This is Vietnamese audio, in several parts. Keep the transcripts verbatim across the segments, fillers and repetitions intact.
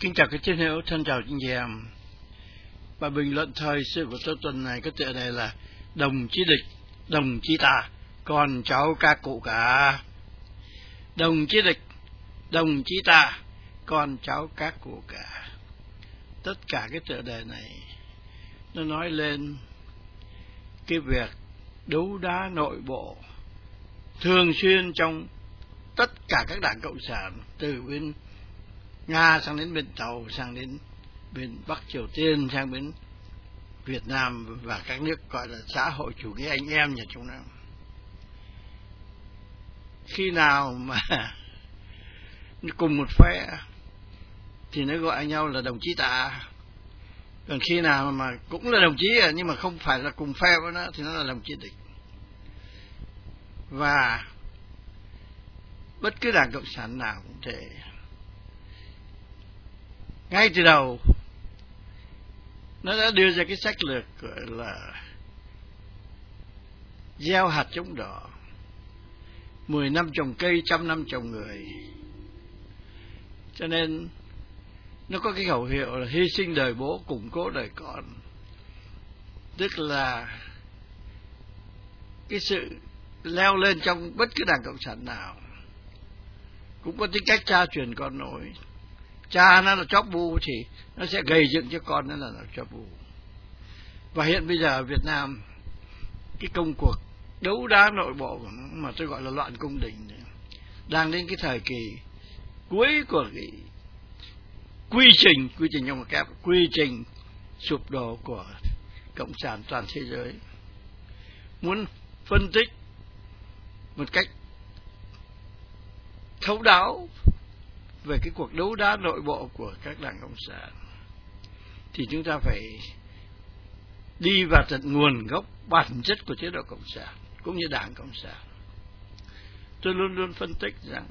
Kính chào các chiến hữu, thân chào anh chị em. Bài bình luận thời sự của tôi tuần này có tựa đề là Đồng chí địch, đồng chí ta, con cháu các cụ cả. Đồng chí địch, đồng chí ta, con cháu các cụ cả. Tất cả cái tựa đề này nó nói lên cái việc đấu đá nội bộ thường xuyên trong tất cả các đảng Cộng sản, từ bên Nga sang đến bên Tàu, sang đến bên Bắc Triều Tiên, sang bên Việt Nam và các nước gọi là xã hội chủ nghĩa anh em nhà chúng nó. Khi nào mà cùng một phe thì nó gọi nhau là đồng chí ta, còn khi nào mà cũng là đồng chí nhưng mà không phải là cùng phe với nó thì nó là đồng chí địch. Và bất cứ đảng Cộng sản nào cũng thế. Ngay từ đầu nó đã đưa ra cái sách lược gọi là gieo hạt giống đỏ, mười năm trồng cây, trăm năm trồng người. Cho nên nó có cái khẩu hiệu là hy sinh đời bố, củng cố đời con. Tức là cái sự leo lên trong bất cứ đảng Cộng sản nào cũng có tính cách cha truyền con nối. Cha nó là chóp bu thì nó sẽ gầy dựng cho con nó là chóp bu. Và hiện bây giờ ở Việt Nam, cái công cuộc đấu đá nội bộ của nó, mà tôi gọi là loạn cung đình này, đang đến cái thời kỳ cuối của cái quy trình quy trình trong một kép quy trình sụp đổ của Cộng sản toàn thế giới. Muốn phân tích một cách thấu đáo về cái cuộc đấu đá nội bộ của các đảng Cộng sản thì chúng ta phải đi vào tận nguồn gốc bản chất của chế độ Cộng sản cũng như đảng Cộng sản. Tôi luôn luôn phân tích rằng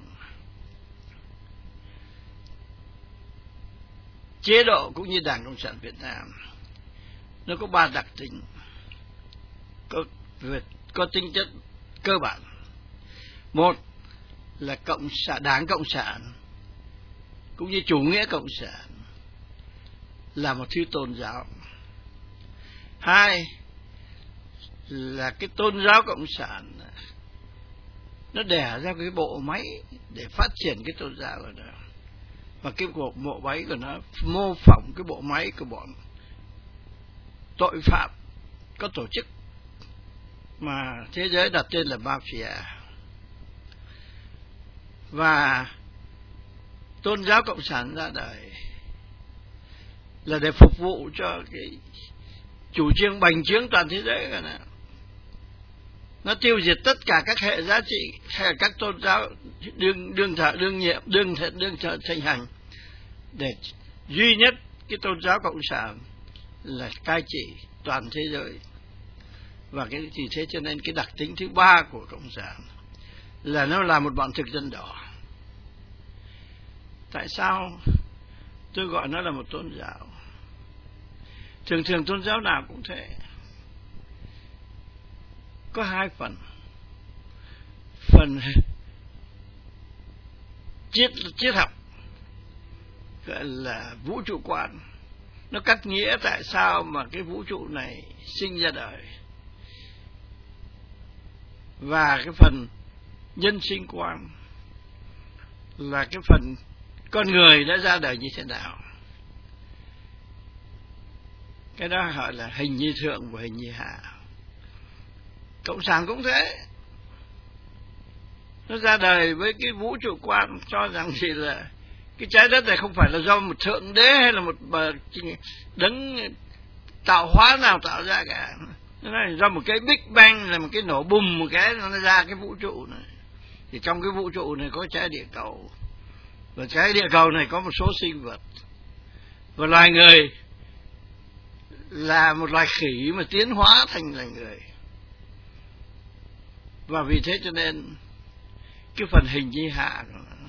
chế độ cũng như đảng Cộng sản Việt Nam nó có ba đặc tính có, có tính chất cơ bản. Một là cộng sản, đảng Cộng sản cũng như chủ nghĩa Cộng sản là một thứ tôn giáo. Hai là cái tôn giáo Cộng sản nó đẻ ra cái bộ máy để phát triển cái tôn giáo của nó, và cái bộ, bộ máy của nó mô phỏng cái bộ máy của bọn tội phạm có tổ chức mà thế giới đặt tên là mafia. Và tôn giáo Cộng sản ra đời là để phục vụ cho cái chủ trương bành trướng toàn thế giới cả nó. Nó tiêu diệt tất cả các hệ giá trị hay là các tôn giáo đương đương thờ đương nhiệm đương thờ đương thờ thành hành, để duy nhất cái tôn giáo Cộng sản là cai trị toàn thế giới. Và cái thì thế cho nên cái đặc tính thứ ba của Cộng sản là nó là một bọn thực dân đỏ. Tại sao tôi gọi nó là một tôn giáo? Thường thường tôn giáo nào cũng thế. Có hai phần. Phần triết triết học gọi là vũ trụ quan, nó cắt nghĩa tại sao mà cái vũ trụ này sinh ra đời. Và cái phần nhân sinh quan là cái phần con người đã ra đời như thế nào. Cái đó gọi là hình như thượng và hình như hạ. Cộng sản cũng thế. Nó ra đời với cái vũ trụ quan cho rằng thì là cái trái đất này không phải là do một thượng đế hay là một đấng tạo hóa nào tạo ra cả. Nó là do một cái Big Bang, là một cái nổ bùm một cái nó ra cái vũ trụ này. Thì trong cái vũ trụ này có trái địa cầu, và trái địa cầu này có một số sinh vật, và loài người là một loài khỉ mà tiến hóa thành loài người. Và vì thế cho nên cái phần hình như hạ của nó,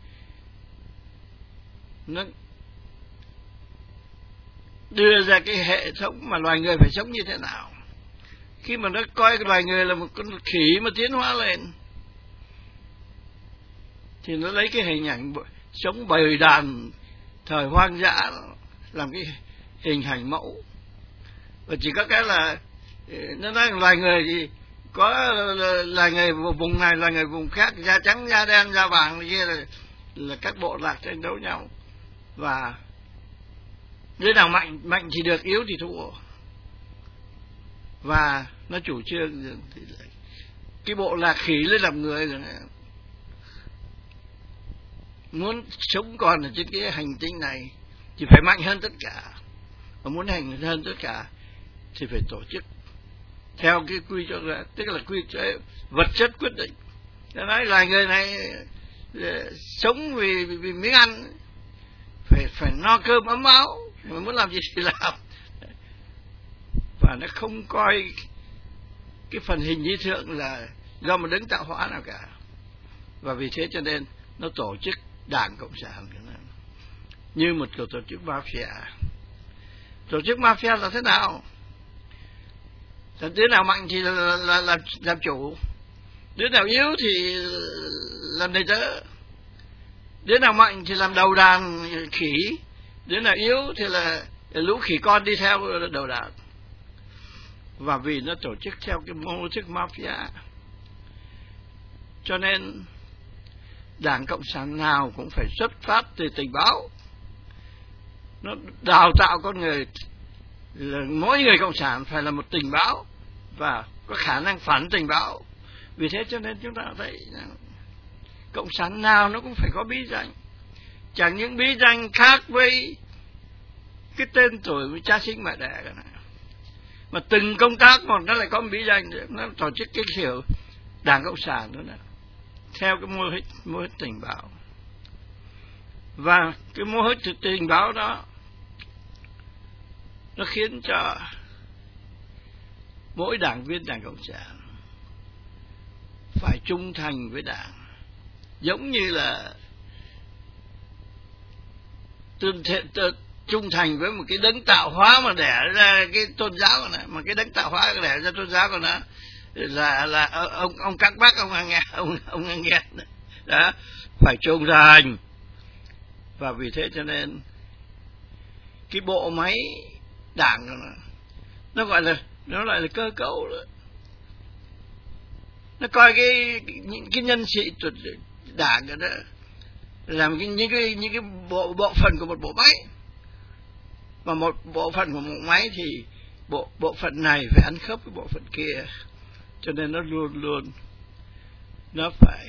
nó đưa ra cái hệ thống mà loài người phải sống như thế nào. Khi mà nó coi loài người là một con khỉ mà tiến hóa lên thì nó lấy cái hình ảnh sống bầy đàn thời hoang dã làm cái hình hành mẫu, và chỉ có cái là nó nói loài người thì có loài người vùng này, loài người vùng khác, da trắng, da đen, da vàng kia là, là các bộ lạc tranh đấu nhau, và đứa nào mạnh mạnh thì được, yếu thì thua. Và nó chủ trương cái bộ lạc khỉ lên làm người rồi này, muốn sống còn ở trên cái hành tinh này thì phải mạnh hơn tất cả, và muốn hành hơn tất cả thì phải tổ chức theo cái quy cho ra, tức là quy chế vật chất quyết định. Nó nói là người này sống vì, vì miếng ăn, phải phải no cơm ấm áo, mà muốn làm gì thì làm, và nó không coi cái phần hình lý thượng là do một đấng tạo hóa nào cả. Và vì thế cho nên nó tổ chức Đảng Cộng sản như một tổ chức mafia. Tổ chức mafia là thế nào? Đứa nào mạnh thì là, là, là, là làm chủ, đứa nào yếu thì làm đầy tớ, đứa nào mạnh thì làm đầu đàn khỉ, đứa nào yếu thì là lũ khỉ con đi theo đầu đàn. Và vì nó tổ chức theo cái mô thức mafia, cho nên Đảng Cộng sản nào cũng phải xuất phát từ tình báo. Nó đào tạo con người là mỗi người cộng sản phải là một tình báo và có khả năng phản tình báo. Vì thế cho nên chúng ta thấy cộng sản nào nó cũng phải có bí danh, chẳng những bí danh khác với cái tên tuổi với cha sinh mẹ đẻ cả này, mà từng công tác một nó lại có một bí danh, nó tổ chức cái kiểu Đảng Cộng sản đó nè, theo cái mô hình mô hình tình báo. Và cái mô hình tình báo đó nó khiến cho mỗi đảng viên Đảng Cộng sản phải trung thành với Đảng, giống như là tương thiện trung thành với một cái đấng tạo hóa mà đẻ ra cái tôn giáo này, mà cái đấng tạo hóa đẻ ra tôn giáo của nó là là ông ông các bác ông nghe ông ông nghe đó, phải trung thành. Và vì thế cho nên cái bộ máy Đảng nó, nó gọi là nó gọi là cơ cấu đó. Nó coi cái những cái nhân sĩ Đảng đó làm cái những cái những cái bộ bộ phận của một bộ máy, và một bộ phận của một máy thì bộ bộ phận này phải ăn khớp với bộ phận kia, cho nên nó luôn luôn nó phải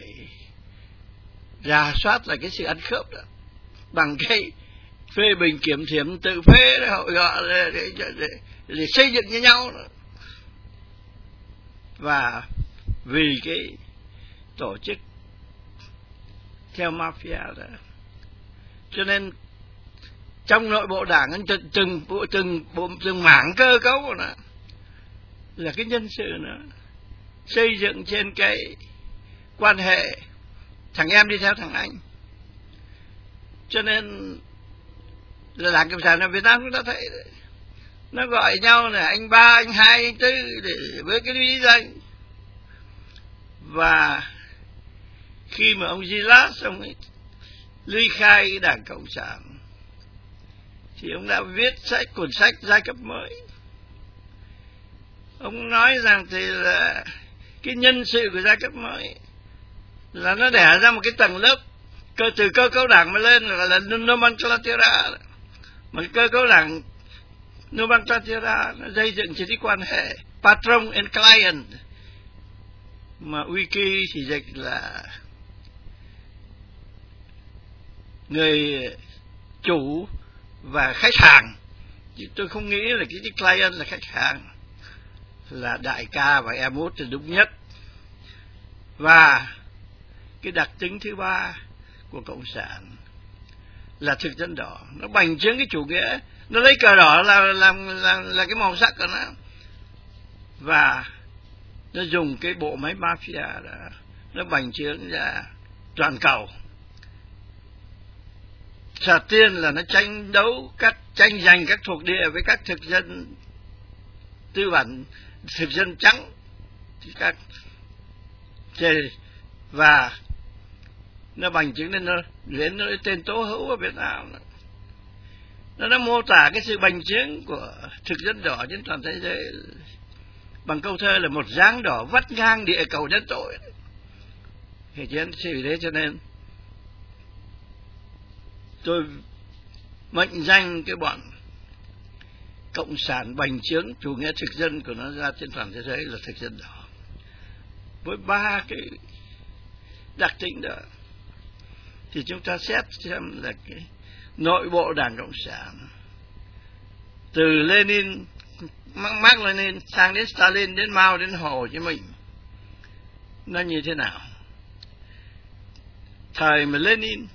rà soát lại cái sự ăn khớp đó bằng cái phê bình kiểm điểm tự phê đó, họ gọi để, để, để, để xây dựng với nhau đó. Và vì cái tổ chức theo mafia đó, cho nên trong nội bộ Đảng từng từng bộ từng bộ từng mảng cơ cấu của nó là cái nhân sự nó xây dựng trên cái quan hệ thằng em đi theo thằng anh. Cho nên là Đảng Cộng sản ở Việt Nam chúng ta thấy nó gọi nhau là anh ba, anh hai, anh tư để với cái lý danh. Và khi mà ông Gilas ông ấy ly khai cái Đảng Cộng sản thì ông đã viết sách cuốn sách Giai cấp mới. Ông nói rằng thì là cái nhân sự của giai cấp mới là nó đẻ ra một cái tầng lớp cơ từ cơ cấu Đảng mà lên là, là nomenclatura, mà cái cơ cấu Đảng nomenclatura nó xây dựng trên cái quan hệ patron and client, mà wiki thì dịch là người chủ và khách hàng. Chứ tôi không nghĩ là cái, cái client là khách hàng, là đại ca và em út thì đúng nhất. Và cái đặc tính thứ ba của Cộng sản là thực dân đỏ, nó bành trướng cái chủ nghĩa, nó lấy cờ đỏ là làm là, là cái màu sắc của nó, và nó dùng cái bộ máy mafia đó, nó bành trướng ra toàn cầu. Đầu tiên là nó tranh đấu các tranh giành các thuộc địa với các thực dân tư bản, thực dân trắng, các và nó bành trướng lên nó đến nó tên Tố Hữu ở Việt Nam đó. nó đã mô tả cái sự bành trướng của thực dân đỏ trên toàn thế giới bằng câu thơ là một dáng đỏ vắt ngang địa cầu nhân tội. Thì chính vì thế cho nên tôi mệnh danh cái bọn cộng sản bành trướng chủ nghĩa thực dân của nó ra trên toàn thế giới là thực dân đỏ, với ba cái đặc tính đó. Thì chúng ta xét xem là cái nội bộ Đảng Cộng sản từ Lenin, Mark Lenin sang đến Stalin, đến Mao, đến Hồ Chí Minh nó như thế nào. Thời mà Lenin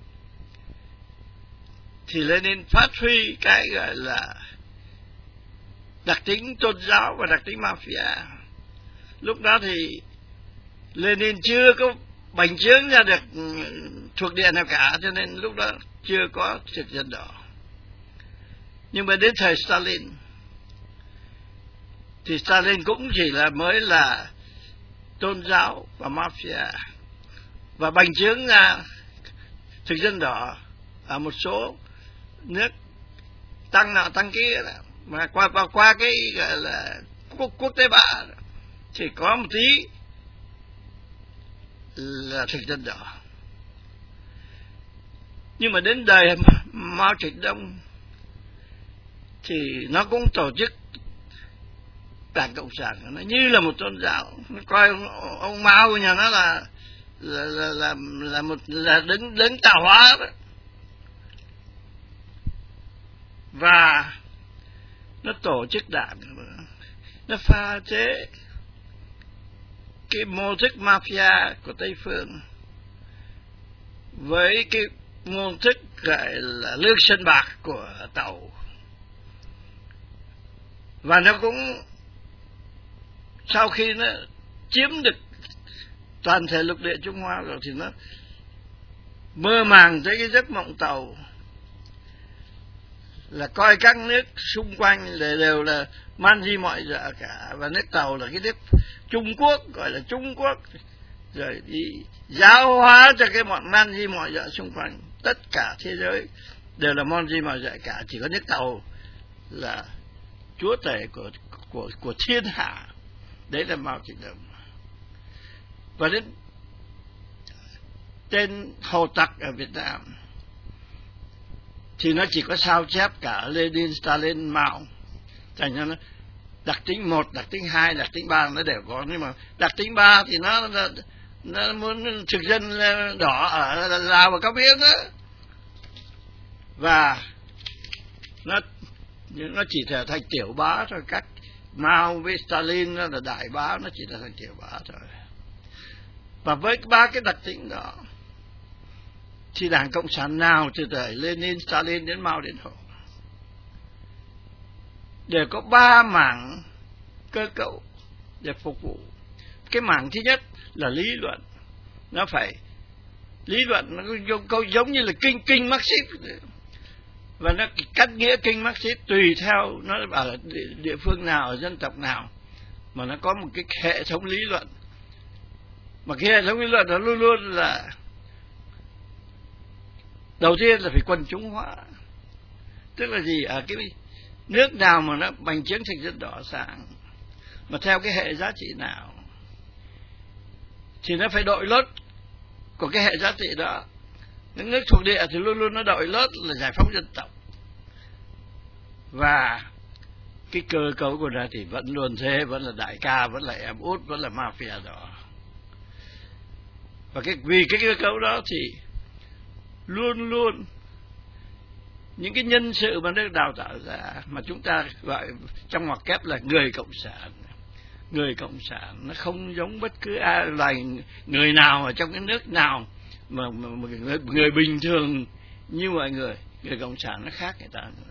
thì Lenin phát huy cái gọi là đặc tính tôn giáo và đặc tính mafia. Lúc đó thì Lenin chưa có bành trướng ra được thuộc địa nào cả, cho nên lúc đó chưa có thực dân đỏ. Nhưng mà đến thời Stalin thì Stalin cũng chỉ là mới là tôn giáo và mafia, và bành trướng ra thực dân đỏ ở một số nước tăng nào tăng kia đó. Mà qua qua, qua cái gọi là quốc, quốc tế ba chỉ có một tí là thực dân đỏ. Nhưng mà đến đời Mao Trạch Đông thì nó cũng tổ chức Đảng Cộng sản, nó như là một tôn giáo. Nó coi ông, ông Mao nhà nó là là là là, là một là đứng đứng tạo hóa đó. Và nó tổ chức đảng, nó pha chế cái mô thức mafia của Tây Phương với cái mô thức gọi là lương sơn bạc của Tàu. Và nó cũng sau khi nó chiếm được toàn thể lục địa Trung Hoa rồi thì nó mơ màng tới cái giấc mộng Tàu, là coi các nước xung quanh đều là man di mọi dạ cả, và nước Tàu là cái nước Trung Quốc, gọi là Trung Quốc, rồi đi giáo hóa cho cái bọn man di mọi dạ xung quanh. Tất cả thế giới đều là man di mọi dạ cả, chỉ có nước Tàu là chúa tể của của của thiên hạ. Đấy là Mao Trạch Đông. Và đến tên Hồ Tặc ở Việt Nam thì nó chỉ có sao chép cả Lenin, Stalin, Mao. Thành ra nó đặc tính một, đặc tính hai, đặc tính ba nó đều có. Nhưng mà đặc tính ba thì nó nó, nó muốn thực dân đỏ ở Lào và Cao Biên đó. Và nó nó chỉ trở thành tiểu bá thôi. Các Mao với Stalin nó là đại bá, nó chỉ là thành tiểu bá thôi. Và với ba cái đặc tính đó thì Đảng Cộng sản nào từ thời Lenin, Stalin đến Mao đến Hồ đều có ba mảng cơ cấu để phục vụ. Cái mảng thứ nhất là lý luận, nó phải lý luận, nó câu giống như là kinh kinh Marxist, và nó cắt nghĩa kinh Marxist tùy theo nó ở địa phương nào, ở dân tộc nào, mà nó có một cái hệ thống lý luận. Mà cái hệ thống lý luận nó luôn luôn là đầu tiên là phải quần chúng hóa. Tức là gì? Ở cái nước nào mà nó bành trướng thực dân đỏ sang, mà theo cái hệ giá trị nào, thì nó phải đội lốt của cái hệ giá trị đó. Những nước thuộc địa thì luôn luôn nó đội lốt là giải phóng dân tộc. Và cái cơ cấu của nó thì vẫn luôn thế, vẫn là đại ca, vẫn là em út, vẫn là mafia đó. Và cái, vì cái cơ cấu đó thì luôn luôn những cái nhân sự mà được đào tạo ra, mà chúng ta gọi trong ngoặc kép là người cộng sản. Người cộng sản nó không giống bất cứ ai loài người nào ở trong cái nước nào mà, mà, mà người, người bình thường như mọi người. Người cộng sản nó khác người ta nữa.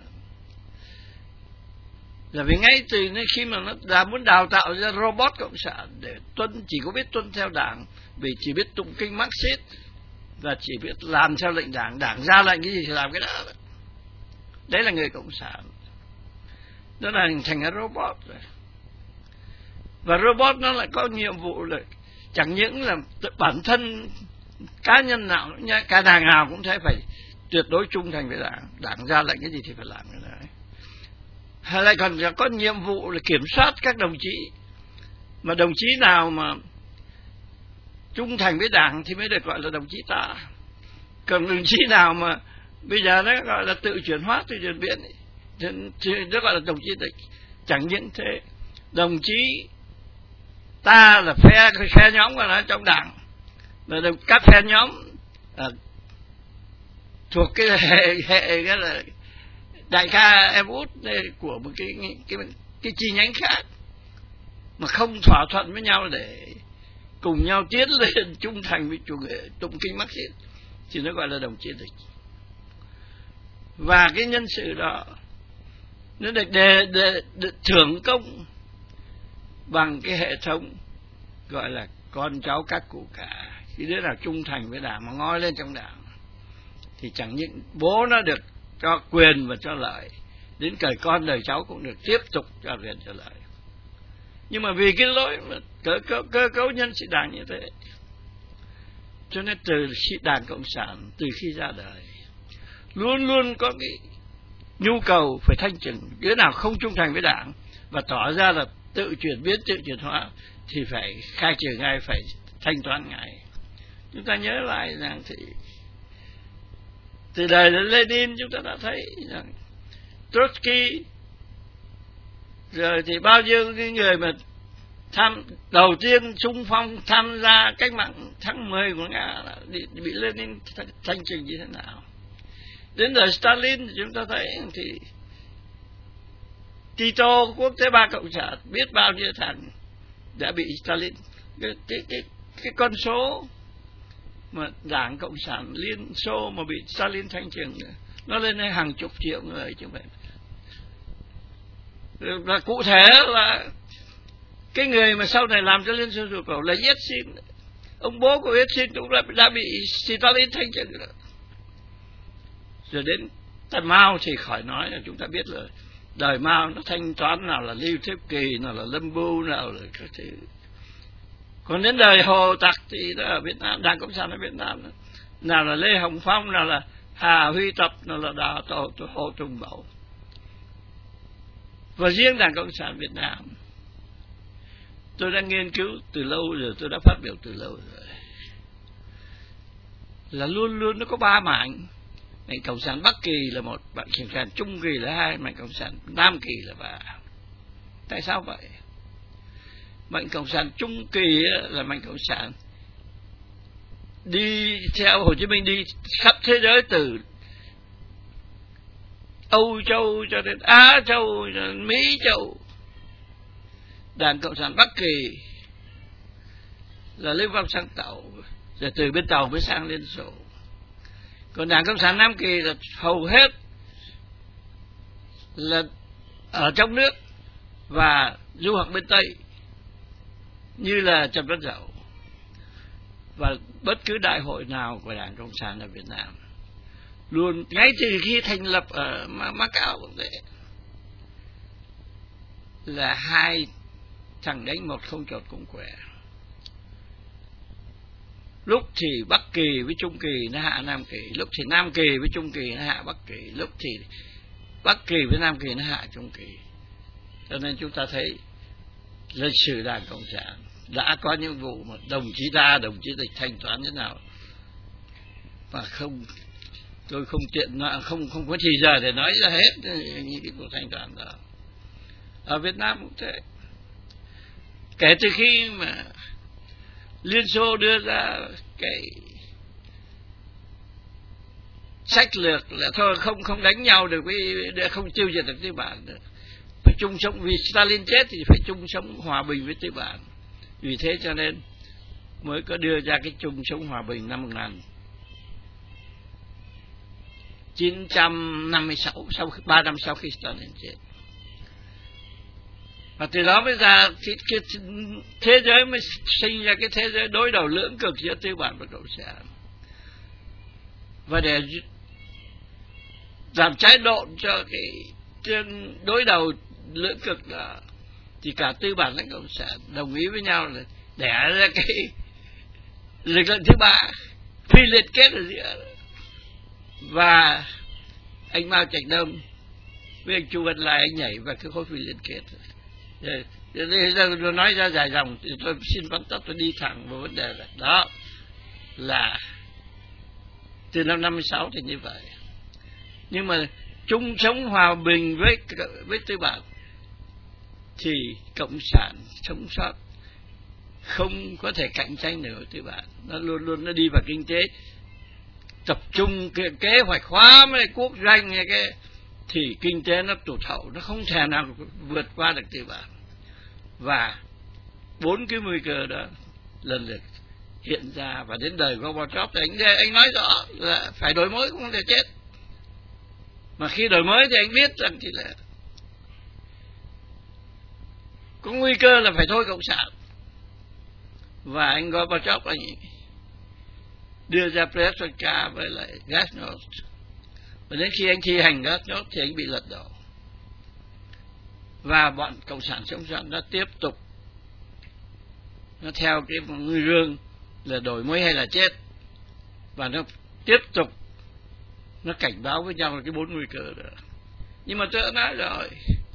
Là vì ngay từ khi mà nó đã muốn đào tạo ra robot cộng sản để tuân, chỉ có biết tuân theo đảng, vì chỉ biết tụng kinh Marxist và chỉ biết làm theo lệnh đảng, đảng ra lệnh cái gì thì làm cái đó. Đấy là người cộng sản. Nó là hình thành cái robot rồi. Và robot nó lại có nhiệm vụ là chẳng những là bản thân cá nhân nào, cả đảng nào cũng thế, phải tuyệt đối trung thành với đảng, đảng ra lệnh cái gì thì phải làm cái đấy. Hay lại còn có nhiệm vụ là kiểm soát các đồng chí, mà đồng chí nào mà trung thành với đảng thì mới được gọi là đồng chí ta. Còn đồng chí nào mà bây giờ nó gọi là tự chuyển hóa, tự chuyển biến thì nó gọi là đồng chí địch. Chẳng những thế, đồng chí ta là phe phe nhóm của nó trong đảng, là các phe nhóm à, thuộc cái hệ hệ cái là đại ca em út của một cái cái cái, cái chi nhánh khác mà không thỏa thuận với nhau để cùng nhau tiến lên trung thành với chủ nghĩa tụng kinh Marxist thì nó gọi là đồng chí địch. Và cái nhân sự đó nó được đề, đề, đề, thưởng công bằng cái hệ thống gọi là con cháu các cụ cả. Khi đứa nào trung thành với đảng mà ngoi lên trong đảng thì chẳng những bố nó được cho quyền và cho lợi, đến cởi con đời cháu cũng được tiếp tục cho quyền cho lợi. Nhưng mà vì cái lỗi mà cơ, cơ, cơ cấu nhân sĩ đảng như thế, cho nên từ sĩ đảng Cộng sản từ khi ra đời luôn luôn có cái nhu cầu phải thanh trừng. Đứa nào không trung thành với đảng và tỏ ra là tự chuyển biến, tự chuyển hóa thì phải khai trừ ngay, phải thanh toán ngay. Chúng ta nhớ lại rằng thì từ đời Lenin chúng ta đã thấy rằng Trotsky rồi thì bao nhiêu cái người mà tham đầu tiên xung phong tham gia cách mạng tháng mười của Nga là bị, bị Lenin thanh trừng như thế nào. Đến đời Stalin thì chúng ta thấy thì Tito, quốc tế ba cộng sản, biết bao nhiêu thằng đã bị Stalin, cái cái cái, cái con số mà đảng Cộng sản Liên Xô mà bị Stalin thanh trừng nó lên đến hàng chục triệu người chứ vậy. Và cụ thể là cái người mà sau này làm cho Liên Xô sụp đổ là Yeltsin, ông bố của Yeltsin cũng đã, đã bị Stalin thanh trừng rồi. Rồi đến thời Mao thì khỏi nói, là chúng ta biết là đời Mao nó thanh toán nào là Lưu Thiếp Kỳ, nào là Lâm Bu, nào là các thứ. Còn đến đời Hồ Tặc thì đó ở Việt Nam, Đảng Cộng sản ở Việt Nam, nào là Lê Hồng Phong, nào là Hà Huy Tập, nào là Đào Tổ, Hồ Tùng Mậu. Và riêng Đảng Cộng sản Việt Nam, tôi đã nghiên cứu từ lâu rồi, tôi đã phát biểu từ lâu rồi, là luôn luôn nó có ba mảnh. Mảnh Cộng sản Bắc Kỳ là một, mảnh Cộng sản Trung Kỳ là hai, mảnh Cộng sản Nam Kỳ là ba. Tại sao vậy? Mảnh Cộng sản Trung Kỳ là mảnh Cộng sản đi theo Hồ Chí Minh đi khắp thế giới, từ Âu Châu cho đến Á Châu, cho đến Mỹ Châu. Đảng Cộng sản Bắc Kỳ là Lưu Vong sang Tàu, rồi từ bên Tàu mới sang Liên Xô. Còn Đảng Cộng sản Nam Kỳ là hầu hết là ở trong nước và du học bên Tây, như là Trần Văn Dậu. Và bất cứ đại hội nào của Đảng Cộng sản ở Việt Nam, luôn ngay từ khi thành lập ở Macau cũng thế, là hai thằng đánh một không chột cũng khỏe. Lúc thì Bắc Kỳ với Trung Kỳ nó hạ Nam Kỳ, lúc thì Nam Kỳ với Trung Kỳ nó hạ Bắc Kỳ, lúc thì Bắc Kỳ với Nam Kỳ nó hạ Trung Kỳ. Cho nên chúng ta thấy lịch sử Đảng Cộng sản đã có những vụ mà đồng chí ta, đồng chí địch thanh toán thế nào, và không, tôi không tiện nói, không không có thời giờ để nói ra hết những cái cuộc thanh toán đó. Ở Việt Nam cũng thế. Kể từ khi mà Liên Xô đưa ra cái sách lược là thôi không không đánh nhau được, với không tiêu diệt được tư bản nữa, phải chung sống, vì Stalin chết thì phải chung sống hòa bình với tư bản. Vì thế cho nên mới có đưa ra cái chung sống hòa bình năm một nghìn chín trăm năm mươi sáu, sau ba năm sau khi Stalin chết. Và từ đó mới ra cái, cái thế giới mới sinh ra cái thế giới đối đầu lưỡng cực giữa tư bản và cộng sản. Và để làm trái độn cho cái đối đầu lưỡng cực đó, thì cả tư bản lẫn cộng sản đồng ý với nhau là đẻ ra cái lực lượng thứ ba phi liên kết ở giữa, Và anh Mao Trạch Đông với anh Chu Văn Lai anh nhảy vào cái khối phi liên kết. Rồi nói ra dài dòng thì tôi xin vắn tắt, tôi đi thẳng vào vấn đề này. Đó là từ năm năm mươi sáu thì như vậy. Nhưng mà chung sống hòa bình với với tư bản thì cộng sản sống sót, không có thể cạnh tranh được với tư bản. Nó luôn luôn nó đi vào kinh tế tập trung cái kế hoạch hóa với quốc doanh hay cái thì kinh tế nó tụt hậu, nó không thể nào vượt qua được tư bản. Và bốn cái nguy cơ đó lần lượt hiện ra, và đến đời Gorbachev thì anh anh nói rõ là phải đổi mới, không thể chết. Mà khi đổi mới thì anh biết rằng thì là có nguy cơ là phải thôi cộng sản. Và anh Gorbachev anh đưa ra Perestroika với lại Glasnost. Và đến khi anh thi hành Glasnost thì anh bị lật đổ. Và bọn cộng sản chống sót nó tiếp tục, nó theo cái ngư rương là đổi mới hay là chết, và nó tiếp tục nó cảnh báo với nhau là cái bốn nguy cơ đó. Nhưng mà tôi đã nói rồi,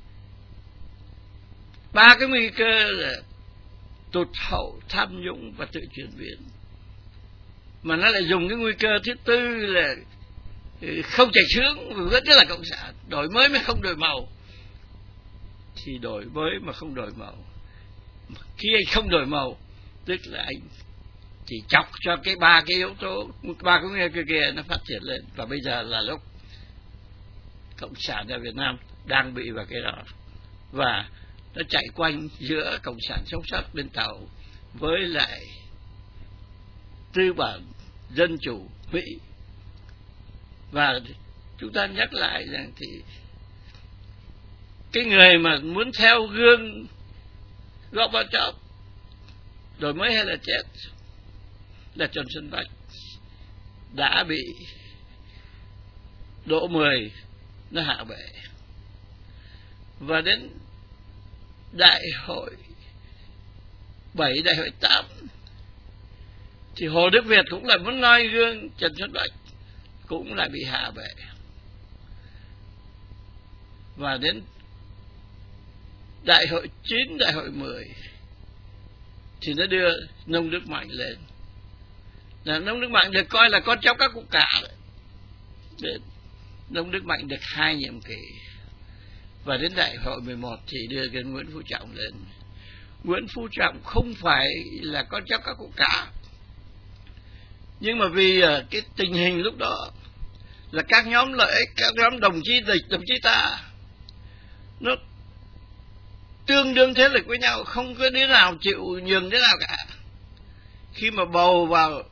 ba cái nguy cơ là tụt hậu, tham nhũng và tự chuyển biến, mà nó lại dùng cái nguy cơ thứ tư là không chạy sướng, rất là cộng sản, đổi mới mới không đổi màu. Thì đổi mới mà không đổi màu, khi anh không đổi màu tức là anh chỉ chọc cho cái ba cái yếu tố, ba cái nguy cơ kia nó phát triển lên. Và bây giờ là lúc cộng sản ở Việt Nam đang bị vào cái đó, và nó chạy quanh giữa cộng sản sống sót bên Tàu với lại tư bản dân chủ Mỹ. Và chúng ta nhắc lại rằng thì cái người mà muốn theo gương Gorbachev đổi mới hay là chết là Trần Xuân Bạch, đã bị độ mười nó hạ bệ. Và đến đại hội bảy, đại hội tám thì Hồ Đức Việt cũng là muốn noi gương Trần Xuân Bạch, cũng lại bị hạ bệ. Và đến đại hội chín, đại hội mười thì nó đưa Nông Đức Mạnh lên. Là Nông Đức Mạnh được coi là con cháu các cụ cả. Nông Đức Mạnh được hai nhiệm kỳ. Và đến đại hội mười một thì đưa cái Nguyễn Phú Trọng lên. Nguyễn Phú Trọng không phải là con cháu các cụ cả, nhưng mà vì cái tình hình lúc đó là các nhóm lợi ích, các nhóm đồng chí địch, đồng chí ta nó tương đương thế lực với nhau, không có đứa nào chịu nhường đứa nào cả. Khi mà bầu vào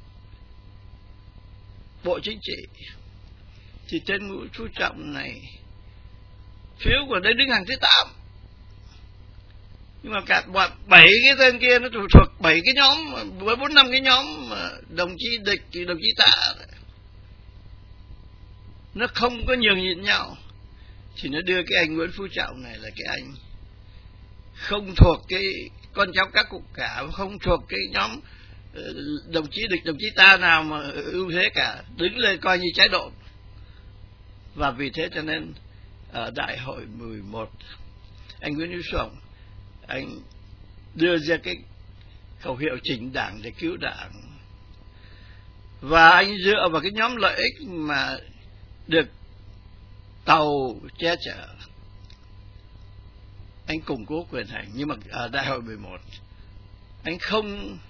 Bộ Chính trị thì tên Nguyễn Phú Trọng này phiếu của đây đứng hàng thứ tám, nhưng mà cả bọn bảy cái tên kia nó thuộc bảy cái nhóm, với bốn năm cái nhóm đồng chí địch thì đồng chí ta, nó không có nhường nhịn nhau, thì nó đưa cái anh Nguyễn Phú Trọng này là cái anh không thuộc cái con cháu các cụ cả, không thuộc cái nhóm đồng chí địch, đồng chí ta nào mà ưu thế cả, đứng lên coi như trái độ. Và vì thế cho nên ở đại hội mười một, anh Nguyễn Hữu Trọng anh đưa ra cái khẩu hiệu chỉnh đảng để cứu đảng, và anh dựa vào cái nhóm lợi ích mà được Tàu che chở, anh củng cố quyền hành. Nhưng mà ở đại hội mười một anh không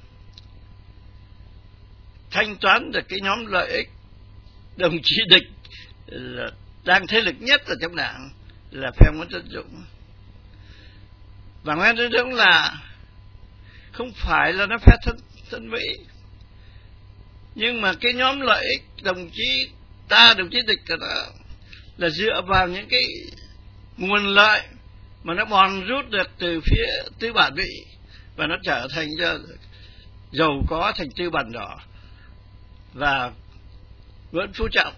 thanh toán được cái nhóm lợi ích đồng chí địch là đang thế lực nhất ở trong đảng là phe Nguyễn Tấn Dũng. Và Nguyễn Tấn Dũng là không phải là nó phe thân, thân Mỹ, nhưng mà cái nhóm lợi ích đồng chí ta, đồng chí địch là, là dựa vào những cái nguồn lợi mà nó bòn rút được từ phía tư bản Mỹ, và nó trở thành cho giàu có thành tư bản đỏ. Và Nguyễn Phú Trọng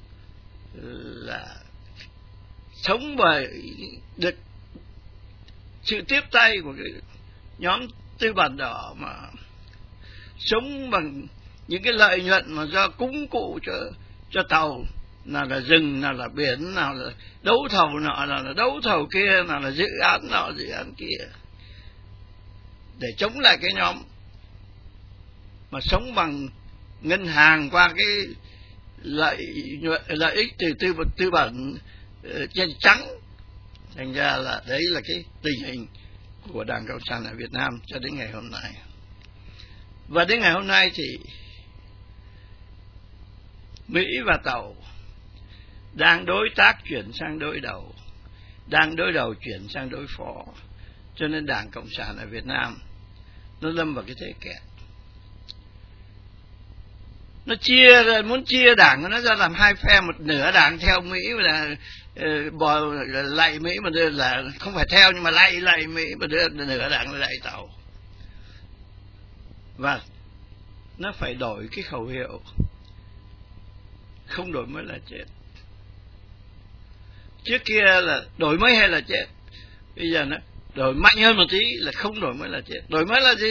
là sống bởi được sự tiếp tay của cái nhóm tư bản đỏ, mà sống bằng những cái lợi nhuận mà do cúng cụ cho cho Tàu nào là rừng, nào là biển, nào là đấu thầu nọ, nào là đấu thầu kia, nào là dự án nọ, dự án kia, để chống lại cái nhóm mà sống bằng ngân hàng qua cái lợi lợi ích từ tư tư bản trên trắng. Thành ra là đấy là cái tình hình của Đảng Cộng sản ở Việt Nam cho đến ngày hôm nay. Và đến ngày hôm nay thì Mỹ và Tàu đang đối tác chuyển sang đối đầu, đang đối đầu chuyển sang đối phó, cho nên Đảng Cộng sản ở Việt Nam nó lâm vào cái thế kẹt. Nó chia ra, muốn chia đảng của nó ra làm hai phe, một nửa đảng theo Mỹ là uh, bò lạy Mỹ, mà đưa là không phải theo nhưng mà lạy lạy Mỹ, mà đưa nửa đảng là lạy Tàu. Và nó phải đổi cái khẩu hiệu, không đổi mới là chết. Trước kia là đổi mới hay là chết, bây giờ nó đổi mạnh hơn một tí là không đổi mới là chết. Đổi mới là gì?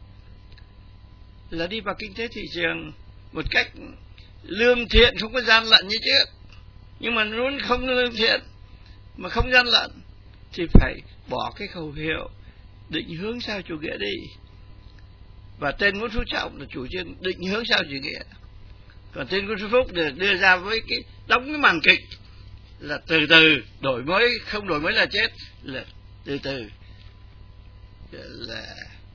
Là đi vào kinh tế thị trường một cách lương thiện, không có gian lận như trước. Nhưng mà muốn không lương thiện mà không gian lận thì phải bỏ cái khẩu hiệu định hướng sao chủ nghĩa đi. Và tên Nguyễn Phú Trọng là chủ trương định hướng sao chủ nghĩa, còn tên Nguyễn Xuân Phúc được đưa ra với cái đóng cái màn kịch là từ từ đổi mới, không đổi mới là chết, là từ từ là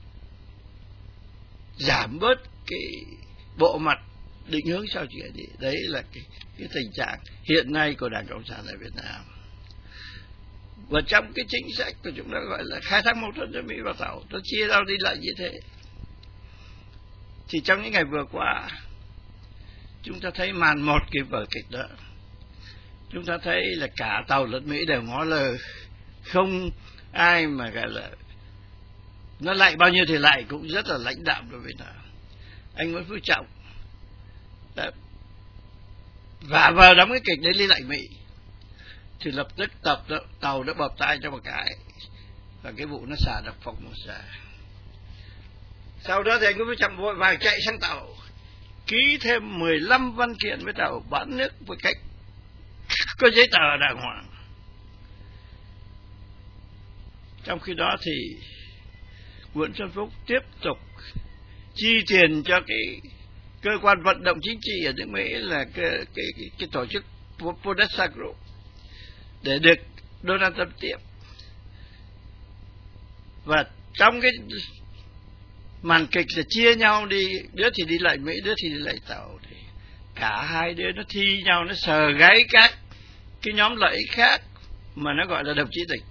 giảm bớt cái bộ mặt định hướng sao chủ nghĩa đi. Đấy là cái, cái tình trạng hiện nay của Đảng Cộng sản ở Việt Nam. Và trong cái chính sách của chúng ta gọi là khai thác mâu thuẫn giữa Mỹ và Tàu, nó chia ra đi lại như thế. Thì trong những ngày vừa qua, chúng ta thấy màn một cái vở kịch đó. Chúng ta thấy là cả Tàu lẫn Mỹ đều ngó lơ, không ai mà gọi là nó lại bao nhiêu thì lại, cũng rất là lãnh đạm đối với nó. Anh Nguyễn Phú Trọng đã vả vào đóng cái kịch đấy đi lại Mỹ, thì lập tức tập đó, Tàu đã bập tay cho một cái, và cái vụ nó xả đập phòng một xả. Sau đó thì anh Nguyễn Phú Trọng vội vàng chạy sang Tàu, ký thêm mười lăm văn kiện với Tàu bán nước một cách có giấy tờ đàng hoàng. Trong khi đó thì Nguyễn Xuân Phúc tiếp tục chi tiền cho cái cơ quan vận động chính trị ở nước Mỹ là cái, cái, cái, cái tổ chức Podesta Group để được Donald Trump tiếp. Và trong cái màn kịch là chia nhau đi, đứa thì đi lại Mỹ, đứa thì đi lại Tàu, thì cả hai đứa nó thi nhau, nó sờ gáy các cái nhóm lợi ích khác mà nó gọi là đồng chí Tịch.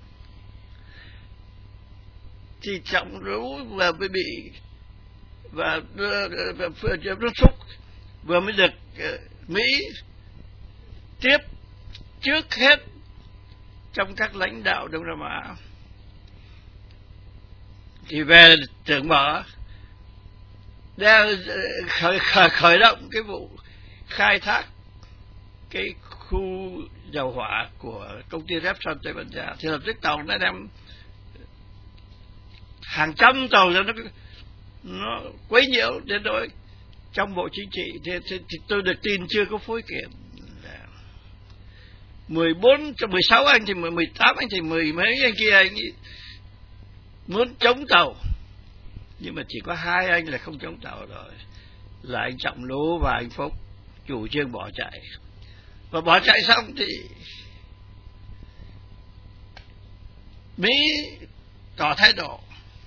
Thì Trọng Rú vừa mới bị và Nguyễn Phúc vừa mới được Mỹ tiếp trước hết trong các lãnh đạo Đông Nam Á, thì về tưởng mở để khởi, khởi, khởi động cái vụ khai thác cái khu dầu hỏa của công ty Repsol Tây Ban Nha, thì lập tức Tàu nó đem hàng trăm tàu ra, nó nó quấy nhiễu đến nỗi trong Bộ Chính trị thì, thì, thì tôi được tin chưa có phối kiện. mười bốn trong mười sáu anh thì mười tám anh thì mười mấy anh kia anh ấy muốn chống Tàu, nhưng mà chỉ có hai anh là không chống Tàu rồi, là anh Trọng Lú và anh Phúc chủ trương bỏ chạy. Và bỏ chạy xong thì Mỹ tỏ thái độ,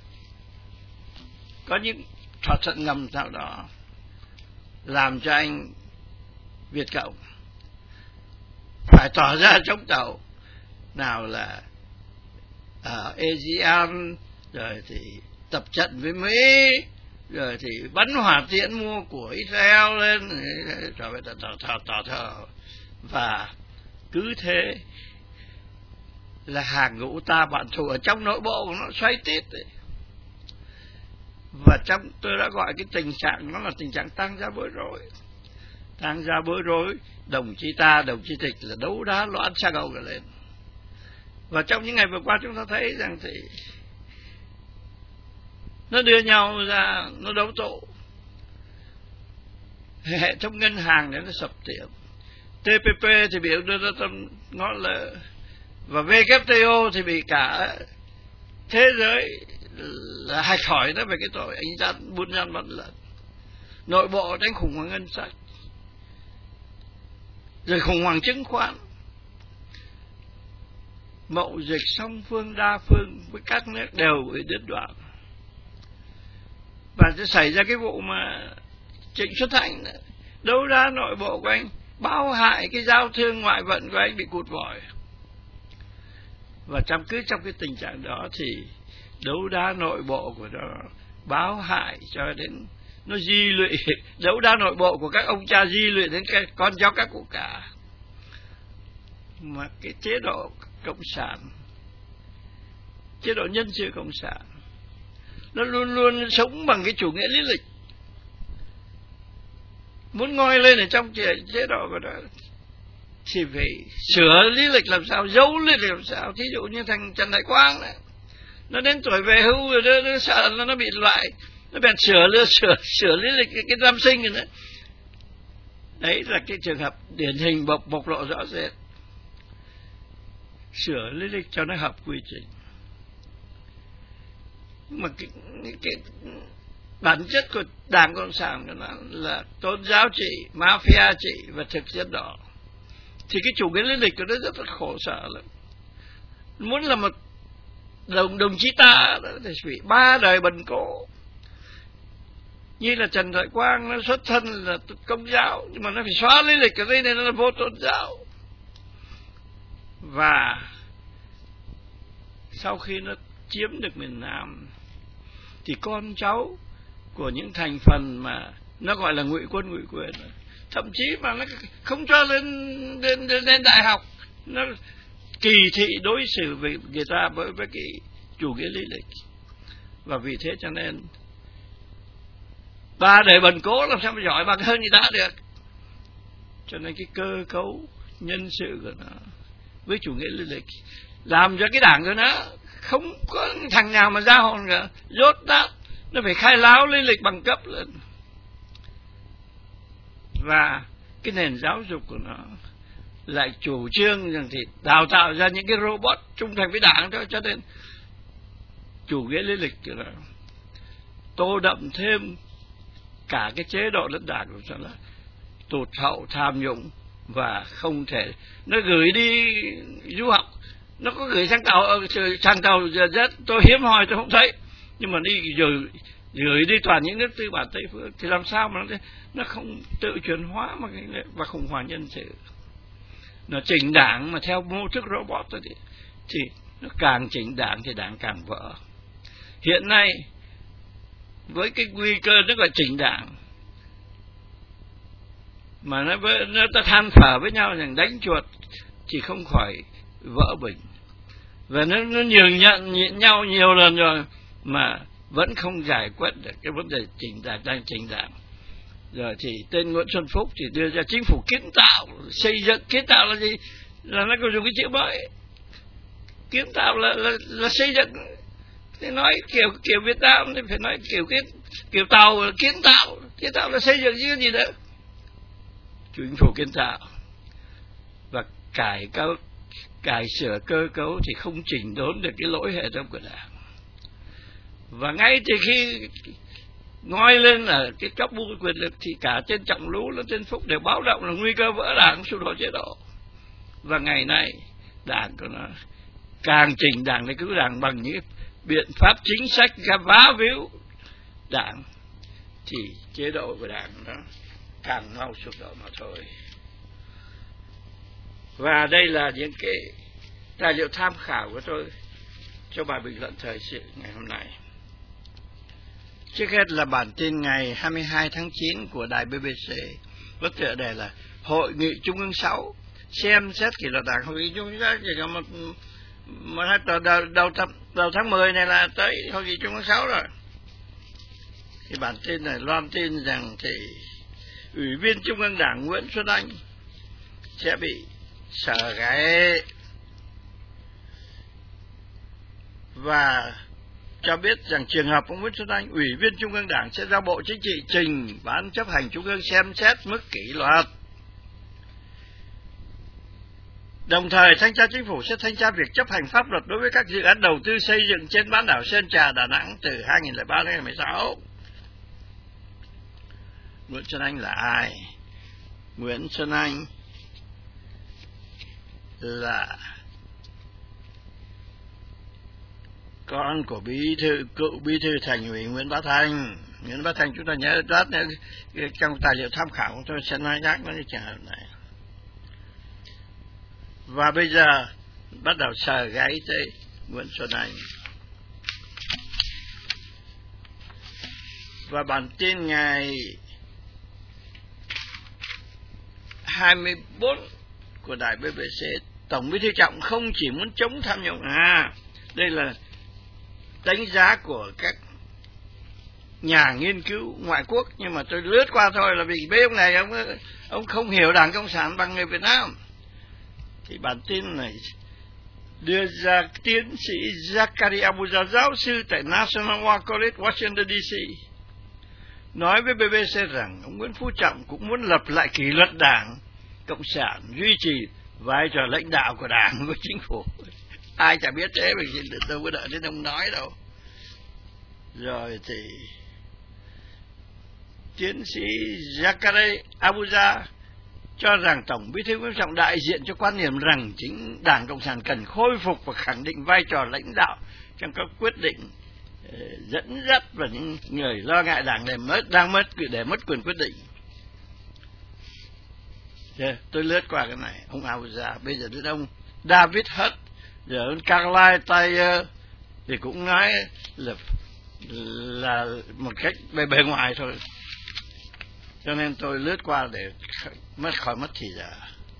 có những thỏa thuận ngầm nào đó làm cho anh Việt Cộng phải tỏ ra chống Tàu, nào là ở ASEAN, rồi thì tập trận với Mỹ, rồi thì bắn hỏa tiễn mua của Israel lên, rồi tỏ tỏ tỏ tỏ và cứ thế là hàng ngũ ta bạn thù ở trong nội bộ của nó xoay tít ấy. Và trong tôi đã gọi cái tình trạng nó là tình trạng tăng ra bối rối, tăng ra bối rối, đồng chí ta đồng chí Tịch là đấu đá loạn xa cầu cả lên. Và trong những ngày vừa qua chúng ta thấy rằng thì nó đưa nhau ra, nó đấu tộ, hệ thống ngân hàng để nó sập tiệm, tê pê pê thì bị đưa ra trong ngõ lỡ, và vê kép tê o thì bị cả thế giới là hạch hỏi nó về cái tội anh gian buôn gian bắt lận, nội bộ đánh khủng hoảng ngân sách, rồi khủng hoảng chứng khoán, mậu dịch song phương đa phương với các nước đều bị đứt đoạn. Và sẽ xảy ra cái vụ mà Trịnh Xuân Thanh đấu đá nội bộ của anh, báo hại cái giao thương ngoại vận của anh bị cụt vòi. Và trong cứ trong cái tình trạng đó thì đấu đá nội bộ của nó báo hại cho đến nó di lụy, đấu đá nội bộ của các ông cha di lụy đến cái con cháu các cụ cả. Mà cái chế độ cộng sản, chế độ nhân sự cộng sản, nó luôn luôn sống bằng cái chủ nghĩa lý lịch. Muốn ngoi lên ở trong chế độ của nó thì phải sửa lý lịch làm sao, giấu lý lịch làm sao. Thí dụ như thằng Trần Đại Quang này, nó đến tuổi về hưu rồi, nó, nó sợ nó, nó bị loại, nó bèn sửa sửa sửa, sửa lý lịch cái, cái năm sinh rồi đấy. Đấy là cái trường hợp điển hình bộc bộc lộ rõ rệt. Sửa lý lịch cho nó hợp quy trình. Nhưng mà cái, cái bản chất của Đảng Cộng sản của nó là tôn giáo trị, mafia trị và thực dân đỏ. Thì cái chủ nghĩa lý lịch của nó rất là khổ sở lắm. Muốn là một đồng đồng chí ta thì phải ba đời bần cổ. Như là Trần Đại Quang nó xuất thân là công giáo, nhưng mà nó phải xóa lý lịch ở đây nên nó là vô tôn giáo. Và sau khi nó chiếm được miền Nam thì con cháu của những thành phần mà nó gọi là ngụy quân ngụy quyền, thậm chí mà nó không cho lên lên, lên, lên đại học, nó kỳ thị đối xử với người ta với với cái chủ nghĩa lý lịch. Và vì thế cho nên ba đời bần cố làm sao mà giỏi bằng hơn người ta được. Cho nên cái cơ cấu nhân sự của nó với chủ nghĩa lý lịch làm cho cái đảng của nó không có thằng nào mà ra hồn cả, rốt nát. Nó phải khai láo lý lịch bằng cấp lên. Và cái nền giáo dục của nó lại chủ trương rằng thì đào tạo ra những cái robot trung thành với đảng thôi. Cho nên chủ nghĩa lý lịch của nó tô đậm thêm cả cái chế độ lãnh đạo của nó là tụt hậu, tham nhũng và không thể. Nó gửi đi du học, nó có gửi sang tàu sang tàu rất tôi hiếm hoi tôi không thấy, nhưng mà đi gửi gửi đi toàn những nước tư bản Tây phương thì làm sao mà nó nó không tự chuyển hóa mà và khủng hoảng nhân sự. Nó chỉnh đảng mà theo mô thức robot thôi thì, thì nó càng chỉnh đảng thì đảng càng vỡ. Hiện nay với cái nguy cơ nó gọi chỉnh đảng mà nó nó ta than thở với nhau rằng đánh chuột chỉ không khỏi vỡ bình, và nó nó nhường nhận nhau nhiều lần rồi mà vẫn không giải quyết được cái vấn đề chỉnh đảng đang chỉnh đảng. Rồi thì tên Nguyễn Xuân Phúc thì đưa ra chính phủ kiến tạo, xây dựng. Kiến tạo là gì? Là nó có dùng cái chữ mới. Kiến tạo là là, là xây dựng. Thì nói kiểu kiểu Việt Nam thì phải nói kiểu kiến kiểu tàu là kiến tạo, kiến tạo là xây dựng chứ gì nữa. Chính phủ kiến tạo và cải cấu, cải sửa cơ cấu thì không chỉnh đốn được cái lỗi hệ thống của đảng. Và ngay từ khi ngoi lên ở cái cấp bu quyền lực thì cả trên Trọng Lũ lẫn trên Phúc đều báo động là nguy cơ vỡ đảng, sụp đổ chế độ. Và ngày nay đảng của nó càng chỉnh đảng thì cứ đảng bằng những biện pháp chính sách vá víu đảng thì chế độ của đảng nó càng mau sụp đổ mà thôi. Và đây là những cái tài liệu tham khảo của tôi cho bài bình luận thời sự ngày hôm nay. Trước hết là bản tin ngày hai mươi hai tháng chín của đài bê bê xê với tựa đề là Hội nghị Trung ương sáu xem xét kỷ luật đảng. Hội nghị Trung ương sáu chỉ có một, một hai đầu, đầu, đầu, đầu tháng mười này là tới Hội nghị Trung ương sáu rồi. Thì bản tin này loan tin rằng thì Ủy viên Trung ương Đảng Nguyễn Xuân Anh sẽ bị sở ghé và cho biết rằng trường hợp ông Nguyễn Xuân Anh, Ủy viên Trung ương Đảng sẽ giao Bộ Chính trị trình Ban chấp hành Trung ương xem xét mức kỷ luật. Đồng thời, thanh tra chính phủ sẽ thanh tra việc chấp hành pháp luật đối với các dự án đầu tư xây dựng trên bán đảo Sơn Trà, Đà Nẵng từ hai nghìn không trăm lẻ ba đến hai nghìn không trăm mười sáu. Nguyễn Xuân Anh là ai? Nguyễn Xuân Anh là con của bí thư cựu bí thư Thành ủy Nguyễn Bá Thanh. Nguyễn Bá Thanh chúng ta nhớ rất trong tài liệu tham khảo của tôi sẽ nói nhắc đến trường hợp này. Và bây giờ bắt đầu sờ gáy tới Nguyễn Xuân Anh. Và bản tin ngày hai mươi bốn của đài bê bê xê, Tổng Bí thư Trọng không chỉ muốn chống tham nhũng. À, đây là đánh giá của các nhà nghiên cứu ngoại quốc, nhưng mà tôi lướt qua thôi là vì mấy ông này ông ông không hiểu Đảng Cộng sản bằng người Việt Nam. Thì bản tin này đưa ra tiến sĩ Zakaria Abuja, giáo sư tại National War College, Washington đê xê, nói với bê bê xê rằng ông Nguyễn Phú Trọng cũng muốn lập lại kỷ luật Đảng Cộng sản, duy trì vai trò lãnh đạo của Đảng với chính phủ. Ai chả biết thế, bởi vì tôi có đợi đến ông nói đâu. Rồi thì tiến sĩ Zakaria Abuja cho rằng Tổng Bí thư Nguyễn Phú Trọng đại diện cho quan điểm rằng chính Đảng Cộng sản cần khôi phục và khẳng định vai trò lãnh đạo trong các quyết định uh, dẫn dắt và những người lo ngại Đảng để mất đang mất để mất quyền quyết định. Yeah, tôi lướt qua cái này. Ông Abuja, bây giờ đến ông David Hurt, giờ ông Carly Taylor thì cũng nói là là một cách bề bề ngoài thôi, cho nên tôi lướt qua để mất khỏi mất thì giờ.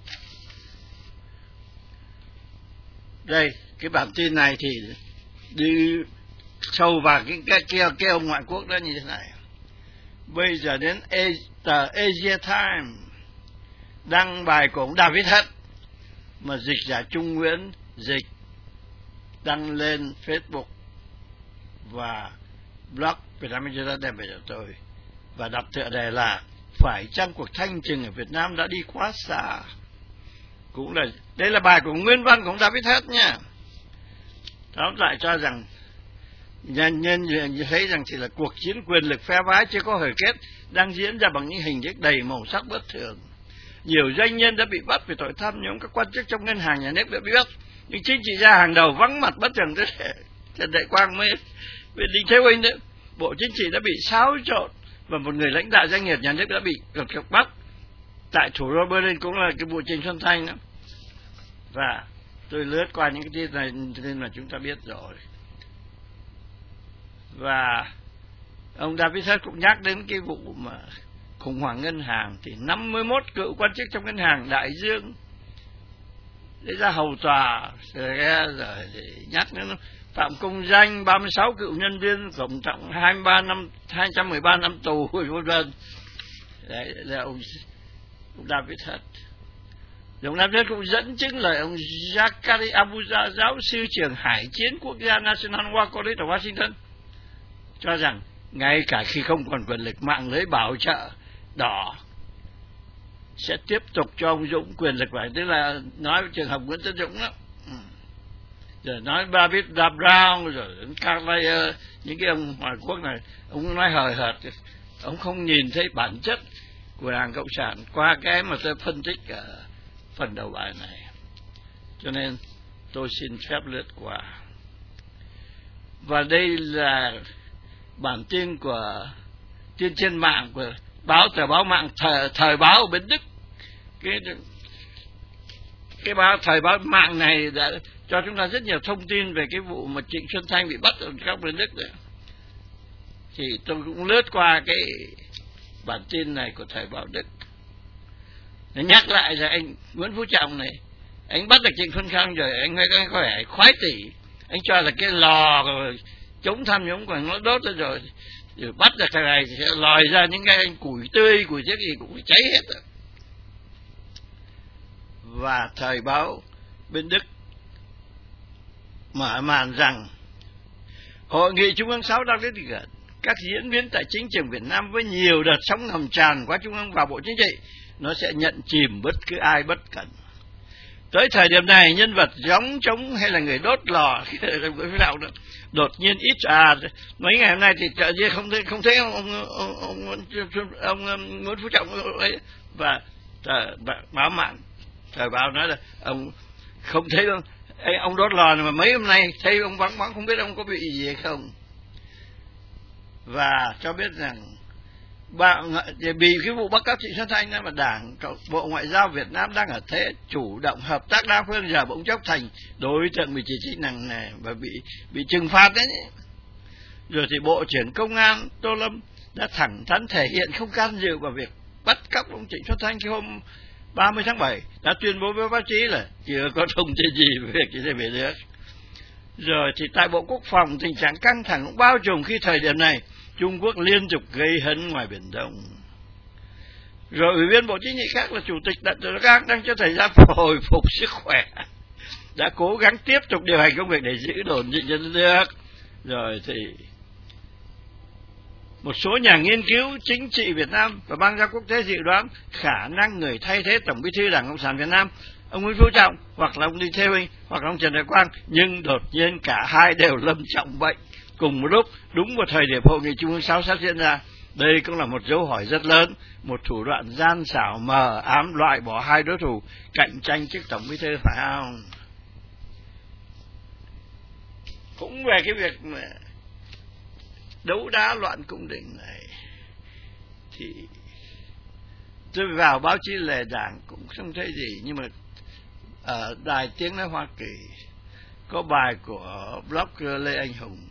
Đây, cái bản tin này thì đi sâu vào cái cái cái, cái ông ngoại quốc đó như thế này. Bây giờ đến tờ Asia Times đăng bài của ông David Hurt mà dịch giả Trung Nguyễn dịch đăng lên Facebook và blog Việt Nam Media đem về cho tôi, và đặt tựa đề là phải chăng cuộc thanh trừng ở Việt Nam đã đi quá xa. Cũng là đây là bài của nguyên văn của ông David Hurt nha. Đó lại cho rằng nhân nhân thấy rằng thì là cuộc chiến quyền lực phe phái chưa có hồi kết đang diễn ra bằng những hình thức đầy màu sắc bất thường. Nhiều doanh nhân đã bị bắt vì tội tham nhũng, các quan chức trong ngân hàng nhà nước đã bị bắt, nhưng chính trị gia hàng đầu vắng mặt bất thường. Thế Trần Đại Quang mới với Đinh Thế Huynh nữa, bộ chính trị đã bị xáo trộn và một người lãnh đạo doanh nghiệp nhà nước đã bị cực bắt tại thủ đô Berlin, cũng là cái vụ Trịnh Xuân Thanh đó. Và tôi lướt qua những cái tin này nên là chúng ta biết rồi. Và ông David Hurt cũng nhắc đến cái vụ mà khủng hoảng ngân hàng, thì năm mươi mốt cựu quan chức trong ngân hàng Đại Dương để ra hầu tòa, rồi, rồi nhắc đến Phạm Công Danh, ba mươi sáu cựu nhân viên tổng cộng hai mươi ba năm, hai trăm mười ba năm tù, vân vân. Đấy là ông, ông David Hurt. Ông David Hurt cũng dẫn chứng lời ông Zakaria Abuja, giáo sư trường Hải chiến quốc gia National War College ở Washington, cho rằng ngay cả khi không còn quyền lực, mạng lưới bảo trợ đỏ sẽ tiếp tục cho ông Dũng quyền lực vậy. Tức là nói trường hợp Nguyễn Tấn Dũng đó. Ừ. Rồi nói David Brown, rồi Carly, những cái ông ngoại quốc này, ông nói hời hợt, ông không nhìn thấy bản chất của Đảng Cộng sản qua cái mà tôi phân tích ở phần đầu bài này. Cho nên tôi xin phép lướt qua. Và đây là bản tin của tin trên mạng của báo tờ báo mạng thời, thời báo ở bên Đức. Cái cái báo thời báo mạng này đã cho chúng ta rất nhiều thông tin về cái vụ mà Trịnh Xuân Thanh bị bắt ở các bên Đức rồi. Thì tôi cũng lướt qua cái bản tin này của thời báo Đức. Để nhắc lại rằng anh Nguyễn Phú Trọng này, anh bắt được Trịnh Xuân Thanh rồi, anh có vẻ khoái tỷ, anh cho là cái lò chống tham nhũng của nó đốt rồi, rồi, rồi bắt được cái này thì sẽ lòi ra những cái củi tươi, củi chết gì cũng phải cháy hết rồi. Và thời báo bên Đức mở màn rằng Hội nghị Trung ương sáu đang đến gần, các diễn biến tại chính trường Việt Nam với nhiều đợt sóng ngầm tràn qua Trung ương và Bộ Chính trị, nó sẽ nhận chìm bất cứ ai bất cẩn. Tới thời điểm này, nhân vật gióng trống hay là người đốt lò đột nhiên ít à. Mấy ngày hôm nay thì chợ Dê không thấy không thấy ông ông ông, ông, ông, ông Nguyễn Phú Trọng ấy, và báo mạng thời báo nói là ông không thấy đâu, ông đốt lò mà mấy hôm nay thấy ông vắng vắng, không biết ông có bị gì hay không. Và cho biết rằng bạn vì cái vụ bắt cóc Trịnh Xuân Thanh đó mà Đảng, Bộ Ngoại giao Việt Nam đang ở thế chủ động hợp tác đa phương, giờ bỗng chốc thành đối tượng bị chỉ trích nặng nề và bị bị trừng phạt đấy. Rồi thì Bộ trưởng Công an Tô Lâm đã thẳng thắn thể hiện không can dự vào việc bắt cóc ông Trịnh Xuân Thanh cái hôm ba mươi tháng bảy, đã tuyên bố với báo chí là chưa có thông tin gì về việc chỉ về nước. Rồi thì tại Bộ Quốc phòng, tình trạng căng thẳng cũng bao trùm khi thời điểm này Trung Quốc liên tục gây hấn ngoài Biển Đông. Rồi Ủy viên Bộ Chính trị khác là Chủ tịch Đặng Tử Cang đang cho thời gian hồi phục sức khỏe, đã cố gắng tiếp tục điều hành công việc để giữ ổn định nhân nước. Rồi thì một số nhà nghiên cứu chính trị Việt Nam và ban gia quốc tế dự đoán khả năng người thay thế Tổng Bí thư Đảng Cộng sản Việt Nam, ông Nguyễn Phú Trọng hoặc là ông Đinh Thế Huynh hoặc là ông Trần Đại Quang, nhưng đột nhiên cả hai đều lâm trọng bệnh cùng một lúc, đúng vào thời điểm hội nghị Trung ương sáu sắp diễn ra. Đây cũng là một dấu hỏi rất lớn, một thủ đoạn gian xảo mờ ám loại bỏ hai đối thủ cạnh tranh chức Tổng Bí thư, phải không? Cũng về cái việc mà đấu đá loạn cung đình này thì tôi vào báo chí lề Đảng cũng không thấy gì, nhưng mà ở Đài Tiếng Nói Hoa Kỳ có bài của blogger Lê Anh Hùng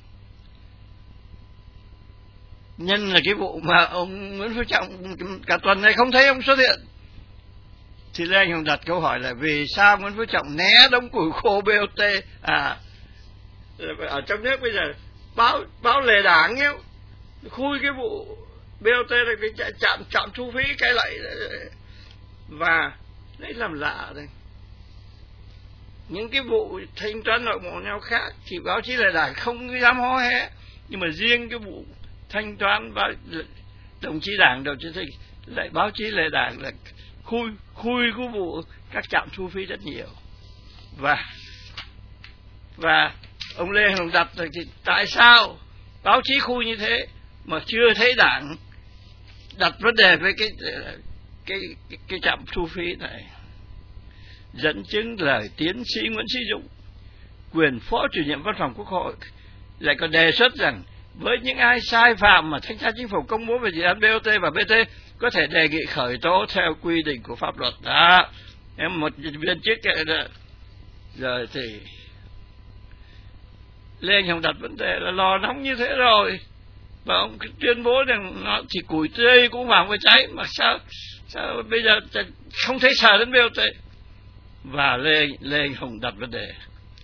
nhân là cái vụ mà ông Nguyễn Phú Trọng cả tuần này không thấy ông xuất hiện, thì Lê Anh Hùng đặt câu hỏi là vì sao Nguyễn Phú Trọng né đống củi khô bê o tê à ở trong nước. Bây giờ báo báo lề Đảng nhé, khui cái vụ bê o tê là cái trạm trạm thu phí cái lại, và đấy làm lạ đây. Những cái vụ thanh toán nội bộ nhau khác thì báo chí lề Đảng không dám hó hé, nhưng mà riêng cái vụ thanh toán và đồng chí Đảng đồng chí Thịnh lại báo chí lề Đảng là khui khui cái vụ các trạm thu phí rất nhiều. Và và ông Lê Hồng đặt thì tại sao báo chí khui như thế mà chưa thấy Đảng đặt vấn đề với cái cái cái, cái trạm thu phí này? Dẫn chứng lời tiến sĩ Nguyễn Sĩ Dũng, quyền phó chủ nhiệm văn phòng Quốc hội, lại còn đề xuất rằng với những ai sai phạm mà thanh tra chính phủ công bố về dự án bê o tê và bê tê có thể đề nghị khởi tố theo quy định của pháp luật. Đó, em một viên chức đó. Rồi thì Lê Anh Hồng đặt vấn đề là lò nóng như thế rồi, và ông tuyên bố rằng nó thì củi tươi cũng vào cái cháy, mà sao sao bây giờ không thấy sờ đến bê o tê. Và Lê Lê Anh Hồng đặt vấn đề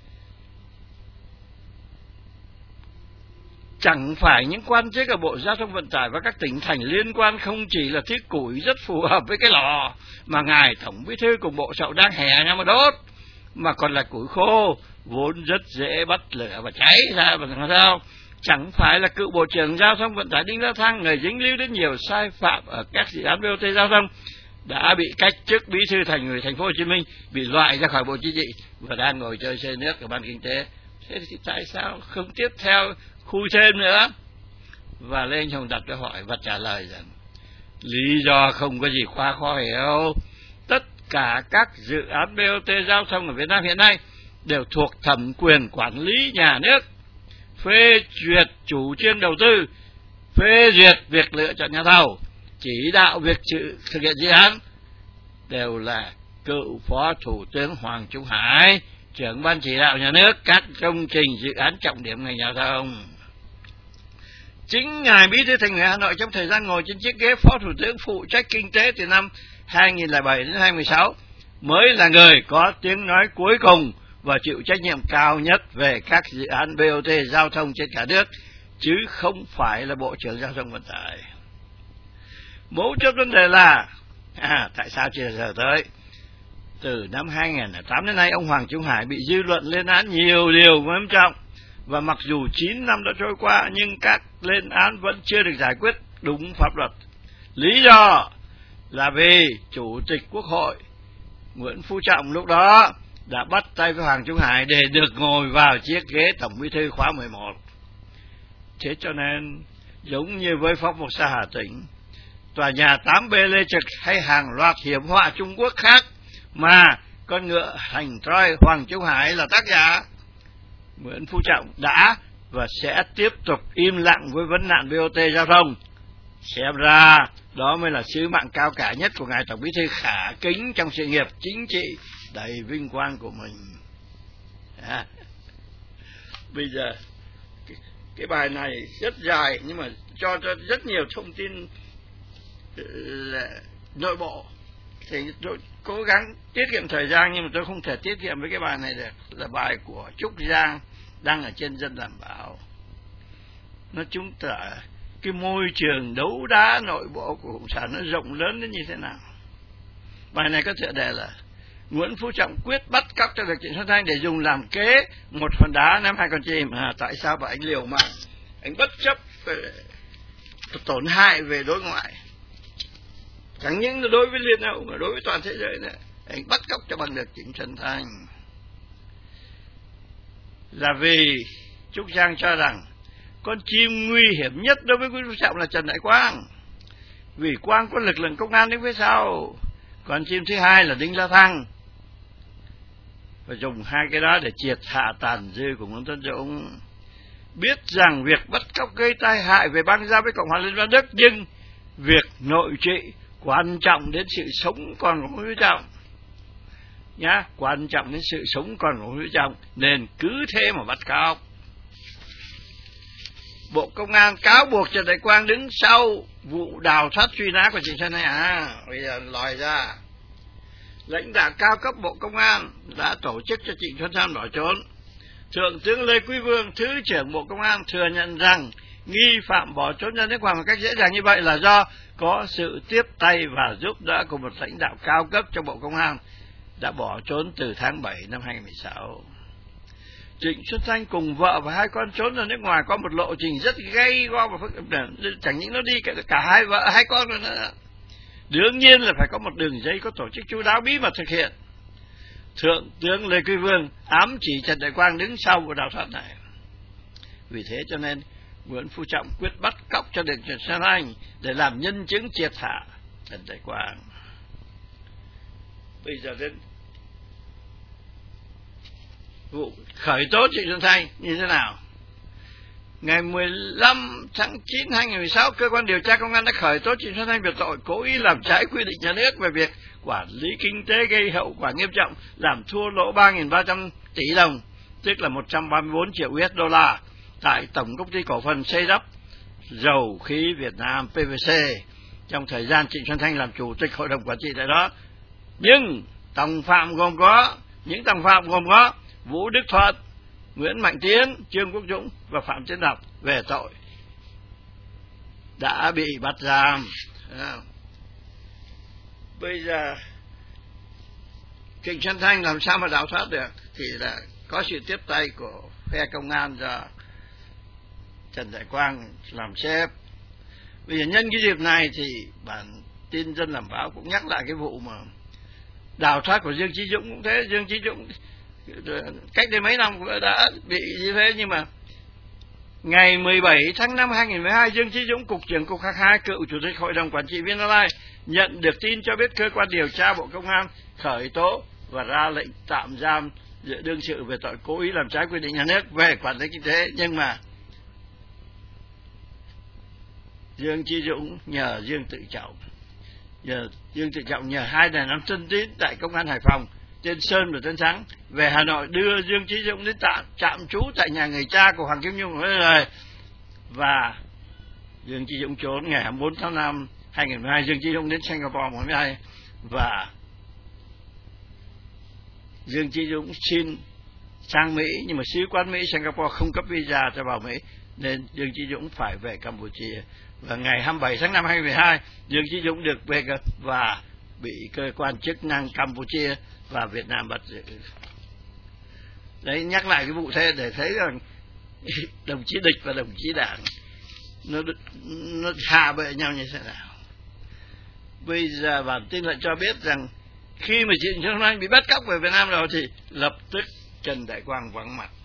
chẳng phải những quan chức ở Bộ Giao thông Vận tải và các tỉnh thành liên quan không chỉ là thiết củi rất phù hợp với cái lò mà ngài Tổng Bí thư cùng Bộ Sậu đang hè nhau mà đốt, mà còn là củi khô vốn rất dễ bắt lửa và cháy ra, và làm sao? Chẳng phải là cựu Bộ trưởng Giao thông Vận tải Đinh La Thăng, người dính líu đến nhiều sai phạm ở các dự án bê o tê giao thông, đã bị cách chức Bí thư Thành ủy Thành phố Hồ Chí Minh, bị loại ra khỏi Bộ Chính trị và đang ngồi chơi xe nước ở Ban Kinh tế. Thế thì tại sao không tiếp theo khui thêm nữa? Và Lê Anh Hồng đặt câu hỏi và trả lời rằng lý do không có gì quá khó hiểu. Tất cả các dự án bê o tê giao thông ở Việt Nam hiện nay đều thuộc thẩm quyền quản lý nhà nước, phê duyệt chủ trương đầu tư, phê duyệt việc lựa chọn nhà thầu, chỉ đạo việc thực hiện dự án đều là cựu Phó Thủ tướng Hoàng Trung Hải, trưởng ban chỉ đạo nhà nước các công trình dự án trọng điểm ngành giao thông. Chính ngài Bí thư Thành ủy Hà Nội trong thời gian ngồi trên chiếc ghế Phó Thủ tướng phụ trách kinh tế từ năm hai nghìn không trăm lẻ bảy đến hai nghìn không trăm mười sáu mới là người có tiếng nói cuối cùng và chịu trách nhiệm cao nhất về các dự án bê o tê giao thông trên cả nước, chứ không phải là Bộ trưởng Giao thông Vận tải. Mấu chốt vấn đề là à, tại sao chưa giờ tới? Từ năm hai nghìn không trăm lẻ tám đến nay, ông Hoàng Trung Hải bị dư luận lên án nhiều điều nghiêm trọng, và mặc dù chín năm đã trôi qua nhưng các lên án vẫn chưa được giải quyết đúng pháp luật. Lý do là vì Chủ tịch Quốc hội Nguyễn Phú Trọng lúc đó đã bắt tay với Hoàng Trung Hải để được ngồi vào chiếc ghế Tổng Bí thư khóa mười một. Thế cho nên giống như với Phóc Mộc Sa Hà Tĩnh, tòa nhà tám B Lê Trực hay hàng loạt hiểm họa Trung Quốc khác mà con ngựa hành Troy Hoàng Trung Hải là tác giả, Nguyễn Phú Trọng đã và sẽ tiếp tục im lặng với vấn nạn bê o tê giao thông. Xem ra đó mới là sứ mạng cao cả nhất của ngài Tổng Bí thư khả kính trong sự nghiệp chính trị đầy vinh quang của mình. À, bây giờ cái, cái bài này rất dài nhưng mà cho, cho rất nhiều thông tin là nội bộ, thì tôi cố gắng tiết kiệm thời gian, nhưng mà tôi không thể tiết kiệm với cái bài này được. Là bài của Trúc Giang đăng ở trên Dân Làm Báo. Nó chúng ta cái môi trường đấu đá nội bộ của Cộng sản nó rộng lớn đến như thế nào. Bài này có tựa đề là Nguyễn Phú Trọng quyết bắt cóc cho được Trịnh Xuân Thanh để dùng làm kế một hòn đá ném hai con chim. À, tại sao mà anh liều mạng, anh bất chấp tổn hại về đối ngoại, chẳng những đối với Liên Âu mà đối với toàn thế giới nữa, anh bắt cóc cho bằng được Trịnh Xuân Thanh. Là vì Trúc Giang cho rằng con chim nguy hiểm nhất đối với Nguyễn Phú Trọng là Trần Đại Quang, vì Quang có lực lượng công an đứng phía sau. Con chim thứ hai là Đinh La Thăng, và dùng hai cái đó để triệt hạ tàn dư của Nguyễn Tấn Dũng. Biết rằng việc bắt cóc gây tai hại về bang giao với Cộng hòa Liên bang Đức, nhưng việc nội trị quan trọng đến sự sống còn của Nguyễn Phú Trọng nhá, quan trọng đến sự sống còn của Nguyễn Phú Trọng, nên cứ thế mà bắt cóc. Bộ Công an cáo buộc Trần Đại Quang đứng sau vụ đào thoát truy nã của Trịnh Xuân Thanh. À, bây giờ lòi ra, lãnh đạo cao cấp Bộ Công an đã tổ chức cho Trịnh Xuân Thanh bỏ trốn. Thượng tướng Lê Quý Vương, Thứ trưởng Bộ Công an thừa nhận rằng nghi phạm bỏ trốn ra nước ngoài một cách dễ dàng như vậy là do có sự tiếp tay và giúp đỡ của một lãnh đạo cao cấp trong Bộ Công an đã bỏ trốn từ tháng bảy năm hai nghìn không trăm mười sáu. Trịnh Xuân Thanh cùng vợ và hai con trốn ra nước ngoài qua một lộ trình rất gay go và phức tạp, chẳng những nó đi cả, cả hai vợ hai con rồi nữa. Đương nhiên là phải có một đường dây có tổ chức chu đáo bí mật thực hiện. Thượng tướng Lê Quý Vương ám chỉ Trần Đại Quang đứng sau vụ đào thoát này. Vì thế cho nên Nguyễn Phú Trọng quyết bắt cóc cho được Trịnh Xuân Thanh để làm nhân chứng triệt hạ Trần Đại Quang. Bây giờ đến vụ khởi tố Trịnh Xuân Thanh như thế nào? Ngày mười lăm tháng chín năm hai nghìn không trăm mười sáu, cơ quan điều tra công an đã khởi tố Trịnh Xuân Thanh về tội cố ý làm trái quy định nhà nước về việc quản lý kinh tế gây hậu quả nghiêm trọng, làm thua lỗ ba nghìn ba trăm tỷ đồng, tức là một trăm ba mươi bốn triệu u ét đô la tại Tổng công ty cổ phần xây lắp dầu khí Việt Nam pê vê xê trong thời gian Trịnh Xuân Thanh làm chủ tịch hội đồng quản trị tại đó. Nhưng đồng phạm gồm có những đồng phạm gồm có Vũ Đức Thuận, Nguyễn Mạnh Tiến, Trương Quốc Dũng và Phạm Tiến Học về tội đã bị bắt giam. À, bây giờ Trịnh Xuân Thanh làm sao mà đào thoát được? Thì là có sự tiếp tay của phe công an do Trần Đại Quang làm sếp. Bây giờ nhân cái dịp này thì bản tin Dân Làm Báo cũng nhắc lại cái vụ mà đào thoát của Dương Chí Dũng cũng thế. Dương Chí Dũng cách đây mấy năm cũng đã bị như thế, nhưng mà ngày mười bảy tháng năm hai nghìn không trăm mười hai, Dương Chí Dũng, cục trưởng cục Hạc hai, cựu chủ tịch hội đồng quản trị Vinalines, nhận được tin cho biết cơ quan điều tra Bộ Công an khởi tố và ra lệnh tạm giam giữa đương sự về tội cố ý làm trái quy định nhà nước về quản lý kinh tế. Nhưng mà Dương Chí Dũng nhờ Dương Tự Trọng, nhờ Dương Tự Trọng nhờ hai đàn em thân tín tại công an Hải Phòng, Tiên Sơn và Tân Thắng về Hà Nội, đưa Dương Chí Dũng đến tạm trạm trú tại nhà người cha của Hoàng Kim Nhung rồi. Và Dương Chí Dũng trốn. Ngày hai mươi bốn tháng năm hai nghìn không trăm mười hai, Dương Chí Dũng đến Singapore một ngày, và Dương Chí Dũng xin sang Mỹ, nhưng mà sứ quán Mỹ Singapore không cấp visa cho vào Mỹ, nên Dương Chí Dũng phải về Campuchia. Và ngày hai mươi bảy tháng năm hai nghìn không trăm mười hai, Dương Chí Dũng được về và bị cơ quan chức năng Campuchia và Việt Nam bắt giữ. Đấy, nhắc lại cái vụ thế để thấy rằng đồng chí địch và đồng chí đảng nó nó hạ bệ nhau như thế nào. Bây giờ bản tin lại cho biết rằng Khi mà Trịnh Xuân Thanh bị bắt cóc về Việt Nam rồi thì lập tức Trần Đại Quang vắng mặt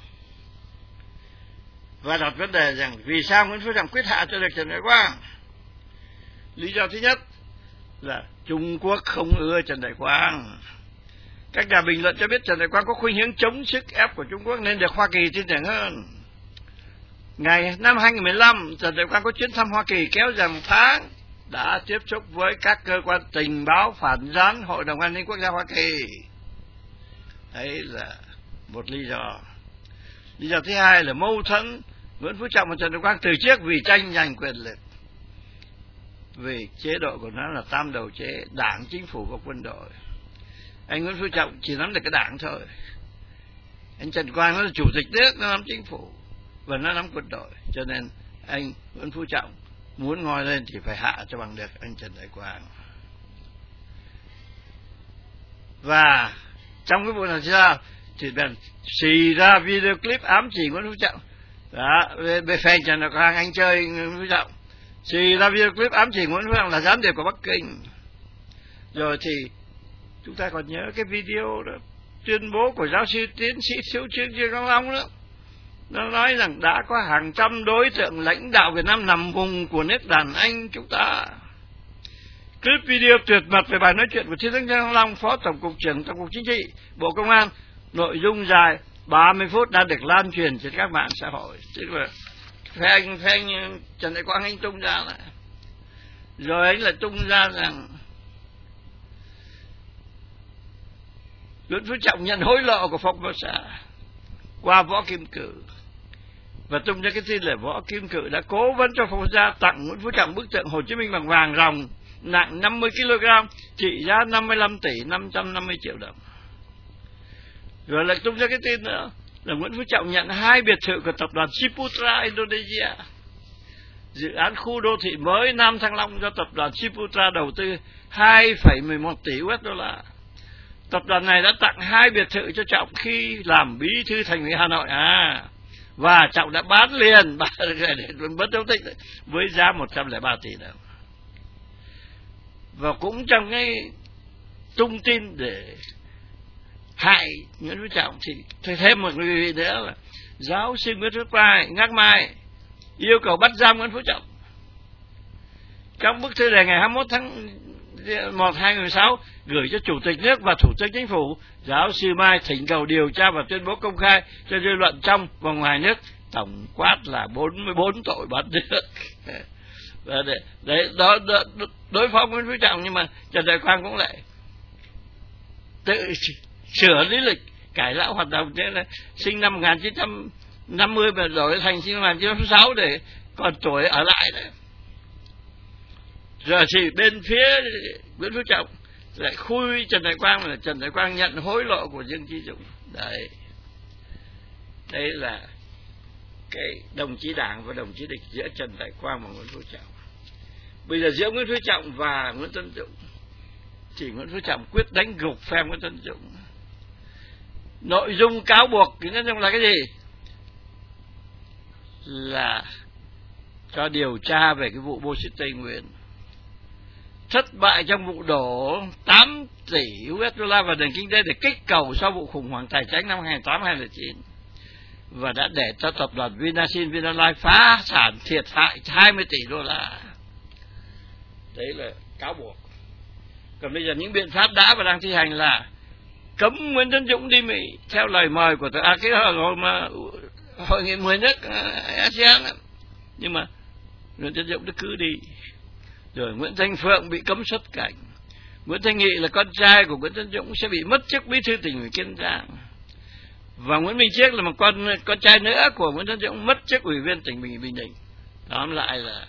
và đặt vấn đề rằng vì sao Nguyễn Phú Trọng quyết hạ cho được Trần Đại Quang. Lý do thứ nhất là Trung Quốc không ưa Trần Đại Quang. Các nhà bình luận cho biết Trần Đại Quang có khuynh hướng chống sức ép của Trung Quốc nên được Hoa Kỳ tin tưởng hơn. Ngày năm hai nghìn không trăm mười lăm, Trần Đại Quang có chuyến thăm Hoa Kỳ kéo dài một tháng, đã tiếp xúc với các cơ quan tình báo phản gián Hội đồng An ninh Quốc gia Hoa Kỳ. Đấy là một lý do. Lý do thứ hai là mâu thuẫn Nguyễn Phú Trọng và Trần Đại Quang từ trước vì tranh giành quyền lực. Vì chế độ của nó là tam đầu chế, đảng, chính phủ và quân đội. Anh Nguyễn Phú Trọng chỉ nắm được cái đảng thôi. Anh Trần Quang nó là chủ tịch nước, nó nắm chính phủ và nó nắm quân đội. Cho nên anh Nguyễn Phú Trọng muốn ngoi lên thì phải hạ cho bằng được anh Trần Đại Quang. Và trong cái vụ này sao thì bèn xì ra video clip ám chỉ Nguyễn Phú Trọng. Đó, về, về phe Trần Đại Quang anh chơi Nguyễn Phú Trọng, xì ra video clip ám chỉ Nguyễn Phú Trọng là gián điệp của Bắc Kinh. Rồi thì chúng ta còn nhớ cái video đó, tuyên bố của giáo sư tiến sĩ Thiếu Trương Trương Quang Long đó. Nó nói rằng đã có hàng trăm đối tượng lãnh đạo Việt Nam nằm vùng của nước đàn Anh chúng ta. Clip video tuyệt mật về bài nói chuyện của Thiếu tướng Trương Quang Long, Phó Tổng cục trưởng Tổng cục Chính trị, Bộ Công an, nội dung dài ba mươi phút đã được lan truyền trên các mạng xã hội. Tức là phe anh, phe anh Trần Đại Quang anh tung ra lại. Rồi anh lại tung ra rằng Nguyễn Phú Trọng nhận hối lộ của Phong Bá Xã qua Võ Kim Cự, và tung ra cái tin là Võ Kim Cự đã cố vấn cho Phong Bá Xã tặng Nguyễn Phú Trọng bức tượng Hồ Chí Minh bằng vàng ròng nặng năm mươi ki lô gam, trị giá năm mươi lăm tỷ năm trăm năm mươi triệu đồng. Rồi lại tung ra cái tin nữa là Nguyễn Phú Trọng nhận hai biệt thự của tập đoàn Ciputra Indonesia, dự án khu đô thị mới Nam Thăng Long do tập đoàn Ciputra đầu tư hai phẩy mười một tỷ u ét đô la. Tập đoàn này đã tặng hai biệt thự cho Trọng khi làm bí thư Thành ủy Hà Nội à, và Trọng đã bán liền bất dấu tích với giá một trăm lẻ ba tỷ đồng. Và cũng trong cái tung tin để hại Nguyễn Phú Trọng thì thêm một người vị nữa là giáo sư Nguyễn Phú Quang Ngắc Mai yêu cầu bắt giam Nguyễn Phú Trọng. Trong bức thư đề ngày hai mươi mốt tháng một năm hai nghìn không trăm mười sáu gửi cho Chủ tịch nước và Thủ tướng Chính phủ, giáo sư Mai thỉnh cầu điều tra và tuyên bố công khai cho dư luận trong và ngoài nước, tổng quát là bốn mươi bốn tội bắt nước. Và để, để đó, đó, đối phó Nguyễn Phú Trọng, nhưng mà Trần Đại Quang cũng lại tự sửa lý lịch cải lão hoạt động, thế là sinh năm một nghìn chín trăm năm mươi mà đổi thành sinh năm một nghìn chín trăm sáu mươi sáu để còn tuổi ở lại đấy. Rồi thì bên phía Nguyễn Phú Trọng lại khui Trần Đại Quang là Trần Đại Quang nhận hối lộ của Dương Chí Dũng. Đấy, đây là cái đồng chí đảng và đồng chí địch giữa Trần Đại Quang và Nguyễn Phú Trọng. Bây giờ giữa Nguyễn Phú Trọng và Nguyễn Tân Dũng thì Nguyễn Phú Trọng quyết đánh gục phe Nguyễn Tân Dũng. Nội dung cáo buộc Nguyễn Tân Dũng là cái gì? Là cho điều tra về cái vụ Bô Xít Tây Nguyên, thất bại trong vụ đổ tám tỷ u ét đô la vào nền kinh tế để kích cầu sau vụ khủng hoảng tài chính năm hai nghìn không trăm lẻ tám hai nghìn không trăm lẻ chín, và đã để cho tập đoàn Vinasin Vinalife phá sản thiệt hại hai mươi tỷ đô la. Đấy là cáo buộc. Còn bây giờ những biện pháp đã và đang thi hành là cấm Nguyễn Tân Dũng đi Mỹ theo lời mời của à, cái hội, mà, hội nghị mười nước a sê an. Nhưng mà Nguyễn Tân Dũng đã cứ đi. Rồi Nguyễn Thanh Phượng bị cấm xuất cảnh. Nguyễn Thanh Nghị là con trai của Nguyễn Tân Dũng sẽ bị mất chức bí thư tỉnh ủy Kiên Giang. Và Nguyễn Minh Chiết là một con con trai nữa của Nguyễn Tân Dũng mất chức ủy viên tỉnh ủy Bình Định. Tóm lại là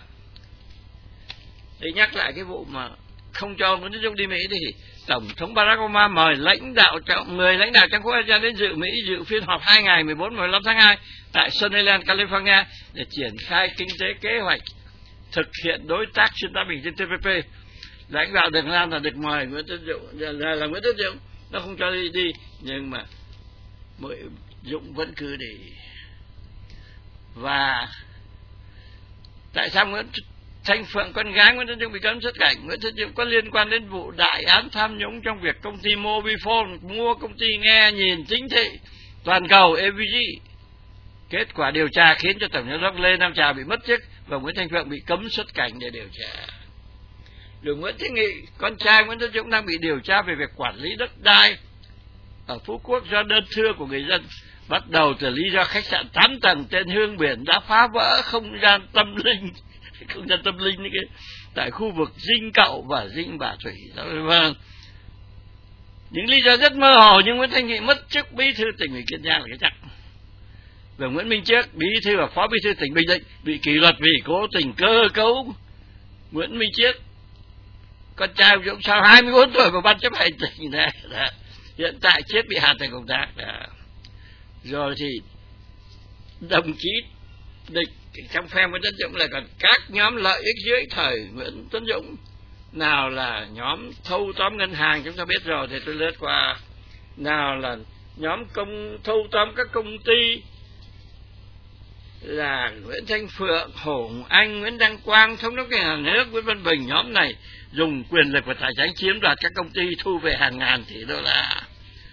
để nhắc lại cái vụ mà không cho Nguyễn Tân Dũng đi Mỹ thì Tổng thống Barack Obama mời lãnh đạo trọng người lãnh đạo trong khối a sê an đến dự Mỹ, dự phiên họp hai ngày mười bốn mười lăm tháng hai tại Sunnyland, California để triển khai kinh tế kế hoạch thực hiện đối tác xuyên Thái Bình Dương T P P. Lãnh đạo Việt Nam là được mời Nguyễn Tân Dũng là, là Nguyễn Tân Dũng, nó không cho đi đi nhưng mà Nguyễn Dũng vẫn cứ đi. Và tại sao Nguyễn Thanh Phượng con gái Nguyễn Tân Dũng bị cấm xuất cảnh. Nguyễn Tân Dũng có liên quan đến vụ đại án tham nhũng trong việc công ty Mobifone mua công ty nghe nhìn chính thị toàn cầu a vê giê. Kết quả điều tra khiến cho Tổng giám đốc Lê Nam Trà bị mất chức và Nguyễn Thanh Phượng bị cấm xuất cảnh để điều tra. Rồi Nguyễn Thế Nghị, con trai Nguyễn Tân Dũng đang bị điều tra về việc quản lý đất đai ở Phú Quốc do đơn thưa của người dân. Bắt đầu từ lý do khách sạn tám tầng tên Hương Biển đã phá vỡ không gian tâm linh, không gian tâm linh cái tại khu vực Dinh Cậu và Dinh Bà Thủy. Vâng. Những lý do rất mơ hồ, nhưng Nguyễn Thanh Nghị mất chức bí thư tỉnh ủy Kiên Giang là cái chắc. Và Nguyễn Minh Chiết, bí thư và phó bí thư tỉnh Bình Định bị kỷ luật vì cố tình cơ cấu. Nguyễn Minh Chiết, con trai ông Dũng sau hai mươi bốn tuổi vào ban chấp hành tỉnh này, hiện tại Chiết bị hạ thành công tác. Đó. Rồi thì đồng chí Địch trong phe Nguyễn Tấn Dũng là còn các nhóm lợi ích dưới thời Nguyễn Tấn Dũng. Nào là nhóm thâu tóm ngân hàng chúng ta biết rồi, thì tôi lướt qua. Nào là nhóm công thâu tóm các công ty là Nguyễn Thanh Phượng, Hồ Anh, Nguyễn Đăng Quang, thống đốc ngân hàng nước, Nguyễn Văn Bình. Nhóm này dùng quyền lực và tài chính chiếm đoạt các công ty, thu về hàng ngàn tỷ đô la.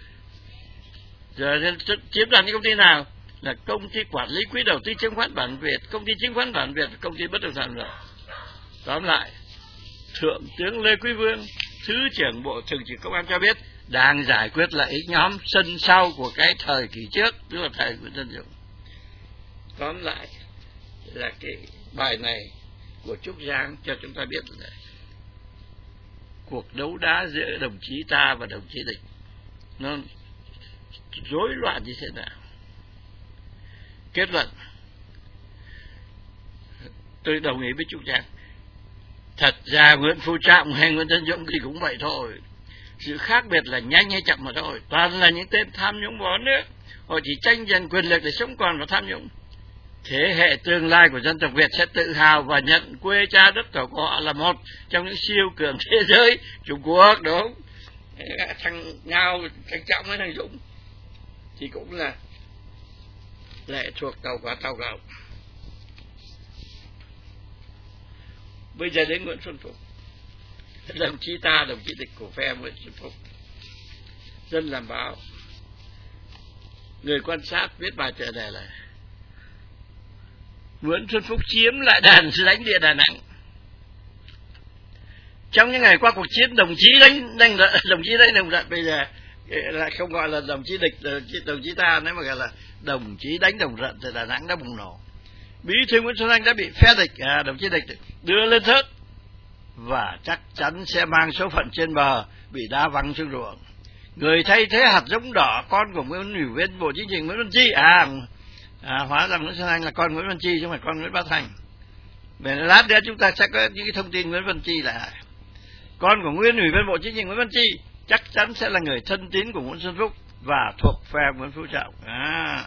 Rồi chiếm đoạt những công ty nào? Là công ty quản lý quỹ đầu tư chứng khoán Bản Việt, công ty chứng khoán Bản Việt, công ty bất động sản. Rồi tóm lại, Thượng tướng Lê Quý Vương, Thứ trưởng Bộ Thường trực Công an cho biết đang giải quyết lợi ích nhóm sân sau của cái thời kỳ trước, tức là thời Nguyễn Tân Dũng. Tóm lại là cái bài này của Trúc Giang cho chúng ta biết là cuộc đấu đá giữa đồng chí ta và đồng chí địch nó rối loạn như thế nào. Kết luận, tôi đồng ý với Trúc Giang. Thật ra Nguyễn Phú Trọng hay Nguyễn Tân Dũng thì cũng vậy thôi. Sự khác biệt là nhanh hay chậm mà thôi. Toàn là những tên tham nhũng bó nước. Họ chỉ tranh giành quyền lực để sống còn và tham nhũng. Thế hệ tương lai của dân tộc Việt sẽ tự hào và nhận quê cha đất tổ của họ là một trong những siêu cường thế giới. Trung Quốc, đúng. Thằng Ngao, thằng Trọng với thằng Dũng thì cũng là lệ thuộc tàu qua tàu gạo. Bây giờ đến Nguyễn Xuân Phúc, đồng chí ta, đồng chí địch của phe Nguyễn Xuân Phúc. Dân làm báo, người quan sát viết bài tựa đề là Nguyễn Xuân Phúc chiếm lại đàn lãnh địa Đà Nẵng. Trong những ngày qua cuộc chiến, đồng chí đánh đánh đồng chí đánh đồng rận, bây giờ lại không gọi là đồng chí địch, đồng chí, đồng chí ta, nếu mà gọi là đồng chí đánh đồng rận thì Đà Nẵng đã bùng nổ. Bí thư Nguyễn Xuân Anh đã bị phe địch, à, đồng chí địch đưa lên thớt và chắc chắn sẽ mang số phận trên bờ, bị đá văng xuống ruộng. Người thay thế hạt giống đỏ, con của Nguyễn ủy viên Bộ Chính trị Nguyễn Văn Chi, à, à hóa ra Nguyễn Xuân Anh là con Nguyễn Văn Chi chứ không phải con Nguyễn Bá Thành. Về lát nữa chúng ta sẽ có những cái thông tin Nguyễn Văn Chi là con của Nguyên ủy viên Bộ Chính trị Nguyễn Văn Chi, chắc chắn sẽ là người thân tín của Nguyễn Xuân Phúc và thuộc phe Nguyễn Phú Trọng. À.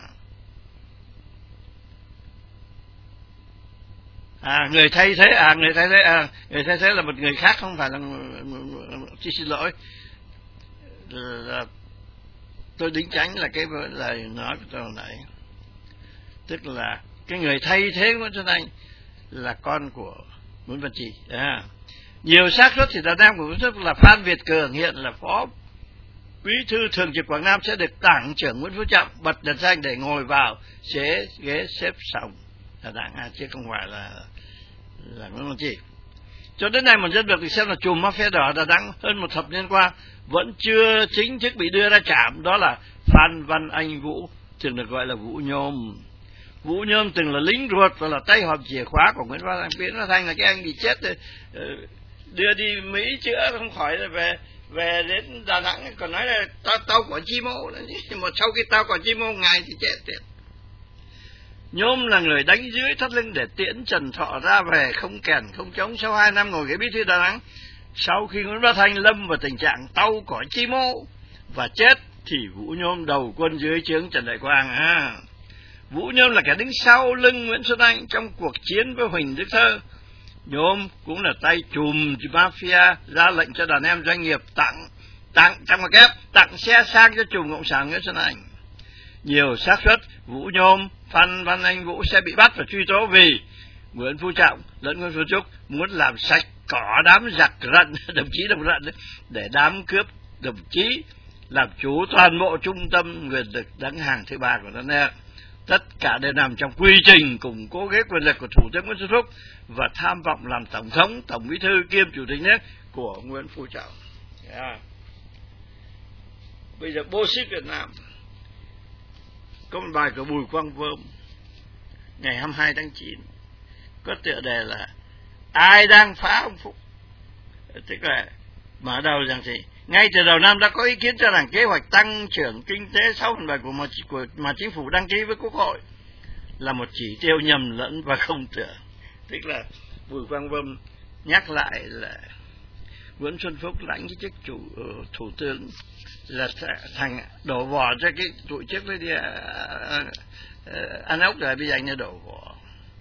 À, người thay thế, à, người thay thế, à, người thay thế là một người khác, không phải là, xin lỗi, là, tôi đính tránh là cái lời nói của tôi hồi nãy, tức là cái người thay thế Nguyễn Xuân Anh là con của Nguyễn Văn Chi. À. Nhiều xác suất thì Đà Nam của Nguyễn Xuân Phúc là Phan Việt Cường, hiện là phó bí thư thường trực Quảng Nam, sẽ được Đảng trưởng Nguyễn Phú Trọng bật đèn xanh để ngồi vào ghế ghế xếp sòng là Đảng, à, chứ không phải là là Nguyễn Văn Chi. Cho đến nay một dân được xem là chùm mafia đỏ Đà Nẵng hơn một thập niên qua vẫn chưa chính thức bị đưa ra trảm, đó là Phan Văn Anh Vũ, thường được gọi là Vũ Nhôm. Vũ Nhôm từng là lính ruột và là tay hòm chìa khóa của Nguyễn Văn Nguyễn Văn Thành, là cái anh bị chết rồi, đưa đi Mỹ chữa không khỏi, rồi về về đến Đà Nẵng còn nói là tao tao có chi mô, nhưng mà sau khi tao có chi mô ngày thì chết tiệt. Nhôm là người đánh dưới thắt lưng để tiễn Trần Thọ ra về không kèn không trống sau hai năm ngồi ghế bí thư Đà Nẵng. Sau khi Nguyễn Bá Thanh lâm vào tình trạng tao có chi mô và chết thì Vũ Nhôm đầu quân dưới trướng Trần Đại Quang. À. Vũ Nhôm là kẻ đứng sau lưng Nguyễn Xuân Anh trong cuộc chiến với Huỳnh Đức Thơ. Nhôm cũng là tay chùm mafia ra lệnh cho đàn em doanh nghiệp tặng tặng trong một kép tặng xe sang cho chùm cộng sản Nguyễn Xuân Anh. Nhiều xác suất Vũ Nhôm, Phan Văn Anh Vũ sẽ bị bắt và truy tố vì Nguyễn Phú Trọng lẫn Nguyễn Xuân Phúc muốn làm sạch cỏ đám giặc rận, đồng chí đồng rận đấy, để đám cướp đồng chí làm chủ toàn bộ trung tâm quyền lực đáng hàng thứ ba của đất nước. Tất cả đều nằm trong quy trình củng cố ghế quyền lực của Thủ tướng Nguyễn Xuân Phúc và tham vọng làm tổng thống, tổng bí thư kiêm chủ tịch nước của Nguyễn Phú Trọng. Yeah. Bây giờ bô xít Việt Nam có một bài của Bùi Quang Vơm ngày hai mươi hai tháng chín có tựa đề là ai đang phá ông Phúc. Tức là mở đầu rằng thì ngay từ đầu năm đã có ý kiến cho rằng kế hoạch tăng trưởng kinh tế sáu phần bảy của mà, của mà chính phủ đăng ký với Quốc hội là một chỉ tiêu nhầm lẫn và không tưởng. Tức là Bùi Quang Vâm nhắc lại là Nguyễn Xuân Phúc lãnh cái chức chủ uh, thủ tướng là thằng đổ vỏ cho cái tụi trước với đi uh, uh, ăn ốc rồi bây giờ anh nó đổ vỏ.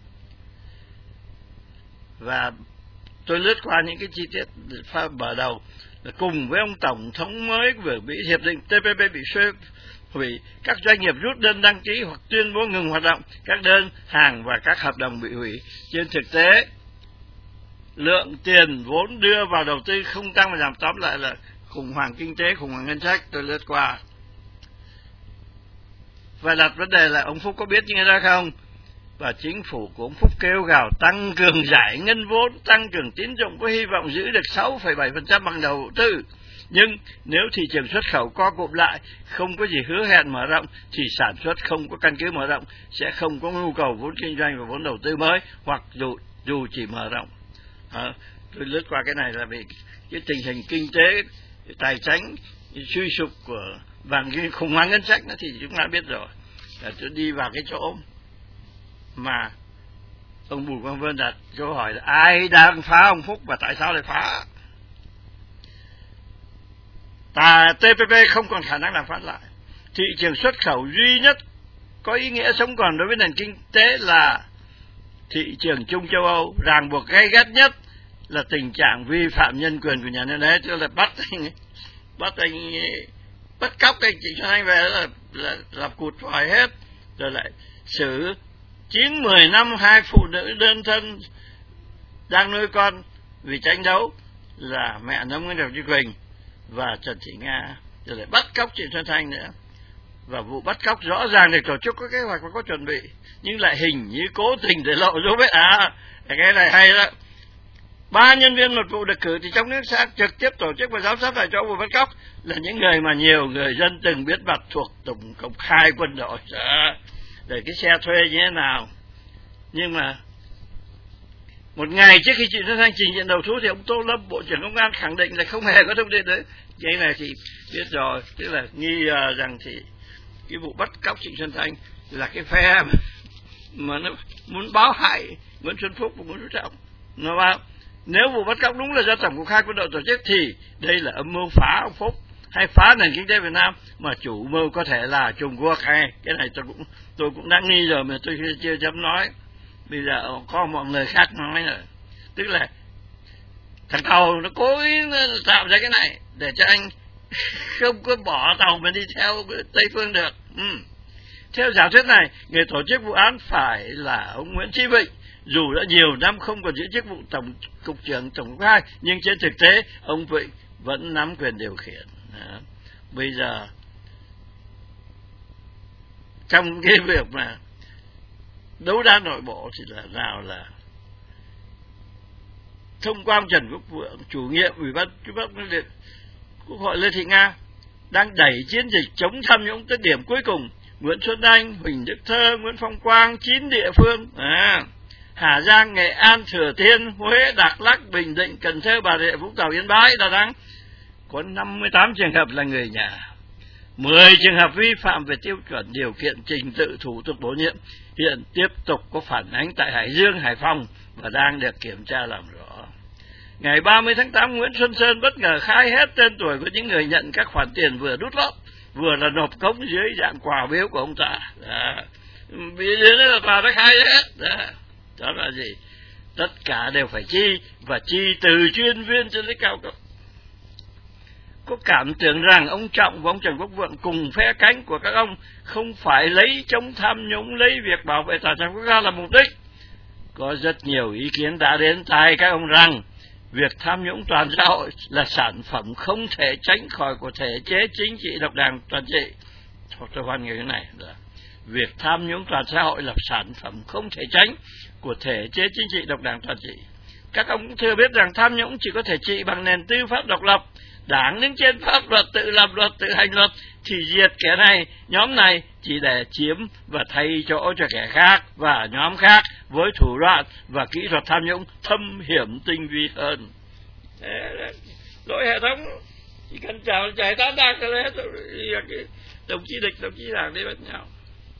Và tôi lướt qua những cái chi tiết pha mở đầu là cùng với ông tổng thống mới vừa bị hiệp định tê pê pê bị xuyên hủy, các doanh nghiệp rút đơn đăng ký hoặc tuyên bố ngừng hoạt động, các đơn hàng và các hợp đồng bị hủy. Trên thực tế, lượng tiền vốn đưa vào đầu tư không tăng mà giảm, tóm lại là khủng hoảng kinh tế, khủng hoảng ngân sách. Tôi lướt qua và đặt vấn đề là ông Phúc có biết như thế đó không? Và chính phủ của ông Phúc kêu gào tăng cường giải ngân vốn, tăng cường tín dụng với hy vọng giữ được sáu phẩy bảy phần trăm bằng đầu tư. Nhưng nếu thị trường xuất khẩu co cụm lại, không có gì hứa hẹn mở rộng, thì sản xuất không có căn cứ mở rộng, sẽ không có nhu cầu vốn kinh doanh và vốn đầu tư mới, hoặc dù, dù chỉ mở rộng. À, tôi lướt qua cái này là vì cái tình hình kinh tế, tài chính suy sụp của và khủng hoảng ngân sách đó thì chúng ta biết rồi. Là tôi đi vào cái chỗ mà ông Bùi Quang Vân đặt câu hỏi là ai đang phá ông Phúc và tại sao lại phá. Ta tê pê pê không còn khả năng làm phát lại. Thị trường xuất khẩu duy nhất có ý nghĩa sống còn đối với nền kinh tế là thị trường Trung châu Âu. Ràng buộc gay gắt nhất là tình trạng vi phạm nhân quyền của nhà nước đấy, tức là bắt anh bắt anh bắt cóc anh Trịnh Xuân Thanh về là là làm cụt vòi hết, rồi lại xử chín mười năm hai phụ nữ đơn thân đang nuôi con vì tranh đấu là mẹ Nông Nguyễn Đồng Chí Quỳnh và Trần Thị Nga, rồi lại bắt cóc Trịnh Xuân Thanh nữa. Và vụ bắt cóc rõ ràng được tổ chức có kế hoạch và có chuẩn bị, nhưng lại hình như cố tình để lộ dấu vết. À, cái này hay đó. Ba nhân viên một vụ được cử thì trong nước sẽ trực tiếp tổ chức và giám sát tại chỗ vụ bắt cóc là những người mà nhiều người dân từng biết mặt thuộc Tổng cục Khai quân đội. À, để cái xe thuê như thế nào. Nhưng mà một ngày trước khi Trịnh Xuân Thanh trình diện đầu thú thì ông Tô Lâm, Bộ trưởng Công an khẳng định là không hề có thông tin đấy. Cái này thì biết rồi, tức là nghi uh, rằng thì cái vụ bắt cóc Trịnh Xuân Thanh là cái phe mà, mà nó muốn báo hại Nguyễn Xuân Phúc và Nguyễn Phú Trọng. Nó bảo nếu vụ bắt cóc đúng là do Tổng cục Khai quân đội tổ chức thì đây là âm mưu phá ông Phúc hay phá nền kinh tế Việt Nam, mà chủ mưu có thể là Trung Quốc. Hay cái này tôi cũng tôi cũng đang nghi rồi mà tôi chưa dám nói. Bây giờ có mọi người khác nói rồi, tức là thằng tàu nó cố ý nó tạo ra cái này để cho anh không có bỏ tàu mà đi theo Tây Phương được. Ừ. Theo giả thuyết này, người tổ chức vụ án phải là ông Nguyễn Chí Vịnh, dù đã nhiều năm không còn giữ chức vụ tổng cục trưởng Tổng cục hai, nhưng trên thực tế ông Vịnh vẫn nắm quyền điều khiển. Đó. Bây giờ trong cái việc mà đấu đá nội bộ thì là nào là thông qua ông Trần Quốc Vượng, chủ nhiệm Ủy ban Quốc hội Lê Thị Nga đang đẩy chiến dịch chống tham nhũng tới điểm cuối cùng. Nguyễn Xuân Anh, Huỳnh Đức Thơ, Nguyễn Phong Quang, chín địa phương à, Hà Giang, Nghệ An, Thừa Thiên, Huế, Đắk Lắk, Bình Định, Cần Thơ, Bà Rịa Vũng Tàu, Yên Bái, Đà Nẵng có năm mươi tám trường hợp là người nhà, mười trường hợp vi phạm về tiêu chuẩn điều kiện trình tự thủ tục bổ nhiệm, hiện tiếp tục có phản ánh tại Hải Dương, Hải Phòng và đang được kiểm tra làm rõ. Ngày ba mươi tháng tám, Nguyễn Xuân Sơn bất ngờ khai hết tên tuổi của những người nhận các khoản tiền vừa đút lót, vừa là nộp cống dưới dạng quà biếu của ông ta. Vì thế là tòa đã khai hết. Đó. Đó là gì? Tất cả đều phải chi, và chi từ chuyên viên cho tới cao cấp. Có cảm tưởng rằng ông Trọng và ông Trần Quốc Vượng cùng phe cánh của các ông không phải lấy chống tham nhũng, lấy việc bảo vệ tài sản quốc gia là mục đích, có rất nhiều ý kiến đã đến tai các ông rằng việc tham nhũng toàn xã hội là sản phẩm không thể tránh khỏi của thể chế chính trị độc đảng toàn trị. Tôi hoan nghênh cái này là việc tham nhũng toàn xã hội là sản phẩm không thể tránh của thể chế chính trị độc đảng toàn trị. Các ông cũng thừa biết rằng tham nhũng chỉ có thể trị bằng nền tư pháp độc lập, đảng đứng trên pháp luật, tự lập luật, tự hành luật, thì diệt kẻ này, nhóm này chỉ để chiếm và thay chỗ cho kẻ khác và nhóm khác với thủ đoạn và kỹ thuật tham nhũng thâm hiểm tinh vi hơn. Lỗi hệ thống chỉ cần chào chạy tan đạc là hết, đồng chí địch, đồng chí đảng đi bắt nhau.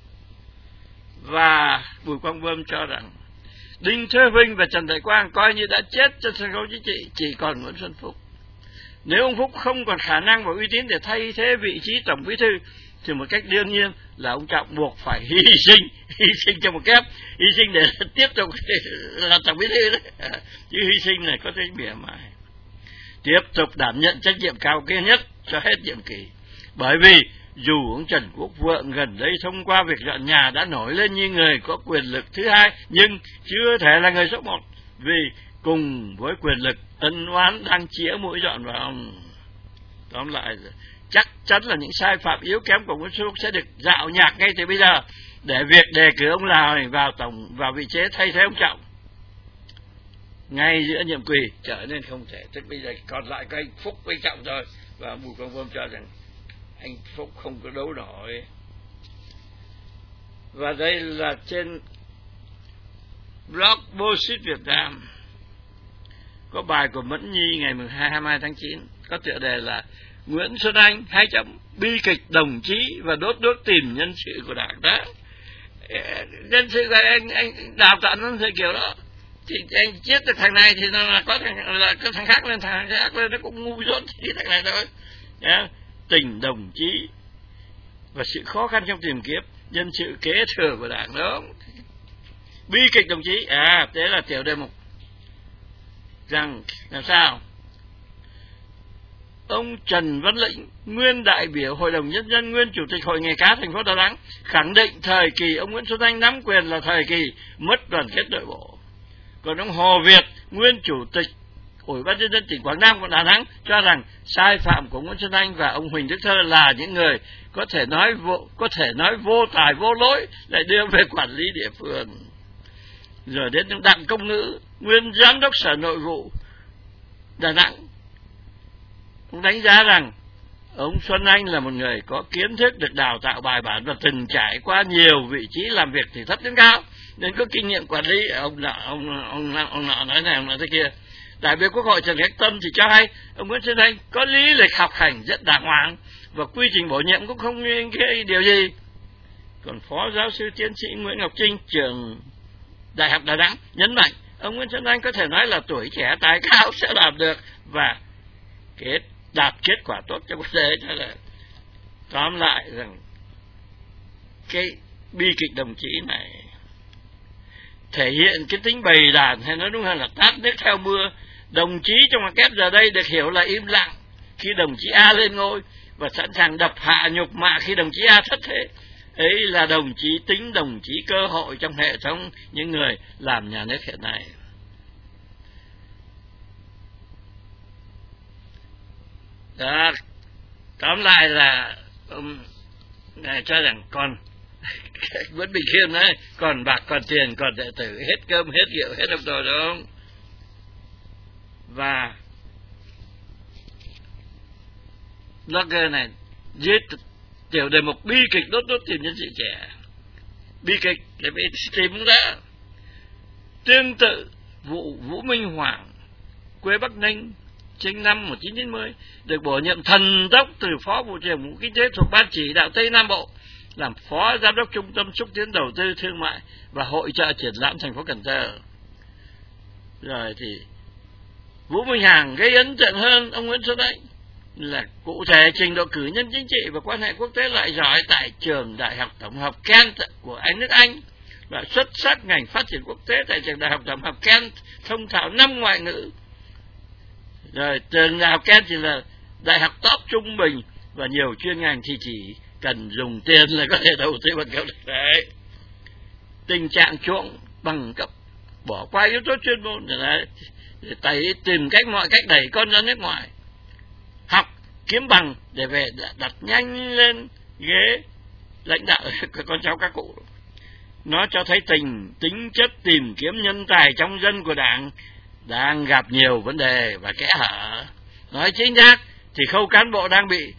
Và Bùi Quang Bơm cho rằng Đinh Thế Vinh và Trần Đại Quang coi như đã chết trên sân khấu chính trị, chỉ còn Nguyễn Xuân Phúc. Nếu ông Phúc không còn khả năng và uy tín để thay thế vị trí tổng bí thư, thì một cách đương nhiên là ông Trọng buộc phải hy sinh, hy sinh cho một kép, hy sinh để tiếp tục là tổng bí thư đấy. Chứ hy sinh này có thể mỉa mai. Tiếp tục đảm nhận trách nhiệm cao kia nhất cho hết nhiệm kỳ. Bởi vì dù ông Trần Quốc Vượng gần đây thông qua việc dọn nhà đã nổi lên như người có quyền lực thứ hai, nhưng chưa thể là người số một, vì cùng với quyền lực ân oán đang chĩa mũi dọn vào ông. Tóm lại, chắc chắn là những sai phạm yếu kém của Nguyễn Xuân Phúc sẽ được dạo nhạc ngay từ bây giờ, để việc đề cử ông Lào này vào tổng vào vị trí thay thế ông Trọng ngay giữa nhiệm kỳ trở nên không thể. Tức bây giờ còn lại có anh Phúc với Trọng rồi, và Bùi Quang Bơm cho rằng anh Phúc không có đấu nổi. Và đây là trên blog Bullshit Việt Nam có bài của Mẫn Nhi ngày mười hai, hai mươi hai tháng chín, có tựa đề là Nguyễn Xuân Anh hai chấm bi kịch đồng chí và đốt đốt tìm nhân sự của đảng. Đó, nhân sự của anh anh đào tạo nó theo kiểu đó, thì anh chết được thằng này thì nó là có thằng là có thằng khác lên, thằng khác lên nó cũng ngu dốt thì thằng này thôi. Yeah. Tình đồng chí và sự khó khăn trong tìm kiếm nhân sự kế thừa của đảng đó. Bi kịch đồng chí, à thế là tiểu đề mục rằng làm sao ông Trần Văn Lĩnh, nguyên đại biểu Hội đồng Nhân dân, nguyên chủ tịch Hội nghề cá thành phố Đà Nẵng, khẳng định thời kỳ ông Nguyễn Xuân Anh nắm quyền là thời kỳ mất đoàn kết nội bộ. Còn ông Hồ Việt, nguyên chủ tịch Ủy ban Nhân dân tỉnh Quảng Nam của Đà Nẵng, cho rằng sai phạm của Nguyễn Xuân Anh và ông Huỳnh Đức Thơ là những người có thể nói vô, có thể nói vô tài vô lỗi, lại đưa về quản lý địa phương. Rồi đến ông Đặng Công Ngữ, nguyên giám đốc Sở Nội vụ Đà Nẵng, cũng đánh giá rằng ông Xuân Anh là một người có kiến thức, được đào tạo bài bản và từng trải qua nhiều vị trí làm việc từ thấp đến cao, nên có kinh nghiệm quản lý. Ông nọ ông ông ông, ông nọ nói này, ông nói thế kia. Đại biểu Quốc hội Trần Khánh Tâm thì cho hay ông Nguyễn Xuân Anh có lý lịch học hành rất đàng hoàng và quy trình bổ nhiệm cũng không cái điều gì. Còn Phó Giáo sư Tiến sĩ Nguyễn Ngọc Trinh, trường Đại học Đà Nẵng, nhấn mạnh ông Nguyễn Xuân Anh có thể nói là tuổi trẻ tài cao sẽ làm được và kết đạt kết quả tốt cho quốc tế. Cho là tóm lại rằng cái bi kịch đồng chí này thể hiện cái tính bầy đàn, hay nói đúng hơn là tát nước theo mưa. Đồng chí trong ngoặc kép giờ đây được hiểu là im lặng khi đồng chí A lên ngôi và sẵn sàng đập hạ nhục mạ khi đồng chí A thất thế. Ấy là đồng chí tính đồng chí cơ hội trong hệ thống những người làm nhà nước hiện nay. Đó, tóm lại là ông này cho rằng còn Nguyễn Bình Khiêm đấy, còn bạc còn tiền còn đệ tử, hết cơm hết rượu hết đồng đồ đó. Và blogger này viết tiểu đề mục bi kịch đốt đốt tìm nhân sự trẻ. Bi kịch để bị tìm cũng đã. Tương tự vụ Vũ Minh Hoàng, quê Bắc Ninh, sinh năm một nghìn chín trăm chín mươi, được bổ nhiệm thần tốc từ Phó Vụ trưởng Vụ Kinh tế thuộc Ban Chỉ đạo Tây Nam Bộ làm Phó Giám đốc Trung tâm Xúc tiến Đầu tư Thương mại và Hội chợ Triển lãm thành phố Cần Thơ. Rồi thì Vũ Minh Hoàng gây ấn tượng hơn ông Nguyễn Xuân Anh là cụ thể trình độ cử nhân chính trị và quan hệ quốc tế loại giỏi tại trường Đại học Tổng hợp Kent của Anh nước Anh, và xuất sắc ngành phát triển quốc tế tại trường Đại học Tổng hợp Kent, thông thạo năm ngoại ngữ. Rồi trường Đại học Kent thì là đại học top trung bình và nhiều chuyên ngành thì chỉ cần dùng tiền là có thể đầu tư bằng cấp được đấy. Tình trạng chuộng bằng cấp bỏ qua yếu tố chuyên môn để, để tẩy, tìm cách mọi cách đẩy con ra nước ngoài, học kiếm bằng để về đặt nhanh lên ghế lãnh đạo của con cháu các cụ. Nó cho thấy tình tính chất tìm kiếm nhân tài trong dân của Đảng đang gặp nhiều vấn đề và kẽ hở. Nói chính xác thì khâu cán bộ đang bị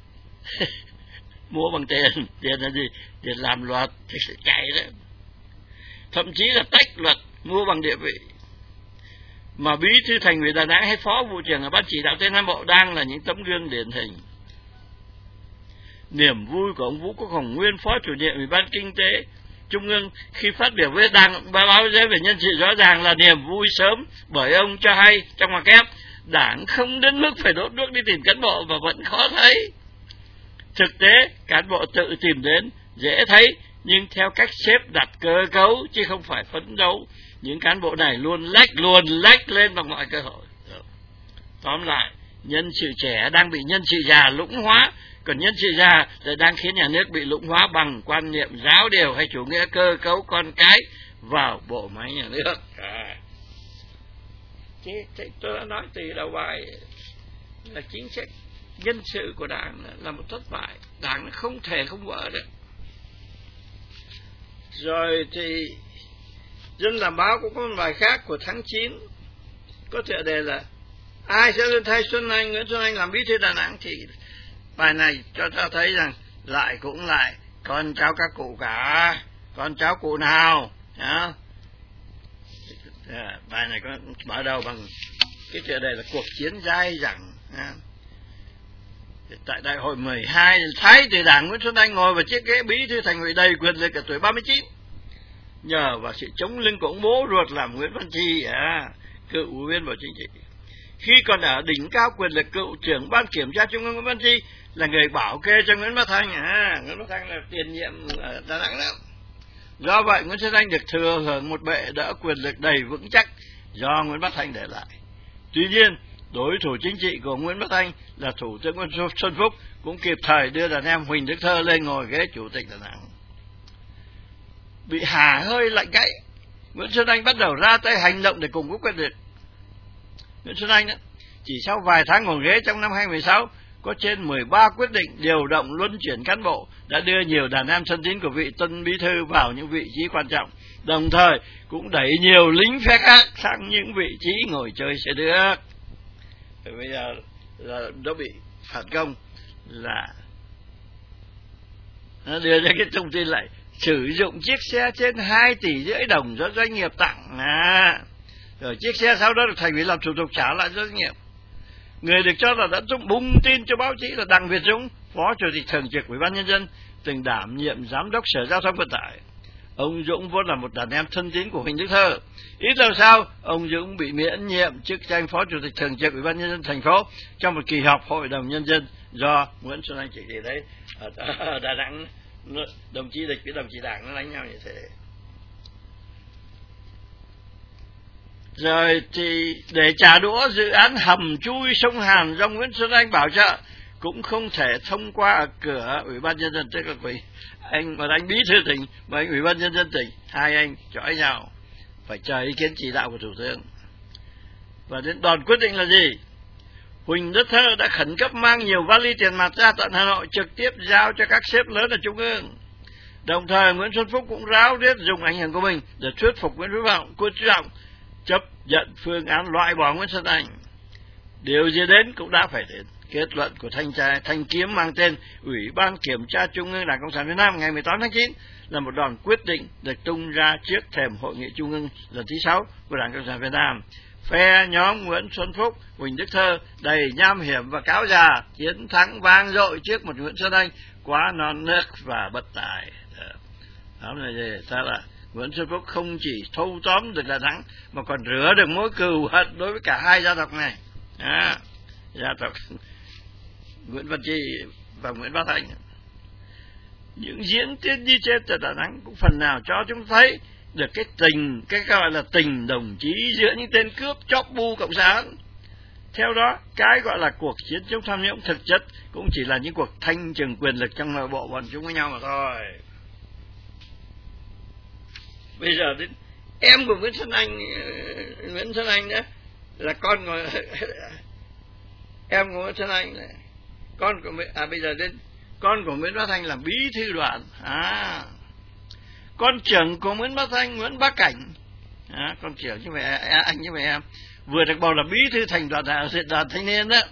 mua bằng tiền. Tiền là gì? Tiền làm luật thì sẽ chạy đấy. Thậm chí là tách luật mua bằng địa vị. Mà bí thư Thành ủy Đà Nẵng hay phó vụ trưởng ở ban chỉ đạo Tây Nam Bộ đang là những tấm gương điển hình. Niềm vui của ông Vũ Quốc Hùng, nguyên phó chủ nhiệm Ủy ban Kinh tế Trung ương khi phát biểu với Đảng báo giới về nhân sự rõ ràng là niềm vui sớm, bởi ông cho hay trong ngoặc kép Đảng không đến mức phải đốt đuốc đi tìm cán bộ và vẫn khó thấy. Thực tế cán bộ tự tìm đến dễ thấy, nhưng theo cách xếp đặt cơ cấu chứ không phải phấn đấu. Những cán bộ này luôn lách luôn lách lên bằng mọi cơ hội. Tóm lại, nhân sự trẻ đang bị nhân sự già lũng hóa, còn nhân sự già lại đang khiến nhà nước bị lũng hóa bằng quan niệm giáo điều hay chủ nghĩa cơ cấu con cái vào bộ máy nhà nước. À. Chứ, chứ tôi đã nói từ đầu bài là chính sách nhân sự của Đảng là một thất bại. Đảng không thể không vỡ được. Rồi thì Dân Làm Báo cũng có một bài khác của tháng chín, có tựa đề là ai sẽ lên thay Xuân Anh, Nguyễn Xuân Anh làm bí thư Đà Nẵng. Thì bài này cho ta thấy rằng lại cũng lại con cháu các cụ cả, con cháu cụ nào đó. À, bài này có mở đầu bằng cái tựa đề là cuộc chiến dai dẳng. À. Tại đại hội mười hai, Thái tử Đảng Nguyễn Xuân Anh ngồi vào chiếc ghế bí thư Thành ủy đầy quyền lực ở tuổi ba mươi chín, nhờ vào sự chống lưng của ông bố ruột làm Nguyễn Văn Chi, à, cựu ủy viên Bộ Chính trị. Khi còn ở đỉnh cao quyền lực, cựu trưởng ban kiểm tra Trung ương Nguyễn Văn Chi là người bảo kê cho Nguyễn Bá Thanh. À, Nguyễn Bá Thanh là tiền nhiệm ở Đà Nẵng đó. Do vậy Nguyễn Xuân Anh được thừa hưởng một bệ đỡ quyền lực đầy vững chắc do Nguyễn Bá Thanh để lại. Tuy nhiên, đối thủ chính trị của Nguyễn Bá Thanh là Thủ tướng Nguyễn Xuân Phúc cũng kịp thời đưa đàn em Huỳnh Đức Thơ lên ngồi ghế chủ tịch Đà Nẵng. Bị hà hơi lạnh gáy, Nguyễn Xuân Anh bắt đầu ra tay hành động để củng cố quyền lực. Nguyễn Xuân Anh đó, chỉ sau vài tháng ngồi ghế trong năm hai nghìn không trăm mười sáu, có trên mười ba quyết định điều động luân chuyển cán bộ đã đưa nhiều đàn em thân tín của vị tân bí thư vào những vị trí quan trọng, đồng thời cũng đẩy nhiều lính phe khác sang những vị trí ngồi chơi xe nước. Bây giờ là nó bị phản công là nó đưa ra cái thông tin lại sử dụng chiếc xe trên hai tỷ rưỡi đồng do doanh nghiệp tặng, à, rồi chiếc xe sau đó được Thành ủy làm thủ tục trả lại cho doanh nghiệp. Người được cho là đã Dũng bung tin cho báo chí là Đặng Việt Dũng, phó chủ tịch thường trực Ủy ban Nhân dân, từng đảm nhiệm giám đốc Sở Giao thông Vận tải. Ông Dũng vốn là một đàn em thân tín của Huỳnh Đức Thơ. Ít lâu sau, ông Dũng bị miễn nhiệm chức danh phó chủ tịch thường trực Ủy ban Nhân dân thành phố trong một kỳ họp Hội đồng Nhân dân do Nguyễn Xuân Anh chỉ thị. Đấy, ở Đà Nẵng đồng chí địch với đồng chí Đảng nó đánh nhau như thế. Rồi thì để trả đũa dự án hầm chui sông Hàn do Nguyễn Xuân Anh bảo trợ cũng không thể thông qua ở cửa Ủy ban Nhân dân, tức là quỷ anh và anh bí thư tỉnh và anh Ủy ban Nhân dân tỉnh, hai anh chọi nhau, phải chờ ý kiến chỉ đạo của Thủ tướng. Và đến đòn quyết định là gì? Huỳnh Đức Thơ đã khẩn cấp mang nhiều vali tiền mặt ra tận Hà Nội, trực tiếp giao cho các sếp lớn ở Trung ương. Đồng thời Nguyễn Xuân Phúc cũng ráo riết dùng ảnh hưởng của mình để thuyết phục Nguyễn Phú Trọng, Nguyễn Phú Trọng chấp nhận phương án loại bỏ Nguyễn Xuân Anh. Điều gì đến cũng đã phải đến. Kết luận của thanh tra thanh kiếm mang tên Ủy ban Kiểm tra Trung ương Đảng Cộng sản Việt Nam ngày mười tám tháng chín là một đòn quyết định được tung ra trước thềm Hội nghị Trung ương lần thứ sáu của Đảng Cộng sản Việt Nam. Phe nhóm Nguyễn Xuân Phúc, Huỳnh Đức Thơ đầy nham hiểm và cáo già, chiến thắng vang dội trước một Nguyễn Xuân Anh quá non nớt và bất tài. Đó là gì? Ta là Nguyễn Xuân Phúc không chỉ thâu tóm được Đà Nẵng mà còn rửa được mối cừu hận đối với cả hai gia tộc này. À, gia tộc Nguyễn Văn Chi và Nguyễn Bá Thanh. Những diễn tiến như trên tại Đà Nẵng cũng phần nào cho chúng thấy được cái tình, cái gọi là tình đồng chí giữa những tên cướp chóp bu cộng sản. Theo đó, cái gọi là cuộc chiến chống tham nhũng thực chất cũng chỉ là những cuộc thanh trừng quyền lực trong nội bộ bọn chúng với nhau mà thôi. Bây giờ đến em của Nguyễn Xuân Anh, Nguyễn Xuân Anh đó là con của em của Nguyễn Xuân Anh này, con của à bây giờ đến con của Nguyễn Bá Thanh làm bí thư đoàn, à con trưởng của Nguyễn Bá Thanh, Nguyễn Bá Cảnh, à, con trưởng như vậy anh như vậy em vừa được bầu là bí thư thành đoàn đoàn thanh niên đó.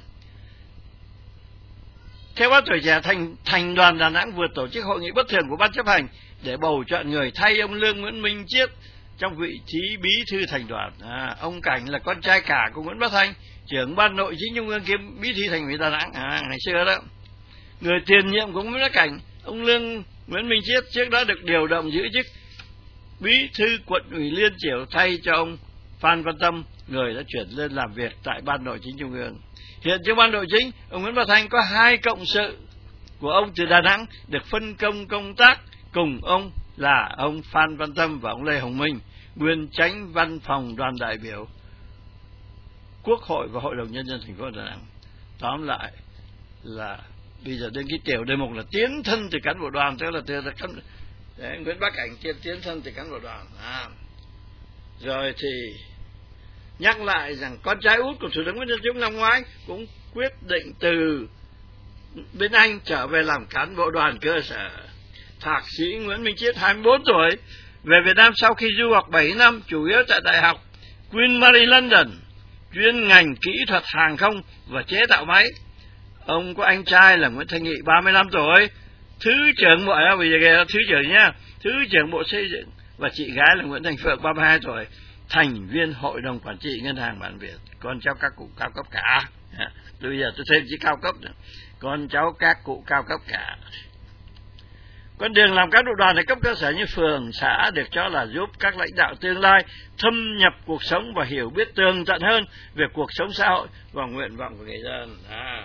Theo báo Tuổi Trẻ, thành thành đoàn Đà Nẵng vừa tổ chức hội nghị bất thường của ban chấp hành để bầu chọn người thay ông Lương Nguyễn Minh Chiết trong vị trí bí thư thành đoàn. À, ông Cảnh là con trai cả của Nguyễn Bá Thanh, trưởng ban nội chính trung ương kiêm bí thư thành ủy Đà Nẵng, à, ngày xưa đó. Người tiền nhiệm của Nguyễn Bá Cảnh, ông Lương Nguyễn Minh Chiết, trước đó được điều động giữ chức bí thư quận ủy Liên Chiểu thay cho ông Phan Văn Tâm, người đã chuyển lên làm việc tại ban nội chính trung ương. Hiện trong ban nội chính, ông Nguyễn Bá Thanh có hai cộng sự của ông từ Đà Nẵng được phân công công tác cùng ông là ông Phan Văn Tâm và ông Lê Hồng Minh, nguyên chánh văn phòng đoàn đại biểu Quốc hội và Hội đồng Nhân dân thành phố Đà Nẵng. Tóm lại là bây giờ đến cái tiểu đề mục là tiến thân từ cán bộ đoàn, tức là từ cán Đấy, Nguyễn Bá Cảnh tiến tiến thân từ cán bộ đoàn. À. Rồi thì nhắc lại rằng con trai út của Thủ tướng Nguyễn Xuân Phúc năm ngoái cũng quyết định từ bên Anh trở về làm cán bộ đoàn cơ sở. Thạc sĩ Nguyễn Minh Chiết, hai mươi bốn tuổi, về Việt Nam sau khi du học bảy năm, chủ yếu tại Đại học Queen Mary London, chuyên ngành kỹ thuật hàng không và chế tạo máy. Ông có anh trai là Nguyễn Thanh Nghị, ba mươi lăm tuổi, thứ trưởng bộ, bây giờ kìa, thứ trưởng nhá, thứ trưởng bộ xây dựng, và chị gái là Nguyễn Thành Phượng, ba mươi hai tuổi, thành viên hội đồng quản trị Ngân hàng Bản Việt. Con cháu các cụ cao cấp cả. Bây giờ tôi thêm chỉ cao cấp nữa. Con cháu các cụ cao cấp cả. Con đường làm cán bộ đoàn ở cấp cơ sở như phường, xã được cho là giúp các lãnh đạo tương lai thâm nhập cuộc sống và hiểu biết tường tận hơn về cuộc sống xã hội và nguyện vọng của người dân. À.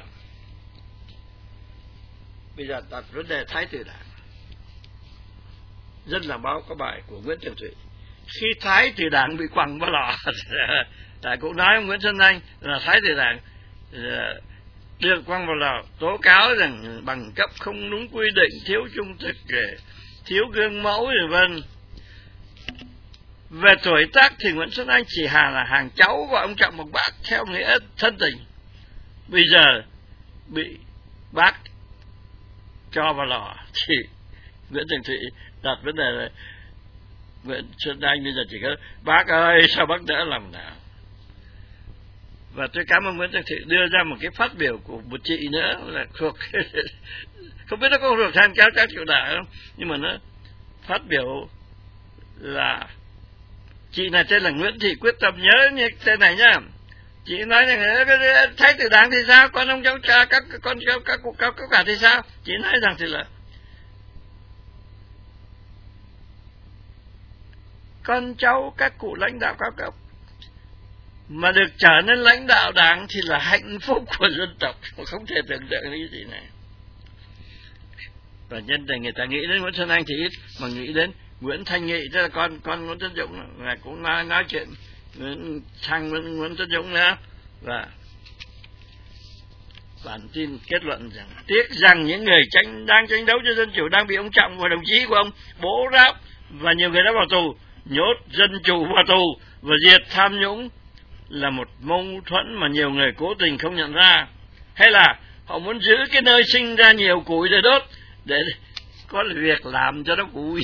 Bây giờ đặt vấn đề Thái tử Đảng. Dân làm báo có bài của Nguyễn Trường Thụy. Khi Thái tử Đảng bị quẳng vào lò, tại cũng nói Nguyễn Xuân Anh là Thái tử Đảng được quăng vào lò, tố cáo rằng bằng cấp không đúng quy định, thiếu trung thực, thiếu gương mẫu rồi vân. Về tuổi tác thì Nguyễn Xuân Anh chỉ hà là hàng cháu của ông Trọng Mộc Bác theo nghĩa thân tình. Bây giờ bị bác cho vào lò thì Nguyễn Trường Thụy đặt vấn đề là Nguyễn Xuân Anh bây giờ chỉ có bác ơi sao bác đỡ lòng nào. Và tôi cảm ơn Nguyễn Trường Thụy đưa ra một cái phát biểu của một chị nữa là thuộc không biết nó có thuộc than cáo các triệu đại không, nhưng mà nó phát biểu là chị này tên là Nguyễn Thị Quyết Tâm, nhớ như tên này nhá. Chị nói rằng Thái tử Đảng thì sao, con ông cháu cha các con cháu các cụ cao cấp cả thì sao. Chị nói rằng thì là con cháu các cụ lãnh đạo cao cấp mà được trở nên lãnh đạo Đảng thì là hạnh phúc của dân tộc, không thể tưởng tượng cái gì này. Và nhân đây người ta nghĩ đến Nguyễn Xuân Anh thì ít mà nghĩ đến Nguyễn Thanh Nghị, tức là con con Nguyễn Tân Dũng, là cũng nói nói chuyện Nguyễn Thanh Nguyễn, Nguyễn Tân Dũng nữa. Và bản tin kết luận rằng tiếc rằng những người tranh đang tranh đấu cho dân chủ đang bị ông Trọng và đồng chí của ông bố ráp và nhiều người đã vào tù, nhốt dân chủ vào tù và diệt tham nhũng là một mâu thuẫn mà nhiều người cố tình không nhận ra, hay là họ muốn giữ cái nơi sinh ra nhiều củi để đốt để có việc làm cho nó củi.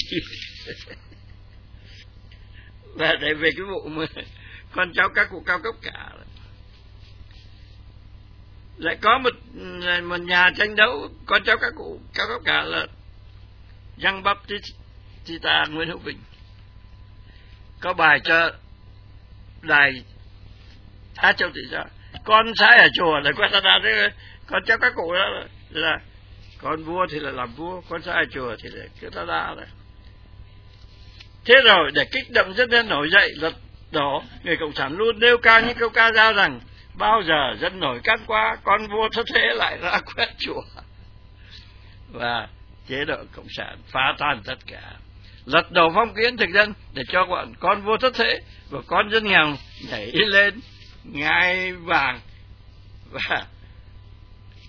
Và để về cái vụ mà con cháu các cụ cao cấp cả lại có một một nhà tranh đấu con cháu các cụ cao cấp cả là Jean Baptiste Nguyễn Hữu Bình, có bài cho đài Á Châu Tự Do, con sai ở chùa là con ta đấy, con cháu các cụ đó là, là con vua thì là làm vua, con sai ở chùa thì là cái ta đa đấy. Thế rồi để kích động dân dân nổi dậy lật đổ, người cộng sản luôn nêu cao những câu ca dao rằng bao giờ dân nổi cát qua, con vua thất thế lại ra quét chùa, và chế độ cộng sản phá tan tất cả, lật đổ phong kiến thực dân để cho bọn con vua thất thế và con dân nghèo nhảy lên ngai vàng. Và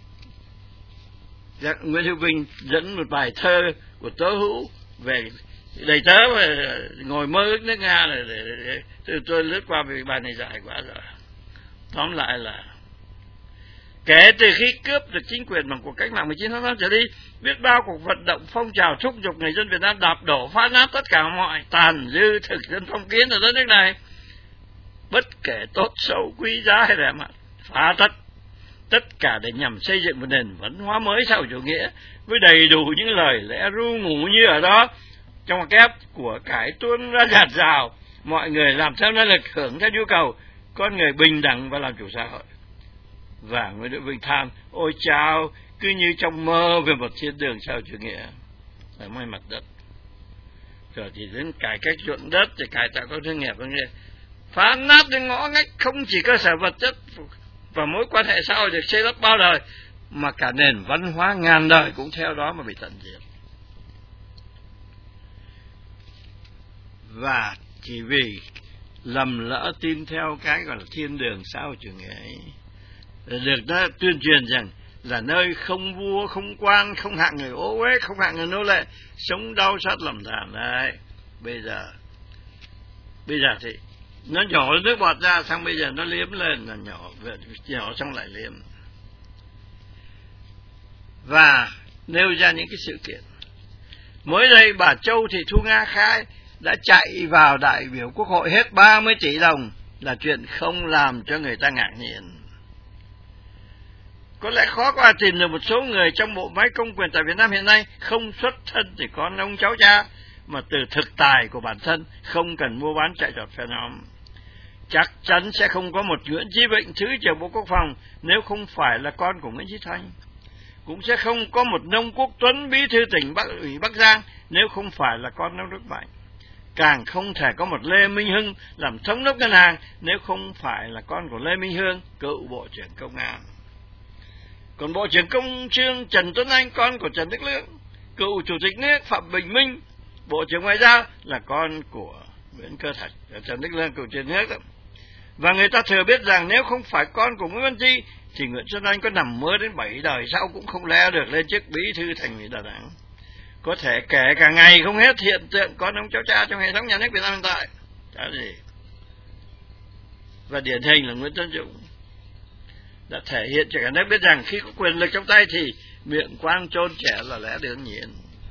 Nguyễn Hữu Bình dẫn một bài thơ của Tố Hữu về đầy tớ mà ngồi mơ ước nước Nga này, để, để, để, để tôi lướt qua vì bài này dài quá rồi. Tóm lại là kể từ khi cướp được chính quyền bằng cuộc cách mạng mười chín tháng tám trở đi, biết bao cuộc vận động phong trào thúc giục người dân Việt Nam đạp đổ phá nát tất cả mọi tàn dư thực dân phong kiến ở đất nước này, bất kể tốt xấu quý giá hay rẻ mạt, phá tất tất cả để nhằm xây dựng một nền văn hóa mới xã hội chủ nghĩa với đầy đủ những lời lẽ ru ngủ như ở đó, trong một kép của cải tuôn ra dạt dào, mọi người làm theo năng lực, hưởng theo nhu cầu, con người bình đẳng và làm chủ xã hội. Và Nguyễn Đức Vinh than: ôi chao, cứ như trong mơ về một thiên đường xã hội chủ nghĩa ở ngoài mặt đất. Rồi thì đến cải cách ruộng đất, thì cải tạo các doanh nghiệp, phá nát đến ngõ ngách, không chỉ cơ sở vật chất và mối quan hệ xã hội được xây đắp bao đời, mà cả nền văn hóa ngàn đời cũng theo đó mà bị tận diệt. Và chỉ vì lầm lỡ tin theo cái gọi là thiên đường xã hội chủ nghĩa ấy, được nó tuyên truyền rằng là nơi không vua, không quan, không hạng người ô uế, không hạng người nô lệ, sống đau sát lầm than đấy. Bây giờ bây giờ thì nó nhỏ nước bọt ra, xong bây giờ nó liếm lên, là nhỏ nhỏ xong lại liếm. Và nêu ra những cái sự kiện. Mới đây bà Châu Thị Thu Nga khai đã chạy vào đại biểu Quốc hội hết ba mươi tỷ đồng, là chuyện không làm cho người ta ngạc nhiên. Có lẽ khó qua tìm được một số người trong bộ máy công quyền tại Việt Nam hiện nay không xuất thân thì con ông cháu cha, mà từ thực tài của bản thân, không cần mua bán chạy trọt phe nhóm. Chắc chắn sẽ không có một Nguyễn Chí Vịnh, Thứ trưởng Bộ Quốc phòng, nếu không phải là con của Nguyễn Chí Thanh. Cũng sẽ không có một Nông Quốc Tuấn, Bí thư tỉnh Bắc ủy Bắc Giang, nếu không phải là con Nông Đức Mạnh. Càng không thể có một Lê Minh Hưng làm thống đốc ngân hàng, nếu không phải là con của Lê Minh Hương, cựu Bộ trưởng Công an. Còn Bộ trưởng Công Thương Trần Tuấn Anh, con của Trần Đức Lương, cựu Chủ tịch nước Phạm Bình Minh, Bộ trưởng Ngoại giao, là con của Nguyễn Cơ Thạch, Trần Đức Lương, cựu Chủ tịch nước đó. Và người ta thừa biết rằng nếu không phải con của Nguyễn Văn Chi, thì Nguyễn Xuân Anh có nằm mơ đến bảy đời sau cũng không leo được lên chức Bí thư Thành ủy Đà Nẵng. Có thể kể cả ngày không hết hiện tượng con ông cháu cha trong hệ thống nhà nước Việt Nam hiện tại. Chả gì. Và điển hình là Nguyễn Tân Dũng đã thể hiện cho cả nước biết rằng khi có quyền lực trong tay thì miệng quan chôn trẻ là lẽ đương nhiên.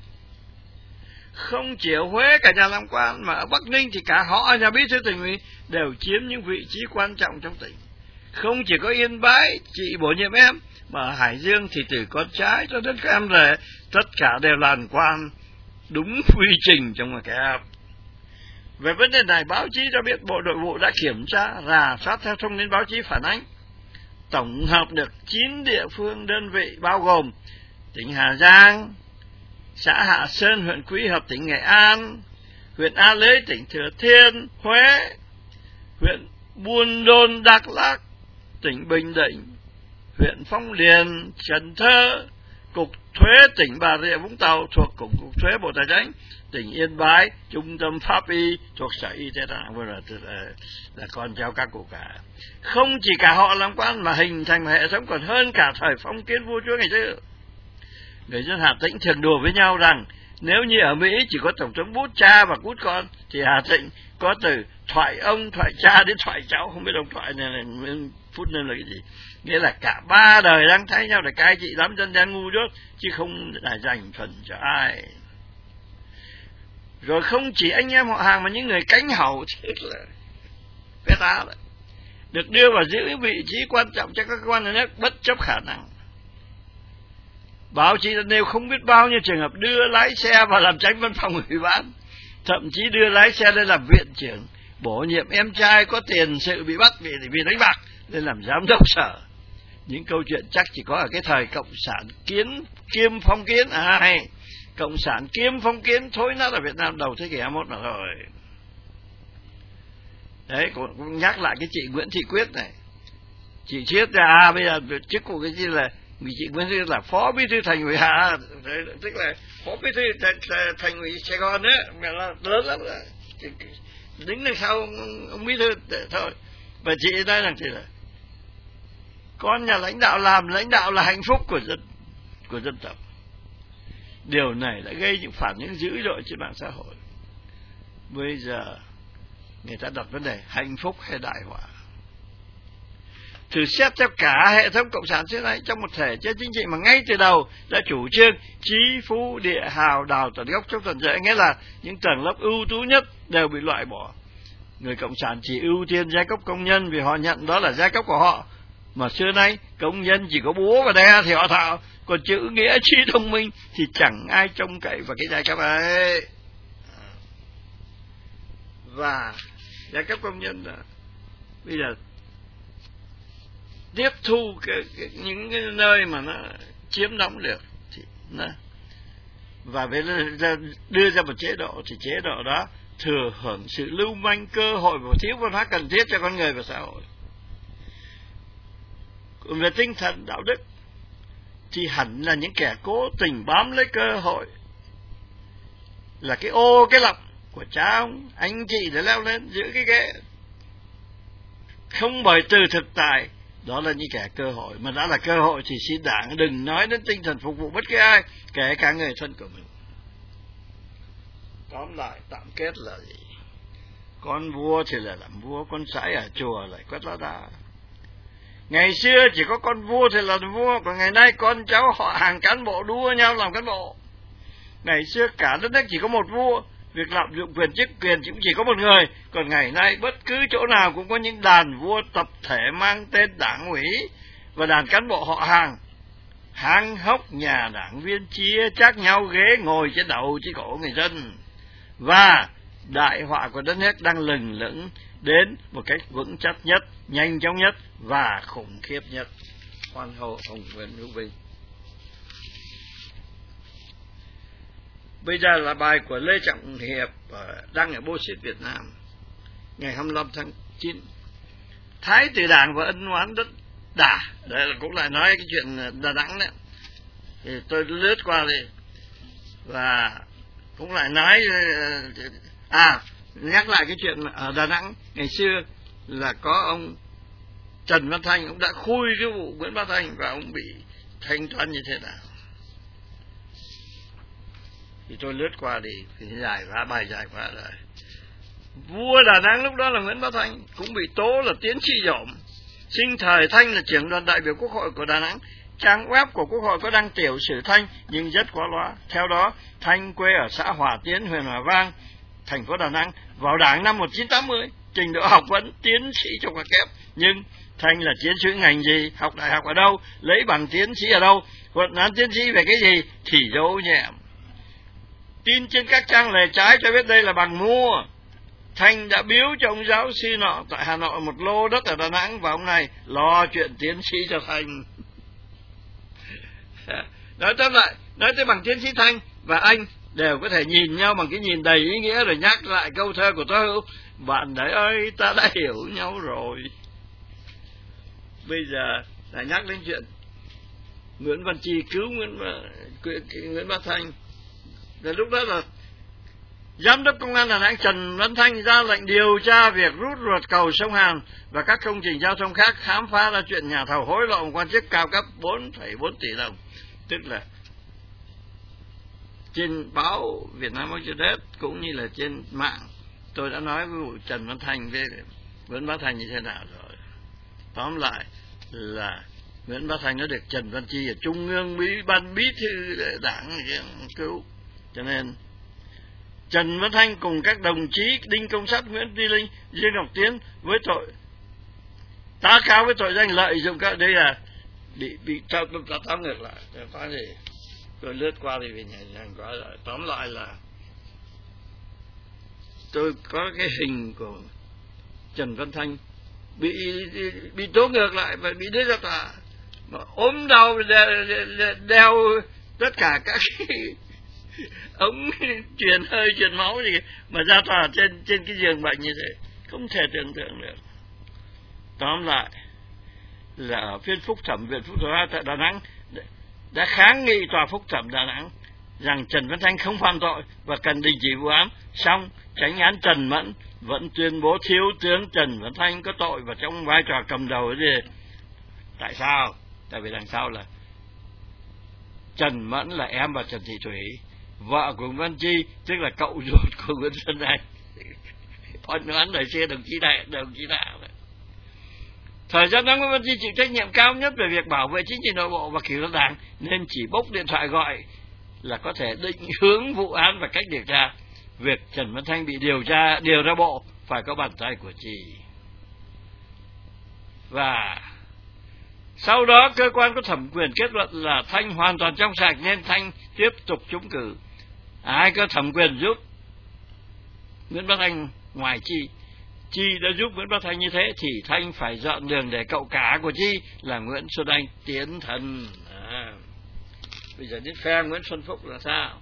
Không chỉ ở Huế cả nhà làm quan, mà ở Bắc Ninh thì cả họ nhà Bí thư Tỉnh ủy đều chiếm những vị trí quan trọng trong tỉnh. Không chỉ có Yên Bái chị bổ nhiệm em, mà ở Hải Dương thì từ con trai cho đến các em rể, tất cả đều làm quan đúng quy trình trong một cái áp. Về vấn đề này, báo chí cho biết Bộ Nội vụ đã kiểm tra, rà soát theo thông tin báo chí phản ánh, tổng hợp được chín địa phương đơn vị bao gồm tỉnh Hà Giang, xã Hạ Sơn, huyện Quỹ Hợp, tỉnh Nghệ An, huyện A Lưới, tỉnh Thừa Thiên Huế, huyện Buôn Đôn Đắk Lắk, tỉnh Bình Định, huyện Phong Điền Cần Thơ, Cục Thuế tỉnh Bà Rịa Vũng Tàu thuộc Cục, Cục Thuế Bộ Tài chính, tỉnh Yên Bái, Trung tâm Pháp y thuộc Sở Y tế Đà Nẵng, là, là, là con cháu các cụ cả. Không chỉ cả họ làm quan mà hình thành một hệ thống còn hơn cả thời phong kiến vua chúa ngày xưa. Người dân Hà Tĩnh thường đùa với nhau rằng nếu như ở Mỹ chỉ có tổng thống bút cha và bút con, thì Hà Tĩnh có từ thoại ông, thoại cha đến thoại cháu, không biết ông thoại này, này phút nên là cái gì. Nghĩa là cả ba đời đang thay nhau để cai trị đám dân đen ngu dốt, chứ không là dành phần cho ai. Rồi không chỉ anh em họ hàng mà những người cánh hậu chết là cái ta đấy, được đưa vào giữ vị trí quan trọng cho các cơ quan nhà nước bất chấp khả năng. Báo chí đã nêu không biết bao nhiêu trường hợp đưa lái xe vào làm tránh văn phòng ủy ban, thậm chí đưa lái xe lên làm viện trưởng, bổ nhiệm em trai có tiền sự bị bắt vì, vì đánh bạc lên làm giám đốc sở. Những câu chuyện chắc chỉ có ở cái thời cộng sản kiến kiêm phong kiến, à hay cộng sản kiêm phong kiến thối nát ở Việt Nam đầu thế kỷ hai mươi mốt mà rồi. Đấy, cũng nhắc lại cái chị Nguyễn Thị Quyết này. Chị Chiết ra à, bây giờ chức của cái gì là chị Nguyễn Thị là phó bí thư Thành ủy Hà, tức là phó bí thư Thành ủy Sài Gòn đấy, mà là lớn lắm rồi. Đứng đằng sau ông, ông bí thư thôi. Và chị nói rằng thì là con nhà lãnh đạo làm lãnh đạo là hạnh phúc của dân của dân tộc. Điều này đã gây những phản ứng dữ dội trên mạng xã hội. Bây giờ người ta đặt vấn đề hạnh phúc hay đại họa. Thử xét theo cả hệ thống cộng sản xưa nay, trong một thể chế chính trị mà ngay từ đầu đã chủ trương chí phú địa hào đào tận gốc trong tận rễ, nghĩa là những tầng lớp ưu tú nhất đều bị loại bỏ. Người cộng sản chỉ ưu tiên giai cấp công nhân vì họ nhận đó là giai cấp của họ, mà xưa nay công nhân chỉ có búa và đe thì họ thạo, còn chữ nghĩa trí thông minh thì chẳng ai trông cậy vào cái giai cấp ấy. Và giai cấp công nhân là bây giờ tiếp thu cái, cái, những cái nơi mà nó chiếm đóng được thì nó, và về đưa ra một chế độ thì chế độ đó thừa hưởng sự lưu manh, cơ hội và thiếu văn hóa cần thiết cho con người và xã hội. Còn về tinh thần đạo đức thì hẳn là những kẻ cố tình bám lấy cơ hội, là cái ô cái lọc của cha ông anh chị để leo lên giữ cái ghế, không bởi từ thực tại. Đó là những kẻ cơ hội, mà đã là cơ hội thì xin Đảng đừng nói đến tinh thần phục vụ bất cứ ai, kể cả người thân của mình. Tóm lại tạm kết là gì? Con vua thì là làm vua, con sãi ở chùa lại quét lá đá. Ngày xưa chỉ có con vua thì là vua, còn ngày nay con cháu họ hàng cán bộ đua nhau làm cán bộ. Ngày xưa cả đất nước chỉ có một vua, việc lạm dụng quyền chức quyền cũng chỉ có một người, còn ngày nay bất cứ chỗ nào cũng có những đàn vua tập thể mang tên đảng ủy và đàn cán bộ họ hàng hang hốc nhà đảng viên chia chác nhau ghế ngồi trên đầu trên cổ người dân. Và đại họa của đất nước đang lừng lững đến một cách vững chắc nhất, nhanh chóng nhất và khủng khiếp nhất. Hoan hô ông Nguyễn Hữu Vinh. Bây giờ là bài của Lê Trọng Hiệp đăng ở Bô-xít Việt Nam ngày hai mươi lăm tháng chín. Thái tử Đảng và ân oán đất đà. Đây là cũng lại nói cái chuyện Đà Nẵng đấy. Thì tôi lướt qua đi. Và cũng lại nói, à nhắc lại cái chuyện ở Đà Nẵng ngày xưa là có ông Trần Văn Thanh, ông đã khui cái vụ Nguyễn Bá Thanh và ông bị thanh toán như thế nào. Thì tôi lướt qua đi, thì dài quá, bài dài quá rồi. Vua Đà Nẵng lúc đó là Nguyễn Bá Thanh, cũng bị tố là tiến sĩ dởm. Sinh thời Thanh là trưởng đoàn đại biểu Quốc hội của Đà Nẵng. Trang web của Quốc hội có đăng tiểu sử Thanh nhưng rất quá loa. Theo đó, Thanh quê ở xã Hòa Tiến, huyện Hòa Vang, thành phố Đà Nẵng, vào Đảng năm một nghìn chín trăm tám mươi, trình độ học vấn tiến sĩ trong các kép. Nhưng Thanh là tiến sĩ ngành gì, học đại học ở đâu, lấy bằng tiến sĩ ở đâu, luận án tiến sĩ về cái gì thì dấu nhẹm. Tin trên các trang lề trái cho biết đây là bằng mua. Thanh đã biếu cho ông giáo sư nọ tại Hà Nội một lô đất ở Đà Nẵng, và ông này lo chuyện tiến sĩ cho Thanh. Nói tóm lại, nói tới bằng tiến sĩ Thanh và anh đều có thể nhìn nhau bằng cái nhìn đầy ý nghĩa, rồi nhắc lại câu thơ của Tố Hữu: bạn đấy ơi, ta đã hiểu nhau rồi. Bây giờ lại nhắc đến chuyện Nguyễn Văn Chi cứu Nguyễn, Nguyễn Bá Thanh. Rồi lúc đó là Giám đốc Công an Đà Nẵng Trần Văn Thanh ra lệnh điều tra việc rút ruột cầu sông Hàn và các công trình giao thông khác, khám phá ra chuyện nhà thầu hối lộ quan chức cao cấp bốn phẩy bốn tỷ đồng. Tức là trên báo Việt Nam Express cũng như là trên mạng, tôi đã nói với vụ Trần Văn Thanh với Nguyễn Bá Thanh như thế nào rồi. Tóm lại là Nguyễn Bá Thanh nó được Trần Văn Chi ở Trung ương bí ban bí thư Đảng cứu. Cho nên Trần Văn Thanh cùng các đồng chí Đinh Công Sát, Nguyễn Duy Linh, Dương Ngọc Tiến với tội tá cáo với tội danh lợi dụng các, đây là bị bị trao trao tóm ngược lại. Có gì tôi lướt qua thì về nhà nhanh quá rồi. Tóm lại là tôi có cái hình của Trần Văn Thanh bị bị tố ngược lại và bị đưa ra tòa, mà ốm đau đeo, đeo tất cả các cái ống truyền hơi truyền máu gì mà ra tòa trên trên cái giường bệnh như thế, không thể tưởng tượng được. Tóm lại là ở phiên phúc thẩm viện phúc thẩm tại Đà Nẵng đã kháng nghị tòa phúc thẩm Đà Nẵng rằng Trần Văn Thanh không phạm tội và cần đình chỉ vụ án. Song chánh án Trần Mẫn vẫn tuyên bố thiếu tướng Trần Văn Thanh có tội và trong vai trò cầm đầu cái gì. Tại sao? Tại vì đằng sau là Trần Mẫn là em bà Trần Thị Thủy, vợ của Nguyễn Văn Chi, tức là cậu ruột của Nguyễn Xuân Anh. Oan oán đời xưa đồng chí đại đồng chí đạo. Thời gian đó Nguyễn Văn Chi chịu trách nhiệm cao nhất về việc bảo vệ chính trị nội bộ và kỷ luật đảng, nên chỉ bốc điện thoại gọi là có thể định hướng vụ án và cách điều tra. Việc Trần Văn Thanh bị điều tra điều ra bộ phải có bàn tay của Chi. Và sau đó cơ quan có thẩm quyền kết luận là Thanh hoàn toàn trong sạch nên Thanh tiếp tục trúng cử. Ai có thẩm quyền giúp Nguyễn Bá Thanh ngoài Chi? Chi đã giúp Nguyễn Bá Thanh như thế thì Thanh phải dọn đường để cậu cả của Chi là Nguyễn Xuân Anh tiến thân. À, bây giờ đến phe Nguyễn Xuân Phúc là sao?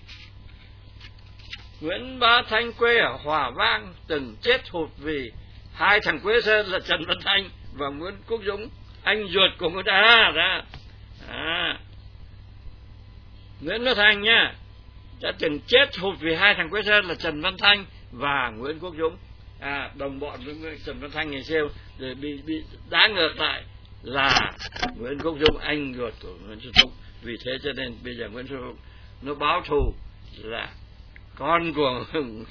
Nguyễn Bá Thanh quê ở Hòa Vang, từng chết hụt vì hai thằng Quế Sơn là Trần Văn Thanh và Nguyễn Quốc Dũng, anh ruột của Nguyễn Đá ra. À, Nguyễn Bá Thanh nhá, đã từng chết hụt vì hai thằng Quế Sơn là Trần Văn Thanh và Nguyễn Quốc Dũng. À, đồng bọn với Trần Văn Thanh ngày xưa rồi bị bị đá ngược lại là Nguyễn Quốc Dũng, anh ruột của Nguyễn Xuân Phúc. Vì thế cho nên bây giờ Nguyễn Xuân Phúc nó báo thù là con của